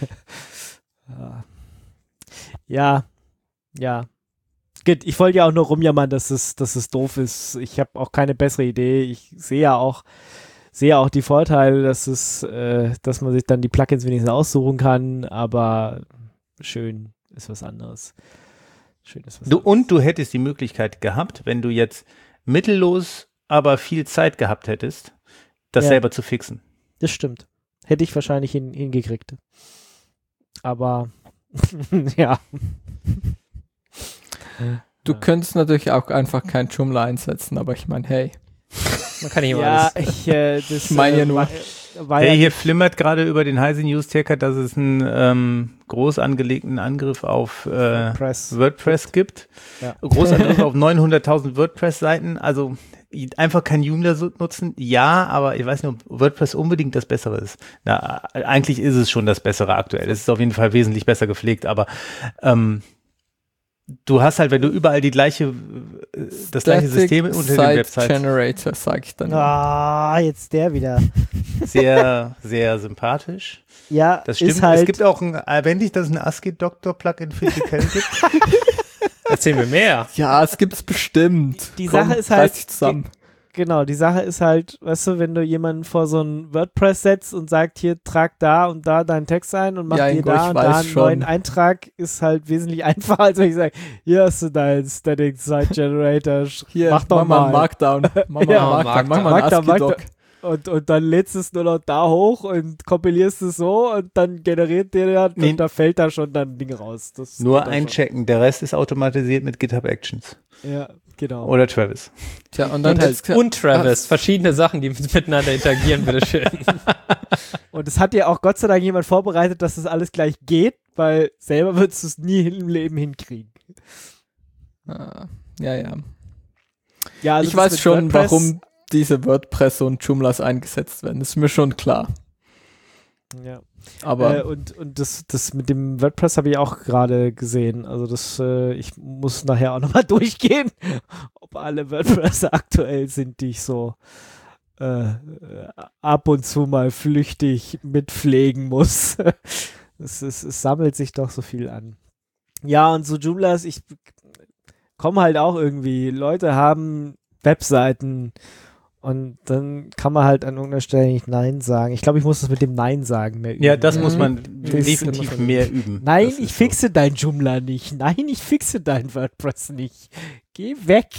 Ja, ja. Gut, ich wollte ja auch nur rumjammern, dass es, dass es doof ist. Ich habe auch keine bessere Idee. Ich sehe ja auch, sehe auch die Vorteile, dass es, äh, dass man sich dann die Plugins wenigstens aussuchen kann, aber schön ist was anderes. Schön ist was Du, anderes. und du hättest die Möglichkeit gehabt, wenn du jetzt mittellos, aber viel Zeit gehabt hättest, das Ja. selber zu fixen. Das stimmt. Hätte ich wahrscheinlich hin, hingekriegt. Aber ja. Du Ja. könntest natürlich auch einfach kein Joomla einsetzen, aber ich meine, hey. Man kann nicht immer Ja, alles. ich, äh, das Ich meine ja äh, nur. war, war Hey, ja hier flimmert gerade über den Heise News Ticker, dass es einen ähm, groß angelegten Angriff auf äh, Press. WordPress gibt. Ja. Großangriff auf neunhunderttausend WordPress-Seiten. Also einfach kein Joomla so nutzen. Ja, aber ich weiß nicht, ob WordPress unbedingt das Bessere ist. Na, eigentlich ist es schon das Bessere aktuell. Es ist auf jeden Fall wesentlich besser gepflegt, aber ähm, du hast halt, wenn du überall die gleiche, äh, das gleiche System unter den Site Websites, Generator, sag ich dann. Ah, jetzt der wieder. sehr, sehr sympathisch. Ja, Das stimmt. ist halt. Es gibt auch ein, erwähnt ich, dass es ein ASCII-Doktor-Plugin für Physical gibt. Erzähl mir mehr. Ja, es gibt's bestimmt. Die Komm, Sache ist reiß halt- dich zusammen. Genau, die Sache ist halt, weißt du, wenn du jemanden vor so ein WordPress setzt und sagt, hier, trag da und da deinen Text ein und mach Ja, dir Ingo, da ich und weiß da einen schon. neuen Eintrag, ist halt wesentlich einfacher, als wenn ich sage, hier hast du deinen Static Site Generator, sch- Hier, mach doch mal mal. einen Markdown. Mach mal Ja, einen Markdown. Mach mal einen Markdown, ASCII-Doc. Markdown. Und, und dann lädst es nur noch da hoch und kompilierst es so und dann generiert der ja, Nee. und da fällt da schon dann ein Ding raus. Das Nur geht da einchecken. Der Rest ist automatisiert mit GitHub Actions. schon. Ja, genau. Oder Travis. Tja, und dann Und, hättest und Travis. Verschiedene Sachen, die miteinander interagieren, bitteschön. Und es hat ja auch Gott sei Dank jemand vorbereitet, dass das alles gleich geht, weil selber würdest du es nie im Leben hinkriegen. Ah, ja, ja. Ja, also Ich das weiß mit schon, WordPress- warum diese WordPress und Joomlas eingesetzt werden. Das ist mir schon klar. Ja. Aber Äh, und und das, das mit dem WordPress habe ich auch gerade gesehen. Also das, äh, ich muss nachher auch nochmal durchgehen, ob alle WordPress aktuell sind, die ich so äh, äh, ab und zu mal flüchtig mitpflegen muss. es, es, es sammelt sich doch so viel an. Ja, und so Joomlas, ich komme halt auch irgendwie. Leute haben Webseiten und dann kann man halt an irgendeiner Stelle nicht Nein sagen. Ich glaube, ich muss das mit dem Nein sagen mehr üben. Ja, das Mhm. muss man Das definitiv ist- mehr üben. Nein, Das ich ist fixe dein Joomla nicht. Nein, ich fixe dein WordPress nicht. Geh weg.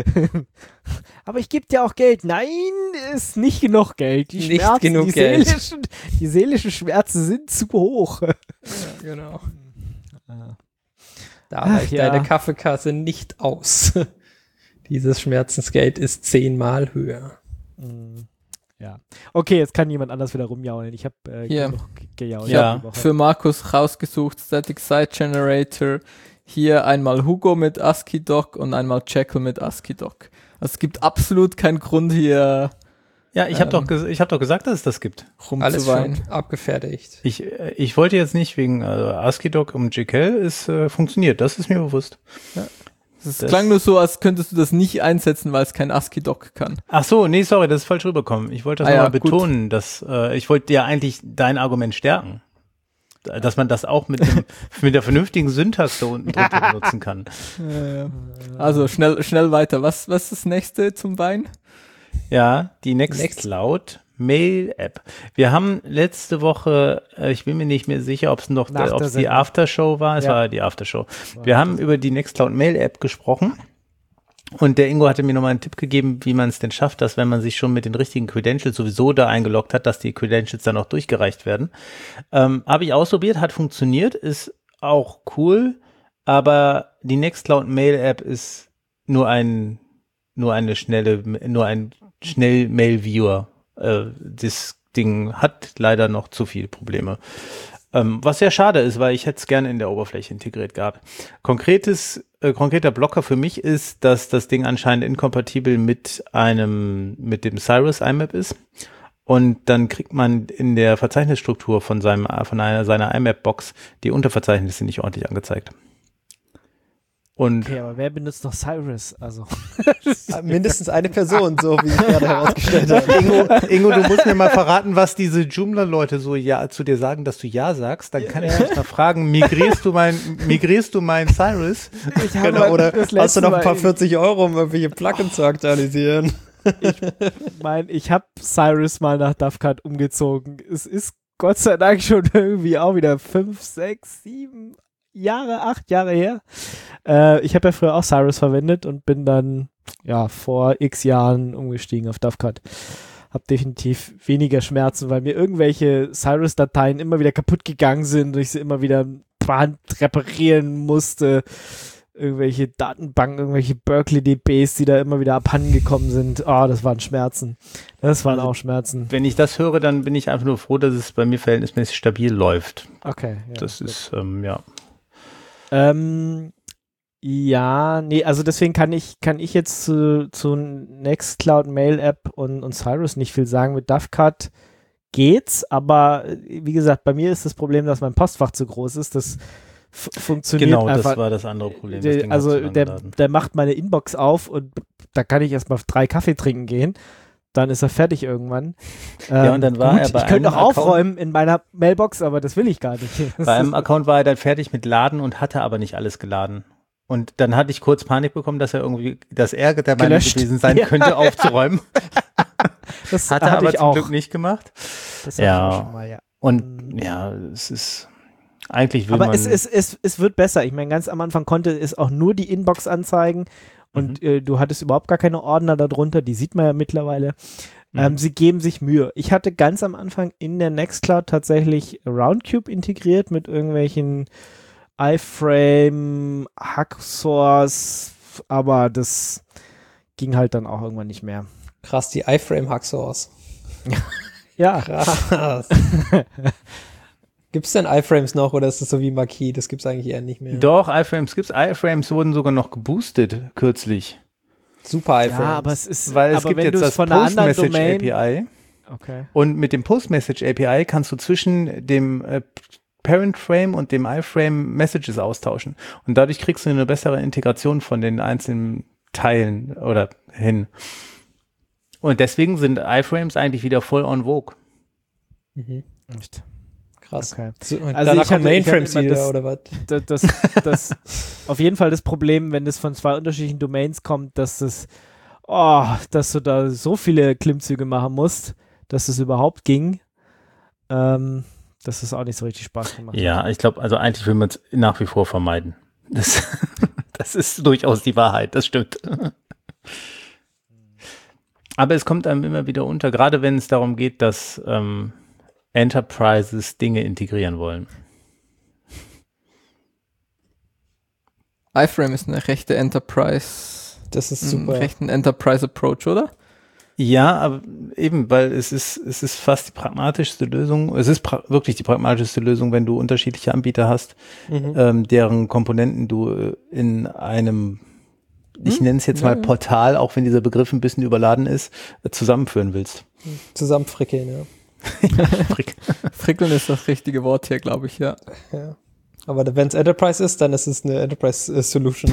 Aber ich gebe dir auch Geld. Nein, ist nicht genug Geld. Die Nicht Schmerzen, genug die Geld. Seelischen, die seelischen Schmerzen sind zu hoch. genau. Da reicht ja. deine Kaffeekasse nicht aus. Dieses Schmerzensgeld ist zehnmal höher. Ja. Okay, jetzt kann jemand anders wieder rumjaulen. Ich habe äh, Hier. genug gejault. Ja. die Woche. Für Markus rausgesucht, Static Site Generator. Hier einmal Hugo mit ASCII-Doc und einmal Jekyll mit ASCII-Doc. Also es gibt absolut keinen Grund hier Ja, ich habe Ähm. doch, ges- ich hab doch gesagt, dass es das gibt. Alles rumzuweinen. schon abgefertigt. Ich, äh, ich wollte jetzt nicht wegen also ASCII-Doc um Jekyll, es äh, funktioniert, das ist mir bewusst. Es Das- klang nur so, als könntest du das nicht einsetzen, weil es kein ASCII-Doc kann. Ach so, nee, sorry, das ist falsch rübergekommen. Ich wollte das Ah ja, nochmal gut. betonen, dass äh, ich wollte ja eigentlich dein Argument stärken. Dass man das auch mit, dem, mit der vernünftigen Syntax da unten drunter benutzen kann. Also schnell, schnell weiter. Was, was ist das nächste zum Wein? Ja, die Next. Nextcloud Mail App. Wir haben letzte Woche, äh, ich bin mir nicht mehr sicher, ob es noch, Nach ob der es die Sendung. Aftershow war. Es Ja. war die Aftershow. Wir haben über die Nextcloud Mail App gesprochen. Und der Ingo hatte mir nochmal einen Tipp gegeben, wie man es denn schafft, dass wenn man sich schon mit den richtigen Credentials sowieso da eingeloggt hat, dass die Credentials dann auch durchgereicht werden. Ähm, Habe ich ausprobiert, hat funktioniert, ist auch cool, aber die Nextcloud Mail App ist nur ein, nur eine schnelle, nur ein schnell Mail Viewer. Äh, das Ding hat leider noch zu viele Probleme. Ähm, was sehr schade ist, weil ich hätte es gerne in der Oberfläche integriert gehabt. Konkretes, äh, konkreter Blocker für mich ist, dass das Ding anscheinend inkompatibel mit einem, mit dem Cyrus I M A P ist. Und dann kriegt man in der Verzeichnisstruktur von seinem, von einer, seiner I M A P-Box die Unterverzeichnisse nicht ordentlich angezeigt. Und Okay, aber wer benutzt noch Cyrus? Also, Mindestens eine Person, so wie ich gerade herausgestellt habe. Ingo, Ingo, du musst mir mal verraten, was diese Joomla-Leute so ja zu dir sagen, dass du ja sagst. Dann kann ich dich mal fragen, migrierst du mein, migrierst du meinen Cyrus? ich habe Genau, oder das hast du letzte noch ein paar Mal- vierzig Euro, um irgendwelche Plugins zu aktualisieren? mein, ich habe Cyrus mal nach DAFCAT umgezogen. Es ist Gott sei Dank schon irgendwie auch wieder fünf, sechs, sieben Jahre, acht Jahre her. Äh, ich habe ja früher auch Cyrus verwendet und bin dann ja vor x Jahren umgestiegen auf DAFCAT. Hab definitiv weniger Schmerzen, weil mir irgendwelche Cyrus-Dateien immer wieder kaputt gegangen sind und ich sie immer wieder Hand reparieren musste. Irgendwelche Datenbanken, irgendwelche Berkeley-D Bs, die da immer wieder abhanden gekommen sind. Oh, das waren Schmerzen. Das waren Also, auch Schmerzen. Wenn ich das höre, dann bin ich einfach nur froh, dass es bei mir verhältnismäßig stabil läuft. Okay. Ja, Das gut. ist, ähm, ja. Ähm, ja, nee, also deswegen kann ich, kann ich jetzt zu, zu Nextcloud Mail App und, und Cyrus nicht viel sagen. Mit DAFCAT geht's, aber äh, wie gesagt, bei mir ist das Problem, dass mein Postfach zu groß ist. Das f- funktioniert Genau, einfach. das war das andere Problem. Das der, Ding hat also zu lange der, geladen. der macht meine Inbox auf und da kann ich erstmal drei Kaffee trinken gehen. Dann ist er fertig irgendwann. Ja, Ähm, und dann war gut, er bei ich könnte einem auch Account- aufräumen in meiner Mailbox, aber das will ich gar nicht. Das Bei einem ist- Account war er dann fertig mit Laden und hatte aber nicht alles geladen. Und dann hatte ich kurz Panik bekommen, dass er irgendwie, dass er der Meinung Gelöscht. gewesen sein Ja. könnte, aufzuräumen. das Hat er hatte aber ich zum auch. Glück nicht gemacht. Das hatte Ja. ich auch schon mal, ja. Und ja, es ist, eigentlich will Aber man. es, es, es, es wird besser. Ich meine, ganz am Anfang konnte es auch nur die Inbox anzeigen und äh, du hattest überhaupt gar keine Ordner darunter. Die sieht man ja mittlerweile. Mhm. Ähm, sie geben sich Mühe. Ich hatte ganz am Anfang in der Nextcloud tatsächlich Roundcube integriert mit irgendwelchen iFrame, Hacksource, aber das ging halt dann auch irgendwann nicht mehr. Krass, die iFrame-Hacksource. Ja, Krass. Gibt's denn iFrames noch oder ist das so wie Marquis? Das gibt's eigentlich eher nicht mehr. Doch, iFrames gibt's. iFrames wurden sogar noch geboostet kürzlich. Super iFrames. ja, aber es ist, Weil es aber gibt wenn jetzt du es das von einer anderen Post-Message-A Domain, P I. okay. Und mit dem Post-Message-A P I kannst du zwischen dem äh, Parent-Frame und dem iFrame Messages austauschen. Und dadurch kriegst du eine bessere Integration von den einzelnen Teilen oder hin. Und deswegen sind iFrames eigentlich wieder voll on vogue. Mhm. Echt? Krass. Okay. So, und Also danach ich kommen hatte- ich hatte Mainframes immer wieder, das- oder was? das, das, das auf jeden Fall das Problem, wenn das von zwei unterschiedlichen Domains kommt, dass das, oh, dass du da so viele Klimmzüge machen musst, dass es überhaupt ging, ähm, dass es auch nicht so richtig Spaß gemacht hat. Ja, ich glaube, also eigentlich will man es nach wie vor vermeiden. Das, das ist durchaus die Wahrheit, das stimmt. Aber es kommt einem immer wieder unter, gerade wenn es darum geht, dass ähm, Enterprises Dinge integrieren wollen. iFrame ist eine rechte Enterprise, Das ist einen super. rechten Enterprise Approach, oder? Ja, aber eben, weil es ist, es ist fast die pragmatischste Lösung. Es ist pra- wirklich die pragmatischste Lösung, wenn du unterschiedliche Anbieter hast, Mhm. ähm, deren Komponenten du äh, in einem, ich Hm? nenne es jetzt Ja, mal ja. Portal, auch wenn dieser Begriff ein bisschen überladen ist, äh, zusammenführen willst. Zusammenfrickeln, ja. Frick. Frickeln ist das richtige Wort hier, glaube ich, ja. ja. Aber wenn es Enterprise ist, dann ist es eine Enterprise äh, Solution.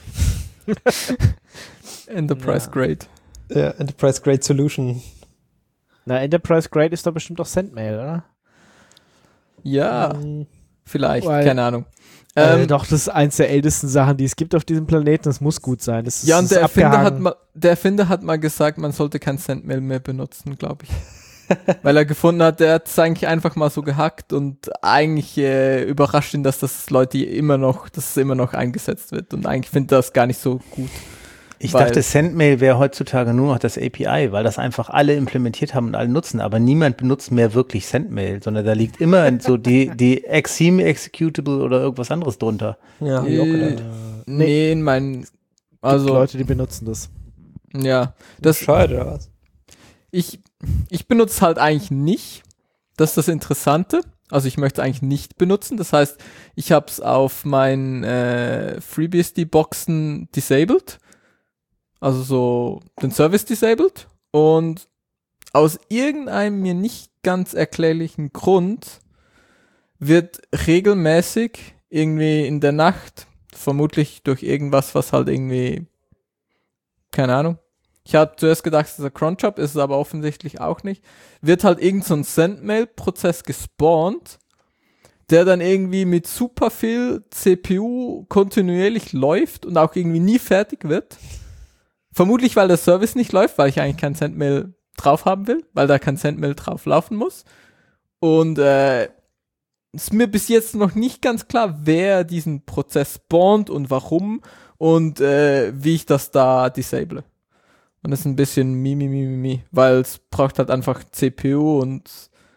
Enterprise Ja. Grade. ja, Enterprise Grade Solution. Na, Enterprise Grade ist doch bestimmt auch Sendmail, oder? Ja, Ähm, vielleicht, Weil- keine Ahnung. äh, Ähm, doch, das ist eins der ältesten Sachen, die es gibt auf diesem Planeten. Das muss gut sein. Das ist, ja, und das der ist Erfinder, hat abgehangen. mal, der Erfinder hat mal gesagt, man sollte kein Sendmail mehr benutzen, glaube ich. Weil er gefunden hat, der hat es eigentlich einfach mal so gehackt und eigentlich äh, überrascht ihn, dass das Leute immer noch, dass es immer noch eingesetzt wird und eigentlich findet er das gar nicht so gut. Ich Weil- dachte, Sendmail wäre heutzutage nur noch das A P I, weil das einfach alle implementiert haben und alle nutzen, aber niemand benutzt mehr wirklich Sendmail, sondern da liegt immer so die, die Exime Executable oder irgendwas anderes drunter. ja, hab ich auch gedacht. Äh, Nee, in meinen, Also also, Leute, die benutzen das. ja, das, Bescheuert oder was? ich, ich benutze es halt eigentlich nicht. Das ist das Interessante. Also ich möchte es eigentlich nicht benutzen. Das heißt, ich habe es auf meinen äh, FreeBSD-Boxen disabled. Also so den Service disabled. Und aus irgendeinem mir nicht ganz erklärlichen Grund wird regelmäßig irgendwie in der Nacht, vermutlich durch irgendwas, was halt irgendwie, keine Ahnung. Ich hatte zuerst gedacht, es ist ein Cronjob, ist es aber offensichtlich auch nicht. Wird halt irgend so ein Sendmail-Prozess gespawnt, der dann irgendwie mit super viel C P U kontinuierlich läuft und auch irgendwie nie fertig wird. Vermutlich, weil der Service nicht läuft, weil ich eigentlich kein Sendmail drauf haben will, weil da kein Sendmail drauf laufen muss. Und äh, ist mir bis jetzt noch nicht ganz klar, wer diesen Prozess spawnt und warum und äh, wie ich das da disable. Und das ist ein bisschen mi, mi, mi, mi, mi, weil es braucht halt einfach C P U und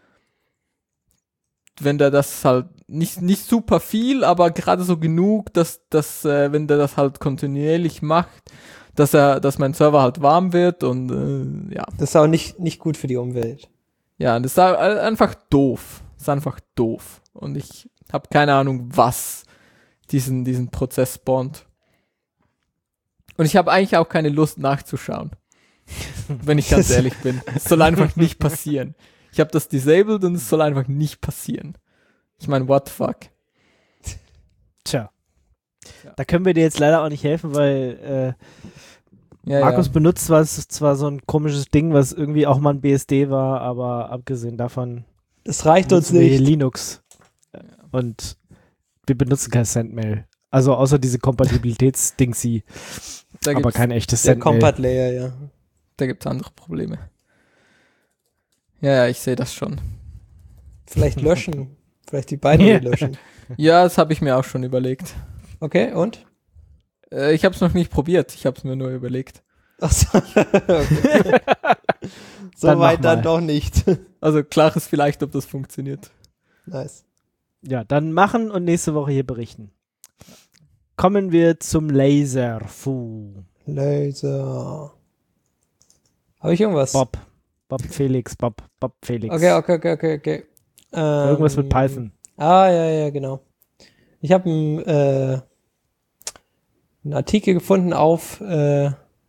wenn der das halt nicht, nicht super viel, aber gerade so genug, dass, dass äh, wenn der das halt kontinuierlich macht, dass er, dass mein Server halt warm wird und äh, ja. Das ist auch nicht, nicht gut für die Umwelt. Ja, das ist einfach doof. Das ist einfach doof. Und ich habe keine Ahnung, was diesen, diesen Prozess spawnt. Und ich habe eigentlich auch keine Lust nachzuschauen. Wenn ich ganz ehrlich bin. Es soll einfach nicht passieren. Ich habe das disabled und es soll einfach nicht passieren. Ich meine, what the fuck? Tja. Ja. Da können wir dir jetzt leider auch nicht helfen, weil äh, Ja, Markus ja. benutzt zwar, es ist zwar so ein komisches Ding, was irgendwie auch mal ein B S D war, aber abgesehen davon Es reicht uns benutzen wir hier nicht. Linux. Und wir benutzen kein Sendmail. Also außer diese Kompatibilitätsdingsy, Da aber gibt's, kein echtes Der Sendmail. Compat Layer, ja. da gibt's andere Probleme. Ja, ja, ich sehe das schon. Vielleicht löschen. Vielleicht die Binary Ja. löschen. Ja, das habe ich mir auch schon überlegt. Okay, und? Äh, ich habe es noch nicht probiert. Ich habe es mir nur überlegt. Achso. Okay. So Dann mach weit dann mal. doch nicht. Also klar ist vielleicht, ob das funktioniert. Nice. Ja, dann machen und nächste Woche hier berichten. Kommen wir zum Laser. Fu. Laser. Habe ich irgendwas? Bob. Bob Felix. Bob. Bob Felix. Okay, okay, okay, okay, okay. Ähm, Irgendwas mit Python. Ah, ja, ja, genau. Ich habe einen, äh, einen Artikel gefunden auf äh,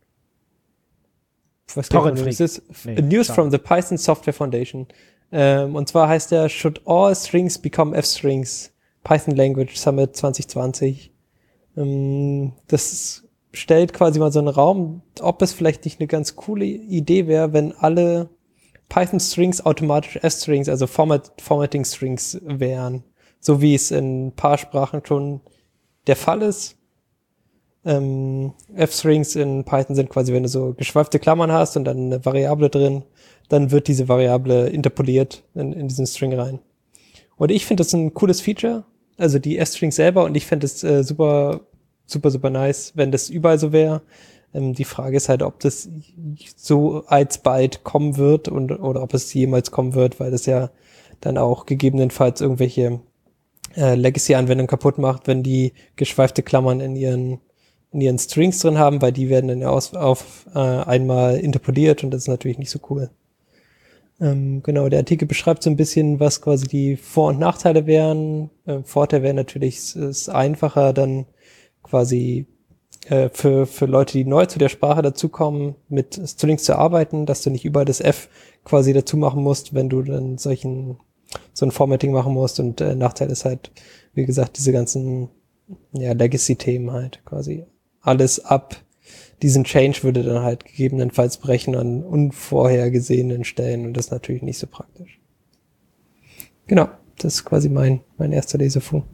ich weiß gar nicht, Torrent was es ist. Nee, News klar. from the Python Software Foundation. Ähm, und zwar heißt der Should All Strings Become F-Strings? Python Language Summit zwanzig zwanzig. Ähm, das stellt quasi mal so einen Raum, ob es vielleicht nicht eine ganz coole Idee wäre, wenn alle Python-Strings automatisch F-Strings, also Format, Formatting-Strings wären. So wie es in ein paar Sprachen schon der Fall ist. Ähm, F-Strings in Python sind quasi, wenn du so geschweifte Klammern hast und dann eine Variable drin, dann wird diese Variable interpoliert in, in diesen String rein. Und ich finde das ein cooles Feature, also die F-Strings selber, und ich fände es äh, super, super, super nice, wenn das überall so wäre. Ähm, die Frage ist halt, ob das so alsbald kommen wird und oder ob es jemals kommen wird, weil das ja dann auch gegebenenfalls irgendwelche äh, Legacy-Anwendungen kaputt macht, wenn die geschweifte Klammern in ihren in ihren Strings drin haben, weil die werden dann ja aus, auf äh, einmal interpoliert und das ist natürlich nicht so cool. Ähm, genau, der Artikel beschreibt so ein bisschen, was quasi die Vor- und Nachteile wären. Äh, Vorteil wäre natürlich, es ist einfacher dann quasi äh, für für Leute, die neu zu der Sprache dazukommen, mit Strings zu arbeiten, dass du nicht überall das F quasi dazu machen musst, wenn du dann solchen so ein Formatting machen musst und äh, Nachteil ist halt, wie gesagt, diese ganzen ja, Legacy-Themen halt quasi. Alles ab diesen Change würde dann halt gegebenenfalls brechen an unvorhergesehenen Stellen und das ist natürlich nicht so praktisch. Genau, das ist quasi mein, mein erster Lesefu.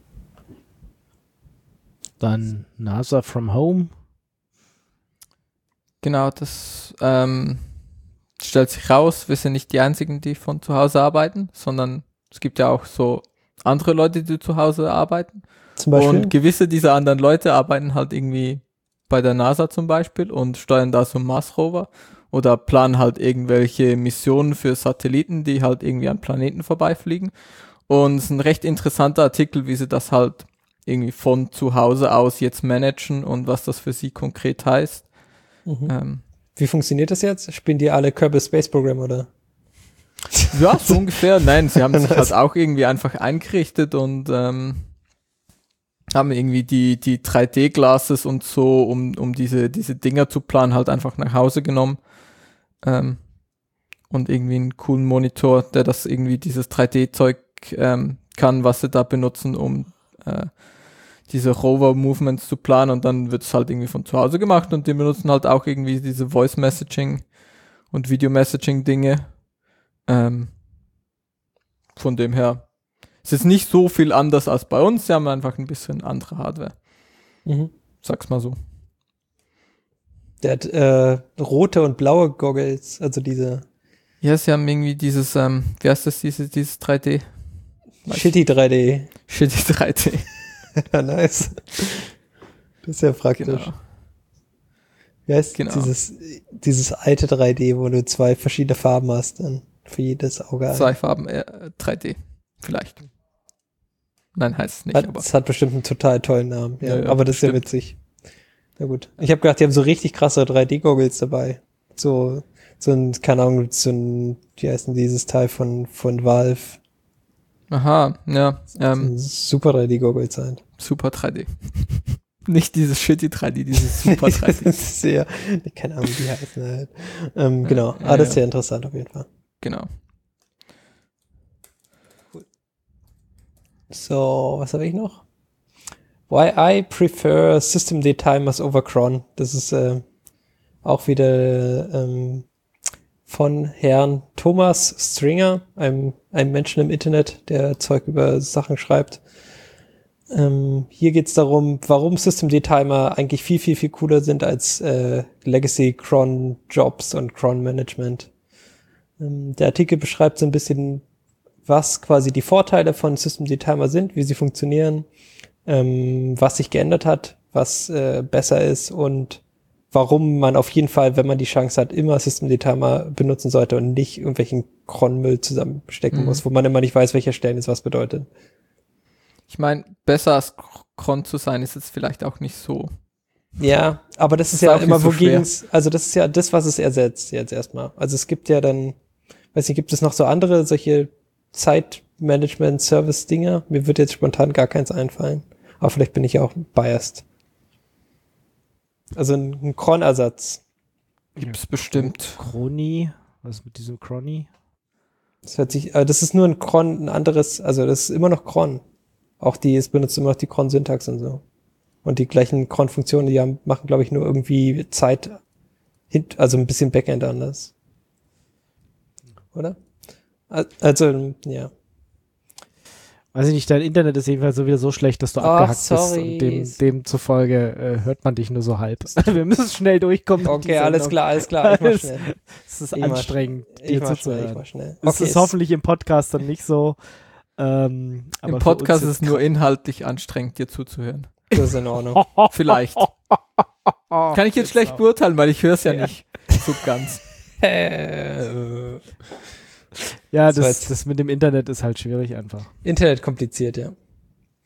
Dann NASA from Home. Genau, das ähm, stellt sich raus, wir sind nicht die Einzigen, die von zu Hause arbeiten, sondern es gibt ja auch so andere Leute, die zu Hause arbeiten. Zum Beispiel? Und gewisse dieser anderen Leute arbeiten halt irgendwie bei der NASA zum Beispiel und steuern da so einen Mars-Rover oder planen halt irgendwelche Missionen für Satelliten, die halt irgendwie an Planeten vorbeifliegen. Und es ist ein recht interessanter Artikel, wie sie das halt irgendwie von zu Hause aus jetzt managen und was das für sie konkret heißt. Mhm. Ähm, Wie funktioniert das jetzt? Spielen die alle Kerbal Space Program oder? ja, so ungefähr. Nein, sie haben sich halt auch irgendwie einfach eingerichtet und ähm, haben irgendwie die, die drei D-Glasses und so, um, um diese, diese Dinger zu planen, halt einfach nach Hause genommen. Ähm, und irgendwie einen coolen Monitor, der das irgendwie, dieses drei D-Zeug ähm, kann, was sie da benutzen, um äh, diese Rover-Movements zu planen und dann wird es halt irgendwie von zu Hause gemacht und die benutzen halt auch irgendwie diese Voice-Messaging und Video-Messaging-Dinge. Ähm, von dem her es ist nicht so viel anders als bei uns, sie haben einfach ein bisschen andere Hardware. Mhm. Sag's mal so. Der hat äh, rote und blaue Goggles, also diese Ja, sie haben irgendwie dieses, ähm, wie heißt das, dieses, dieses drei D? Shitty drei D. Shitty drei D. Ja, nice. Das ist ja praktisch. Genau. Wie heißt Genau. dieses, dieses alte drei D, wo du zwei verschiedene Farben hast, dann für jedes Auge. Zwei Farben, äh, drei D. Vielleicht. Nein, heißt es nicht. Hat, aber das hat bestimmt einen total tollen Namen. Ja, Ja, ja, aber das ist ja bestimmt. witzig. Na gut. Ich habe gedacht, die haben so richtig krasse drei D-Goggles dabei. So, so ein, keine Ahnung, so ein, wie heißt denn dieses Teil von, von Valve? Aha, ja. So Ähm, ein super drei D-Goggles halt. Super drei D. Nicht dieses Shitty drei D, dieses Super drei D. Das ist sehr, keine Ahnung, wie die heißen halt. Ähm, genau. Ja, Ah, das ist ja. sehr interessant auf jeden Fall. Genau. So, was habe ich noch? Why I prefer Systemd Timers over cron. Das ist äh, auch wieder ähm, von Herrn Thomas Stringer, einem, einem Menschen im Internet, der Zeug über Sachen schreibt. Ähm, hier geht es darum, warum Systemd Timer eigentlich viel, viel, viel cooler sind als äh, Legacy Cron Jobs und Cron Management. Ähm, der Artikel beschreibt so ein bisschen, was quasi die Vorteile von Systemd Timer sind, wie sie funktionieren, ähm, was sich geändert hat, was äh, besser ist und warum man auf jeden Fall, wenn man die Chance hat, immer Systemd Timer benutzen sollte und nicht irgendwelchen Cron-Müll zusammenstecken Mhm. muss, wo man immer nicht weiß, welcher Stellen es was bedeutet. Ich meine, besser als Cron zu sein, ist jetzt vielleicht auch nicht so. Ja, aber das ist, ist ja auch immer nicht so wogegen es, also das ist ja das, was es ersetzt jetzt erstmal. Also es gibt ja dann, weiß nicht, gibt es noch so andere solche Zeitmanagement-Service-Dinger? Mir wird jetzt spontan gar keins einfallen. Aber vielleicht bin ich ja auch biased. Also ein, ein Cron-Ersatz. Gibt's bestimmt. Chrony. Was ist mit diesem Chrony? Das hört sich, äh, das ist nur ein Cron, ein anderes, also das ist immer noch Cron. Auch die, es benutzt immer noch die Cron-Syntax und so. Und die gleichen Cron-Funktionen, die haben, machen, glaube ich, nur irgendwie Zeit, hint, also ein bisschen Backend anders. Oder? Al- Also, ja. Weiß ich nicht, dein Internet ist jedenfalls so wieder so schlecht, dass du Oh, abgehackt sorry. bist und dem, demzufolge äh, hört man dich nur so halb. Wir müssen schnell durchkommen. mit Okay, dieser alles Sendung. klar, alles klar, ich mach Alles- schnell. Es ist Ich mach- anstrengend, Ich dir mach schnell, ich zuzuhören. mach schnell. Es ist hoffentlich im Podcast dann nicht so. Ähm, aber Im für Podcast uns ist es nur inhaltlich anstrengend, dir zuzuhören. Das ist in Ordnung. Vielleicht. Kann ich jetzt schlecht beurteilen, weil ich höre es ja, Ja. nicht so ganz. Äh, Ja, Das war das, jetzt- das mit dem Internet ist halt schwierig einfach. Internet kompliziert, ja.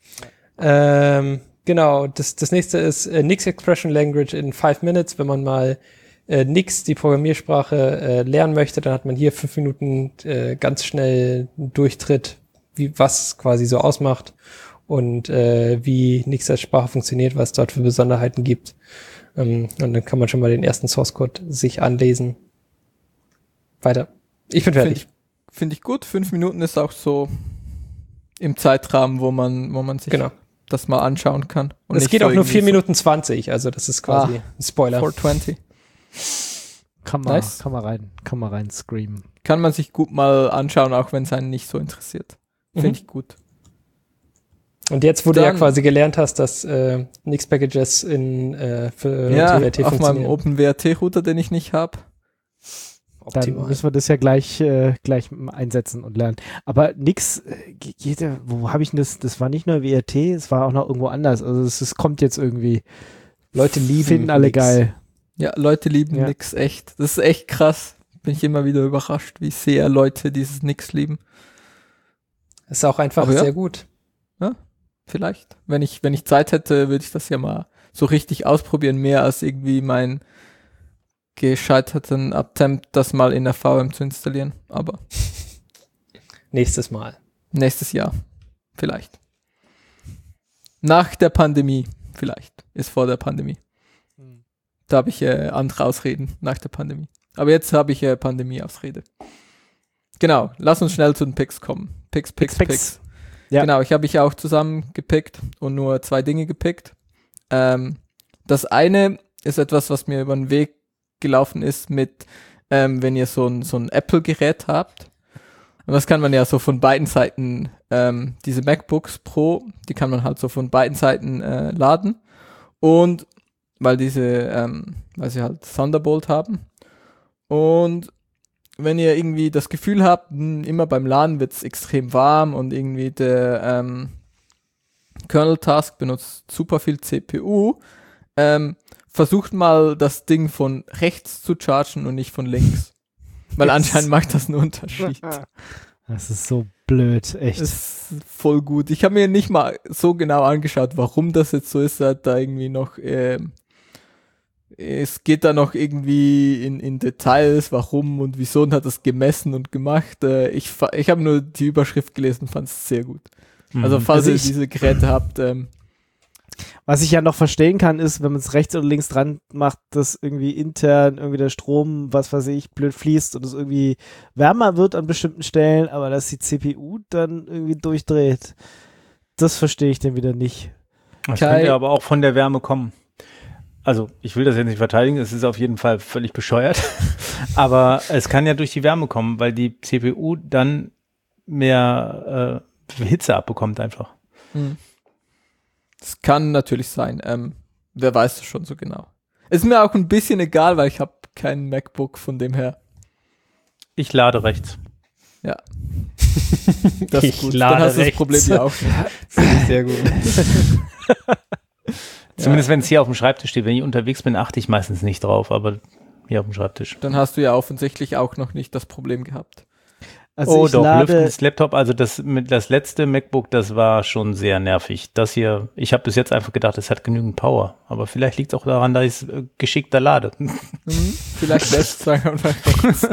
Ähm, genau, das, das nächste ist äh, Nix Expression Language in five minutes. Wenn man mal äh, Nix, die Programmiersprache, äh, lernen möchte, dann hat man hier fünf Minuten äh, ganz schnell einen Durchtritt, wie was quasi so ausmacht und äh, wie Nix als Sprache funktioniert, was es dort für Besonderheiten gibt. Ähm, und dann kann man schon mal den ersten Source Code sich anlesen. Weiter. Ich bin fertig. Finde ich, find ich gut. Fünf Minuten ist auch so im Zeitrahmen, wo man, wo man sich Genau. das mal anschauen kann. Und Es nicht geht so auch nur irgendwie vier Minuten zwanzig, also das ist quasi Ah, ein Spoiler. four twenty. Kann man, Nice. kann man rein, kann man rein screamen. Kann man sich gut mal anschauen, auch wenn es einen nicht so interessiert. Finde Mhm. ich gut. Und jetzt, wo du ja Dann- quasi gelernt hast, dass äh, Nix-Packages in äh, für Ja, T W R T auf meinem funktionieren. OpenWrt-Router, den ich nicht habe. Dann Optimal. müssen wir das ja gleich, äh, gleich einsetzen und lernen. Aber nix, äh, ge- geht ja, wo habe ich denn das? Das war nicht nur W R T, es war auch noch irgendwo anders. Also es, es kommt jetzt irgendwie. Leute lieben Finden alle Nix. geil. Ja, Leute lieben Ja. Nix echt. Das ist echt krass. Bin ich immer wieder überrascht, wie sehr Leute dieses Nix lieben. Ist auch einfach Aber ja. sehr gut. Vielleicht. Wenn ich, wenn ich Zeit hätte, würde ich das ja mal so richtig ausprobieren, mehr als irgendwie mein gescheiterten Attempt, das mal in der V M zu installieren. Aber Nächstes Mal. nächstes Jahr. Vielleicht. Nach der Pandemie. Vielleicht. Ist vor der Pandemie. Da habe ich äh, andere Ausreden nach der Pandemie. Aber jetzt habe ich äh, Pandemie-Ausrede. Genau. Lass uns schnell zu den Picks kommen. Picks, Picks, Picks, Picks. Picks. Ja. Genau, ich habe ich auch zusammen gepickt und nur zwei Dinge gepickt. Ähm, das eine ist etwas, was mir über den Weg gelaufen ist mit, ähm, wenn ihr so ein, so ein Apple-Gerät habt. Und das kann man ja so von beiden Seiten, ähm, diese MacBooks Pro, die kann man halt so von beiden Seiten äh, laden. Und weil diese, ähm, weil sie halt Thunderbolt haben. Und wenn ihr irgendwie das Gefühl habt, mh, immer beim Laden wird es extrem warm und irgendwie der ähm, Kernel-Task benutzt super viel C P U, ähm, versucht mal das Ding von rechts zu chargen und nicht von links. Weil Yes. anscheinend macht das einen Unterschied. Das ist so blöd, echt. Das ist voll gut. Ich habe mir nicht mal so genau angeschaut, warum das jetzt so ist. Hat da irgendwie noch, ähm, es geht da noch irgendwie in, in Details, warum und wieso und hat das gemessen und gemacht. Äh, ich fa- ich habe nur die Überschrift gelesen und fand es sehr gut. Also falls Also ihr ich- diese Geräte habt, ähm, Was ich ja noch verstehen kann, ist, wenn man es rechts oder links dran macht, dass irgendwie intern irgendwie der Strom, was weiß ich, blöd fließt und es irgendwie wärmer wird an bestimmten Stellen, aber dass die C P U dann irgendwie durchdreht. Das verstehe ich dann wieder nicht. Das Kai- könnte aber auch von der Wärme kommen. Also, ich will das jetzt nicht verteidigen, es ist auf jeden Fall völlig bescheuert. Aber es kann ja durch die Wärme kommen, weil die C P U dann mehr äh, Hitze abbekommt einfach. das kann natürlich sein. Ähm, wer weiß das schon so genau. Ist mir auch ein bisschen egal, weil ich habe kein MacBook, von dem her. Ich lade rechts. Ja. Das ist Ich gut. lade Dann hast du das rechts. Problem ja auch nicht. Finde ich sehr gut. Zumindest wenn es hier auf dem Schreibtisch steht. Wenn ich unterwegs bin, achte ich meistens nicht drauf, aber hier auf dem Schreibtisch. Dann hast du ja offensichtlich auch noch nicht das Problem gehabt. Also oh ich doch, lade, Lüften des Laptop, also das, mit, das letzte MacBook, das war schon sehr nervig. Das hier, ich habe bis jetzt einfach gedacht, es hat genügend Power. Aber vielleicht liegt es auch daran, dass ich es äh, geschickter lade. Mhm. Vielleicht lässt sagen und vielleicht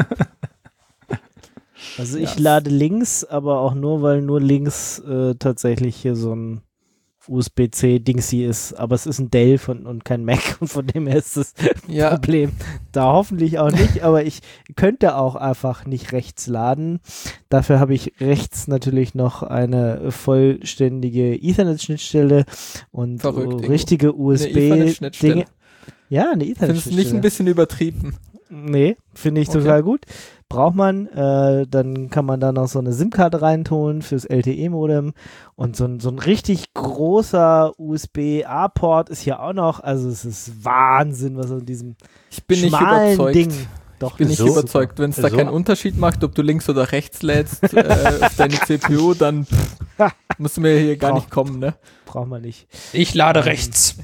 also ich Ja. lade links, aber auch nur, weil nur links äh, tatsächlich hier so ein U S B C-Dingsy ist. Aber es ist ein Dell von, und kein Mac und von dem her ist das ja, Problem. Da hoffentlich auch nicht, aber ich könnte auch einfach nicht rechts laden. Dafür habe ich rechts natürlich noch eine vollständige Ethernet-Schnittstelle und Verrückt, äh, Ingo. richtige U S eine Ethernet-Schnittstelle. B-Dinge. Ja, eine Findest du nicht Ethernet-Schnittstelle. ein bisschen übertrieben? Nee, finde ich Okay. total gut. Braucht man, äh, dann kann man da noch so eine SIM-Karte reintun fürs L T E-Modem und so ein, so ein richtig großer U S B-A-Port ist hier auch noch, also es ist Wahnsinn, was in diesem Ich bin nicht schmalen überzeugt. Ding. Doch, Ich bin das nicht ist überzeugt. Wenn es da So. keinen Unterschied macht, ob du links oder rechts lädst äh, auf deine C P U, dann pff, musst du mir hier gar Brauch- nicht kommen, ne? super, braucht man nicht. Ich lade rechts.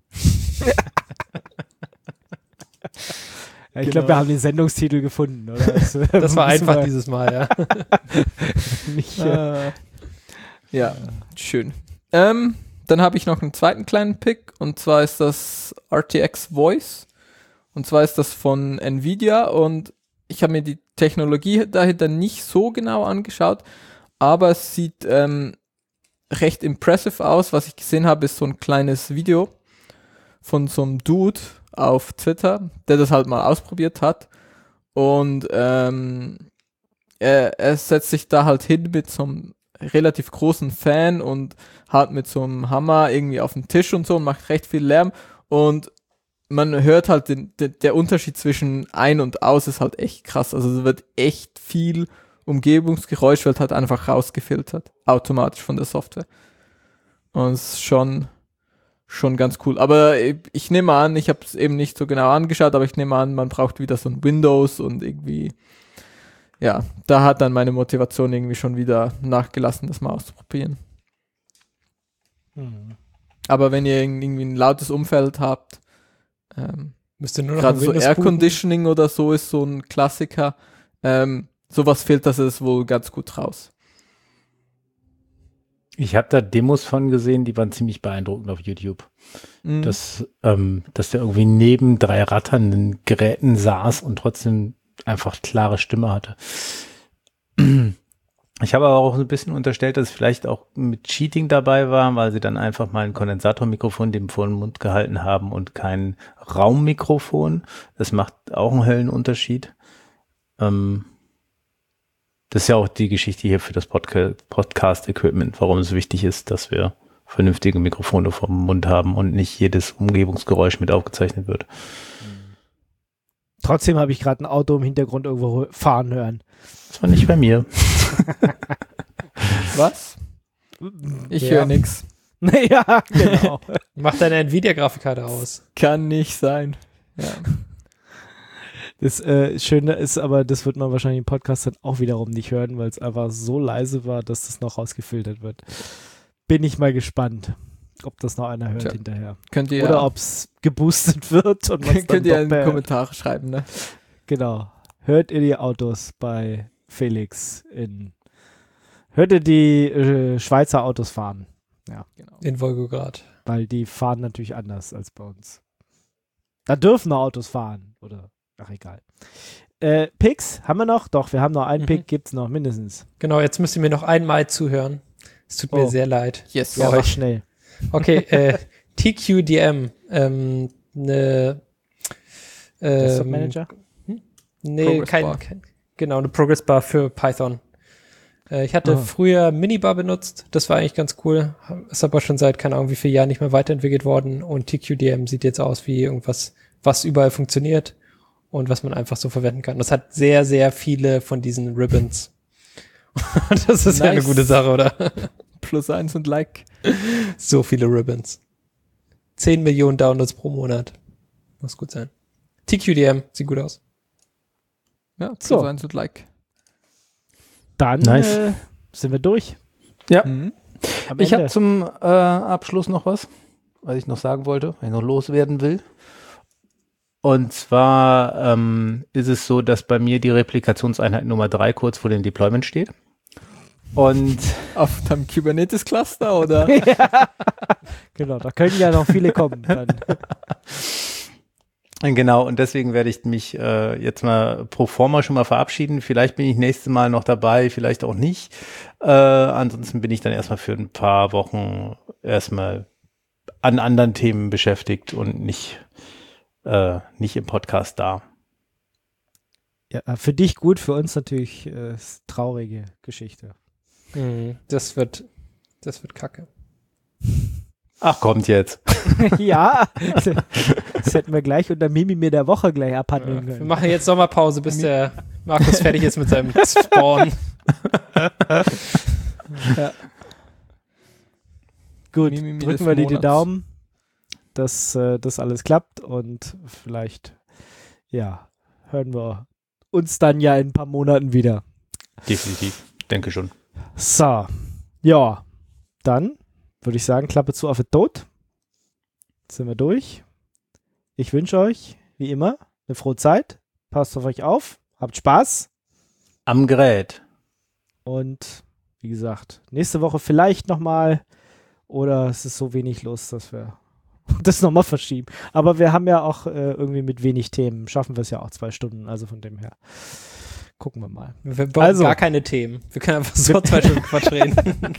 Ja, ich Genau. glaube, wir haben den Sendungstitel gefunden, oder? Das, Das war müssen einfach wir dieses Mal, ja. nicht, äh, Äh, ja, schön. Ähm, dann habe ich noch einen zweiten kleinen Pick, und zwar ist das R T X Voice. Und zwar ist das von Nvidia, und ich habe mir die Technologie dahinter nicht so genau angeschaut, aber es sieht ähm, recht impressive aus. Was ich gesehen habe, ist so ein kleines Video von so einem Dude auf Twitter, der das halt mal ausprobiert hat. Und ähm, er, er setzt sich da halt hin mit so einem relativ großen Fan und hat mit so einem Hammer irgendwie auf den Tisch und so und macht recht viel Lärm. Und man hört halt, den, den, der Unterschied zwischen ein und aus ist halt echt krass. Also es wird echt viel Umgebungsgeräusch wird halt einfach rausgefiltert, automatisch von der Software. Und es ist schon, schon ganz cool. Aber ich, ich nehme an, ich habe es eben nicht so genau angeschaut, aber ich nehme an, man braucht wieder so ein Windows und irgendwie, ja, da hat dann meine Motivation irgendwie schon wieder nachgelassen, das mal auszuprobieren. Hm. Aber wenn ihr irgendwie ein lautes Umfeld habt, ähm, Müsst ihr nur noch gerade ein so Windows Air booten? Conditioning oder so ist so ein Klassiker. Ähm, sowas filtert es wohl ganz gut raus. Ich habe da Demos von gesehen, die waren ziemlich beeindruckend auf YouTube. Mhm. Dass, ähm, dass der irgendwie neben drei ratternden Geräten saß und trotzdem einfach klare Stimme hatte. Ich habe aber auch ein bisschen unterstellt, dass es vielleicht auch mit Cheating dabei war, weil sie dann einfach mal ein Kondensatormikrofon dem vor den Mund gehalten haben und kein Raummikrofon. Das macht auch einen Höllenunterschied. Ähm, das ist ja auch die Geschichte hier für das Podca- Podcast-Equipment, warum es wichtig ist, dass wir vernünftige Mikrofone vom Mund haben und nicht jedes Umgebungsgeräusch mit aufgezeichnet wird. Trotzdem habe ich gerade ein Auto im Hintergrund irgendwo fahren hören. Das war nicht bei mir. Was? Ich Ja. höre nix. Ja, genau. Mach deine Nvidia-Grafikkarte aus. Kann nicht sein. Ja. Das äh, Schöne ist aber, das wird man wahrscheinlich im Podcast dann auch wiederum nicht hören, weil es einfach so leise war, dass das noch rausgefiltert wird. Bin ich mal gespannt, ob das noch einer hört Tja. hinterher. Könnt ihr Oder ja, ob es geboostet wird und man könnt ihr in die Kommentare schreiben, ne? Genau. Hört ihr die Autos bei Felix in Hört ihr die äh, Schweizer Autos fahren? Genau. In Wolgograd. Weil die fahren natürlich anders als bei uns. Da dürfen noch Autos fahren. Oder, ach egal. Äh, Picks haben wir noch? Doch, wir haben noch einen Mhm. Pick, gibt's noch mindestens. Genau, jetzt müsst ihr mir noch einmal zuhören. Es tut mir Oh. sehr leid. Yes. Ja, Ja, mach ich- schnell. Okay, äh, T Q D M, ähm, eine Desktop ähm, Manager? Nee, Progress kein, Bar. kein, genau, eine Progress Bar für Python. Äh, ich hatte Ah. früher Minibar benutzt, das war eigentlich ganz cool, ist aber schon seit, keine Ahnung, wie vielen Jahren nicht mehr weiterentwickelt worden, und T Q D M sieht jetzt aus wie irgendwas, was überall funktioniert und was man einfach so verwenden kann. Das hat sehr, sehr viele von diesen Ribbons. Das ist ja eine Nice. gute Sache, oder? Plus eins und Like. So viele Ribbons. zehn Millionen Downloads pro Monat. Muss gut sein. T Q D M, sieht gut aus. Ja, plus So. eins und Like. Dann Nice. äh, sind wir durch. Ja. Mhm. Am Ich Ende. habe zum äh, Abschluss noch was, was ich noch sagen wollte, was ich noch loswerden will. Und zwar ähm, ist es so, dass bei mir die Replikationseinheit Nummer drei kurz vor dem Deployment steht. Und Auf deinem Kubernetes-Cluster, oder? Genau, da können ja noch viele kommen. Dann. genau, und deswegen werde ich mich äh, jetzt mal pro forma schon mal verabschieden. Vielleicht bin ich nächstes Mal noch dabei, vielleicht auch nicht. Äh, ansonsten bin ich dann erstmal für ein paar Wochen erstmal an anderen Themen beschäftigt und nicht, äh, nicht im Podcast da. Ja, für dich gut, für uns natürlich äh, ist traurige Geschichte. Mhm. Das wird, das wird kacke. Ach, kommt jetzt. Ja, das hätten wir gleich unter Mimi mir der Woche gleich abhandeln Wir können. machen jetzt Sommerpause, bis der Markus fertig ist mit seinem Spawn. Gut, Mimimi des drücken wir dir die Monats. Daumen, dass äh, das alles klappt, und vielleicht, ja, hören wir uns dann ja in ein paar Monaten wieder. Definitiv, denke schon. So, ja, dann würde ich sagen, Klappe zu auf den Tod. Jetzt sind wir durch. Ich wünsche euch, wie immer, eine frohe Zeit. Passt auf euch auf, habt Spaß, Am Gerät. und wie gesagt, nächste Woche vielleicht nochmal oder es ist so wenig los, dass wir das nochmal verschieben. Aber wir haben ja auch äh, irgendwie mit wenig Themen, schaffen wir es ja auch zwei Stunden, also von dem her. Gucken wir mal. Wir brauchen Also, gar keine Themen. Wir können einfach so zwei Stunden Quatsch reden.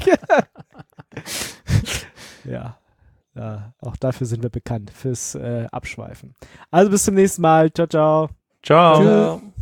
ja. ja, auch dafür sind wir bekannt, fürs äh, Abschweifen. Also bis zum nächsten Mal. Ciao, ciao. Ciao. Tschö.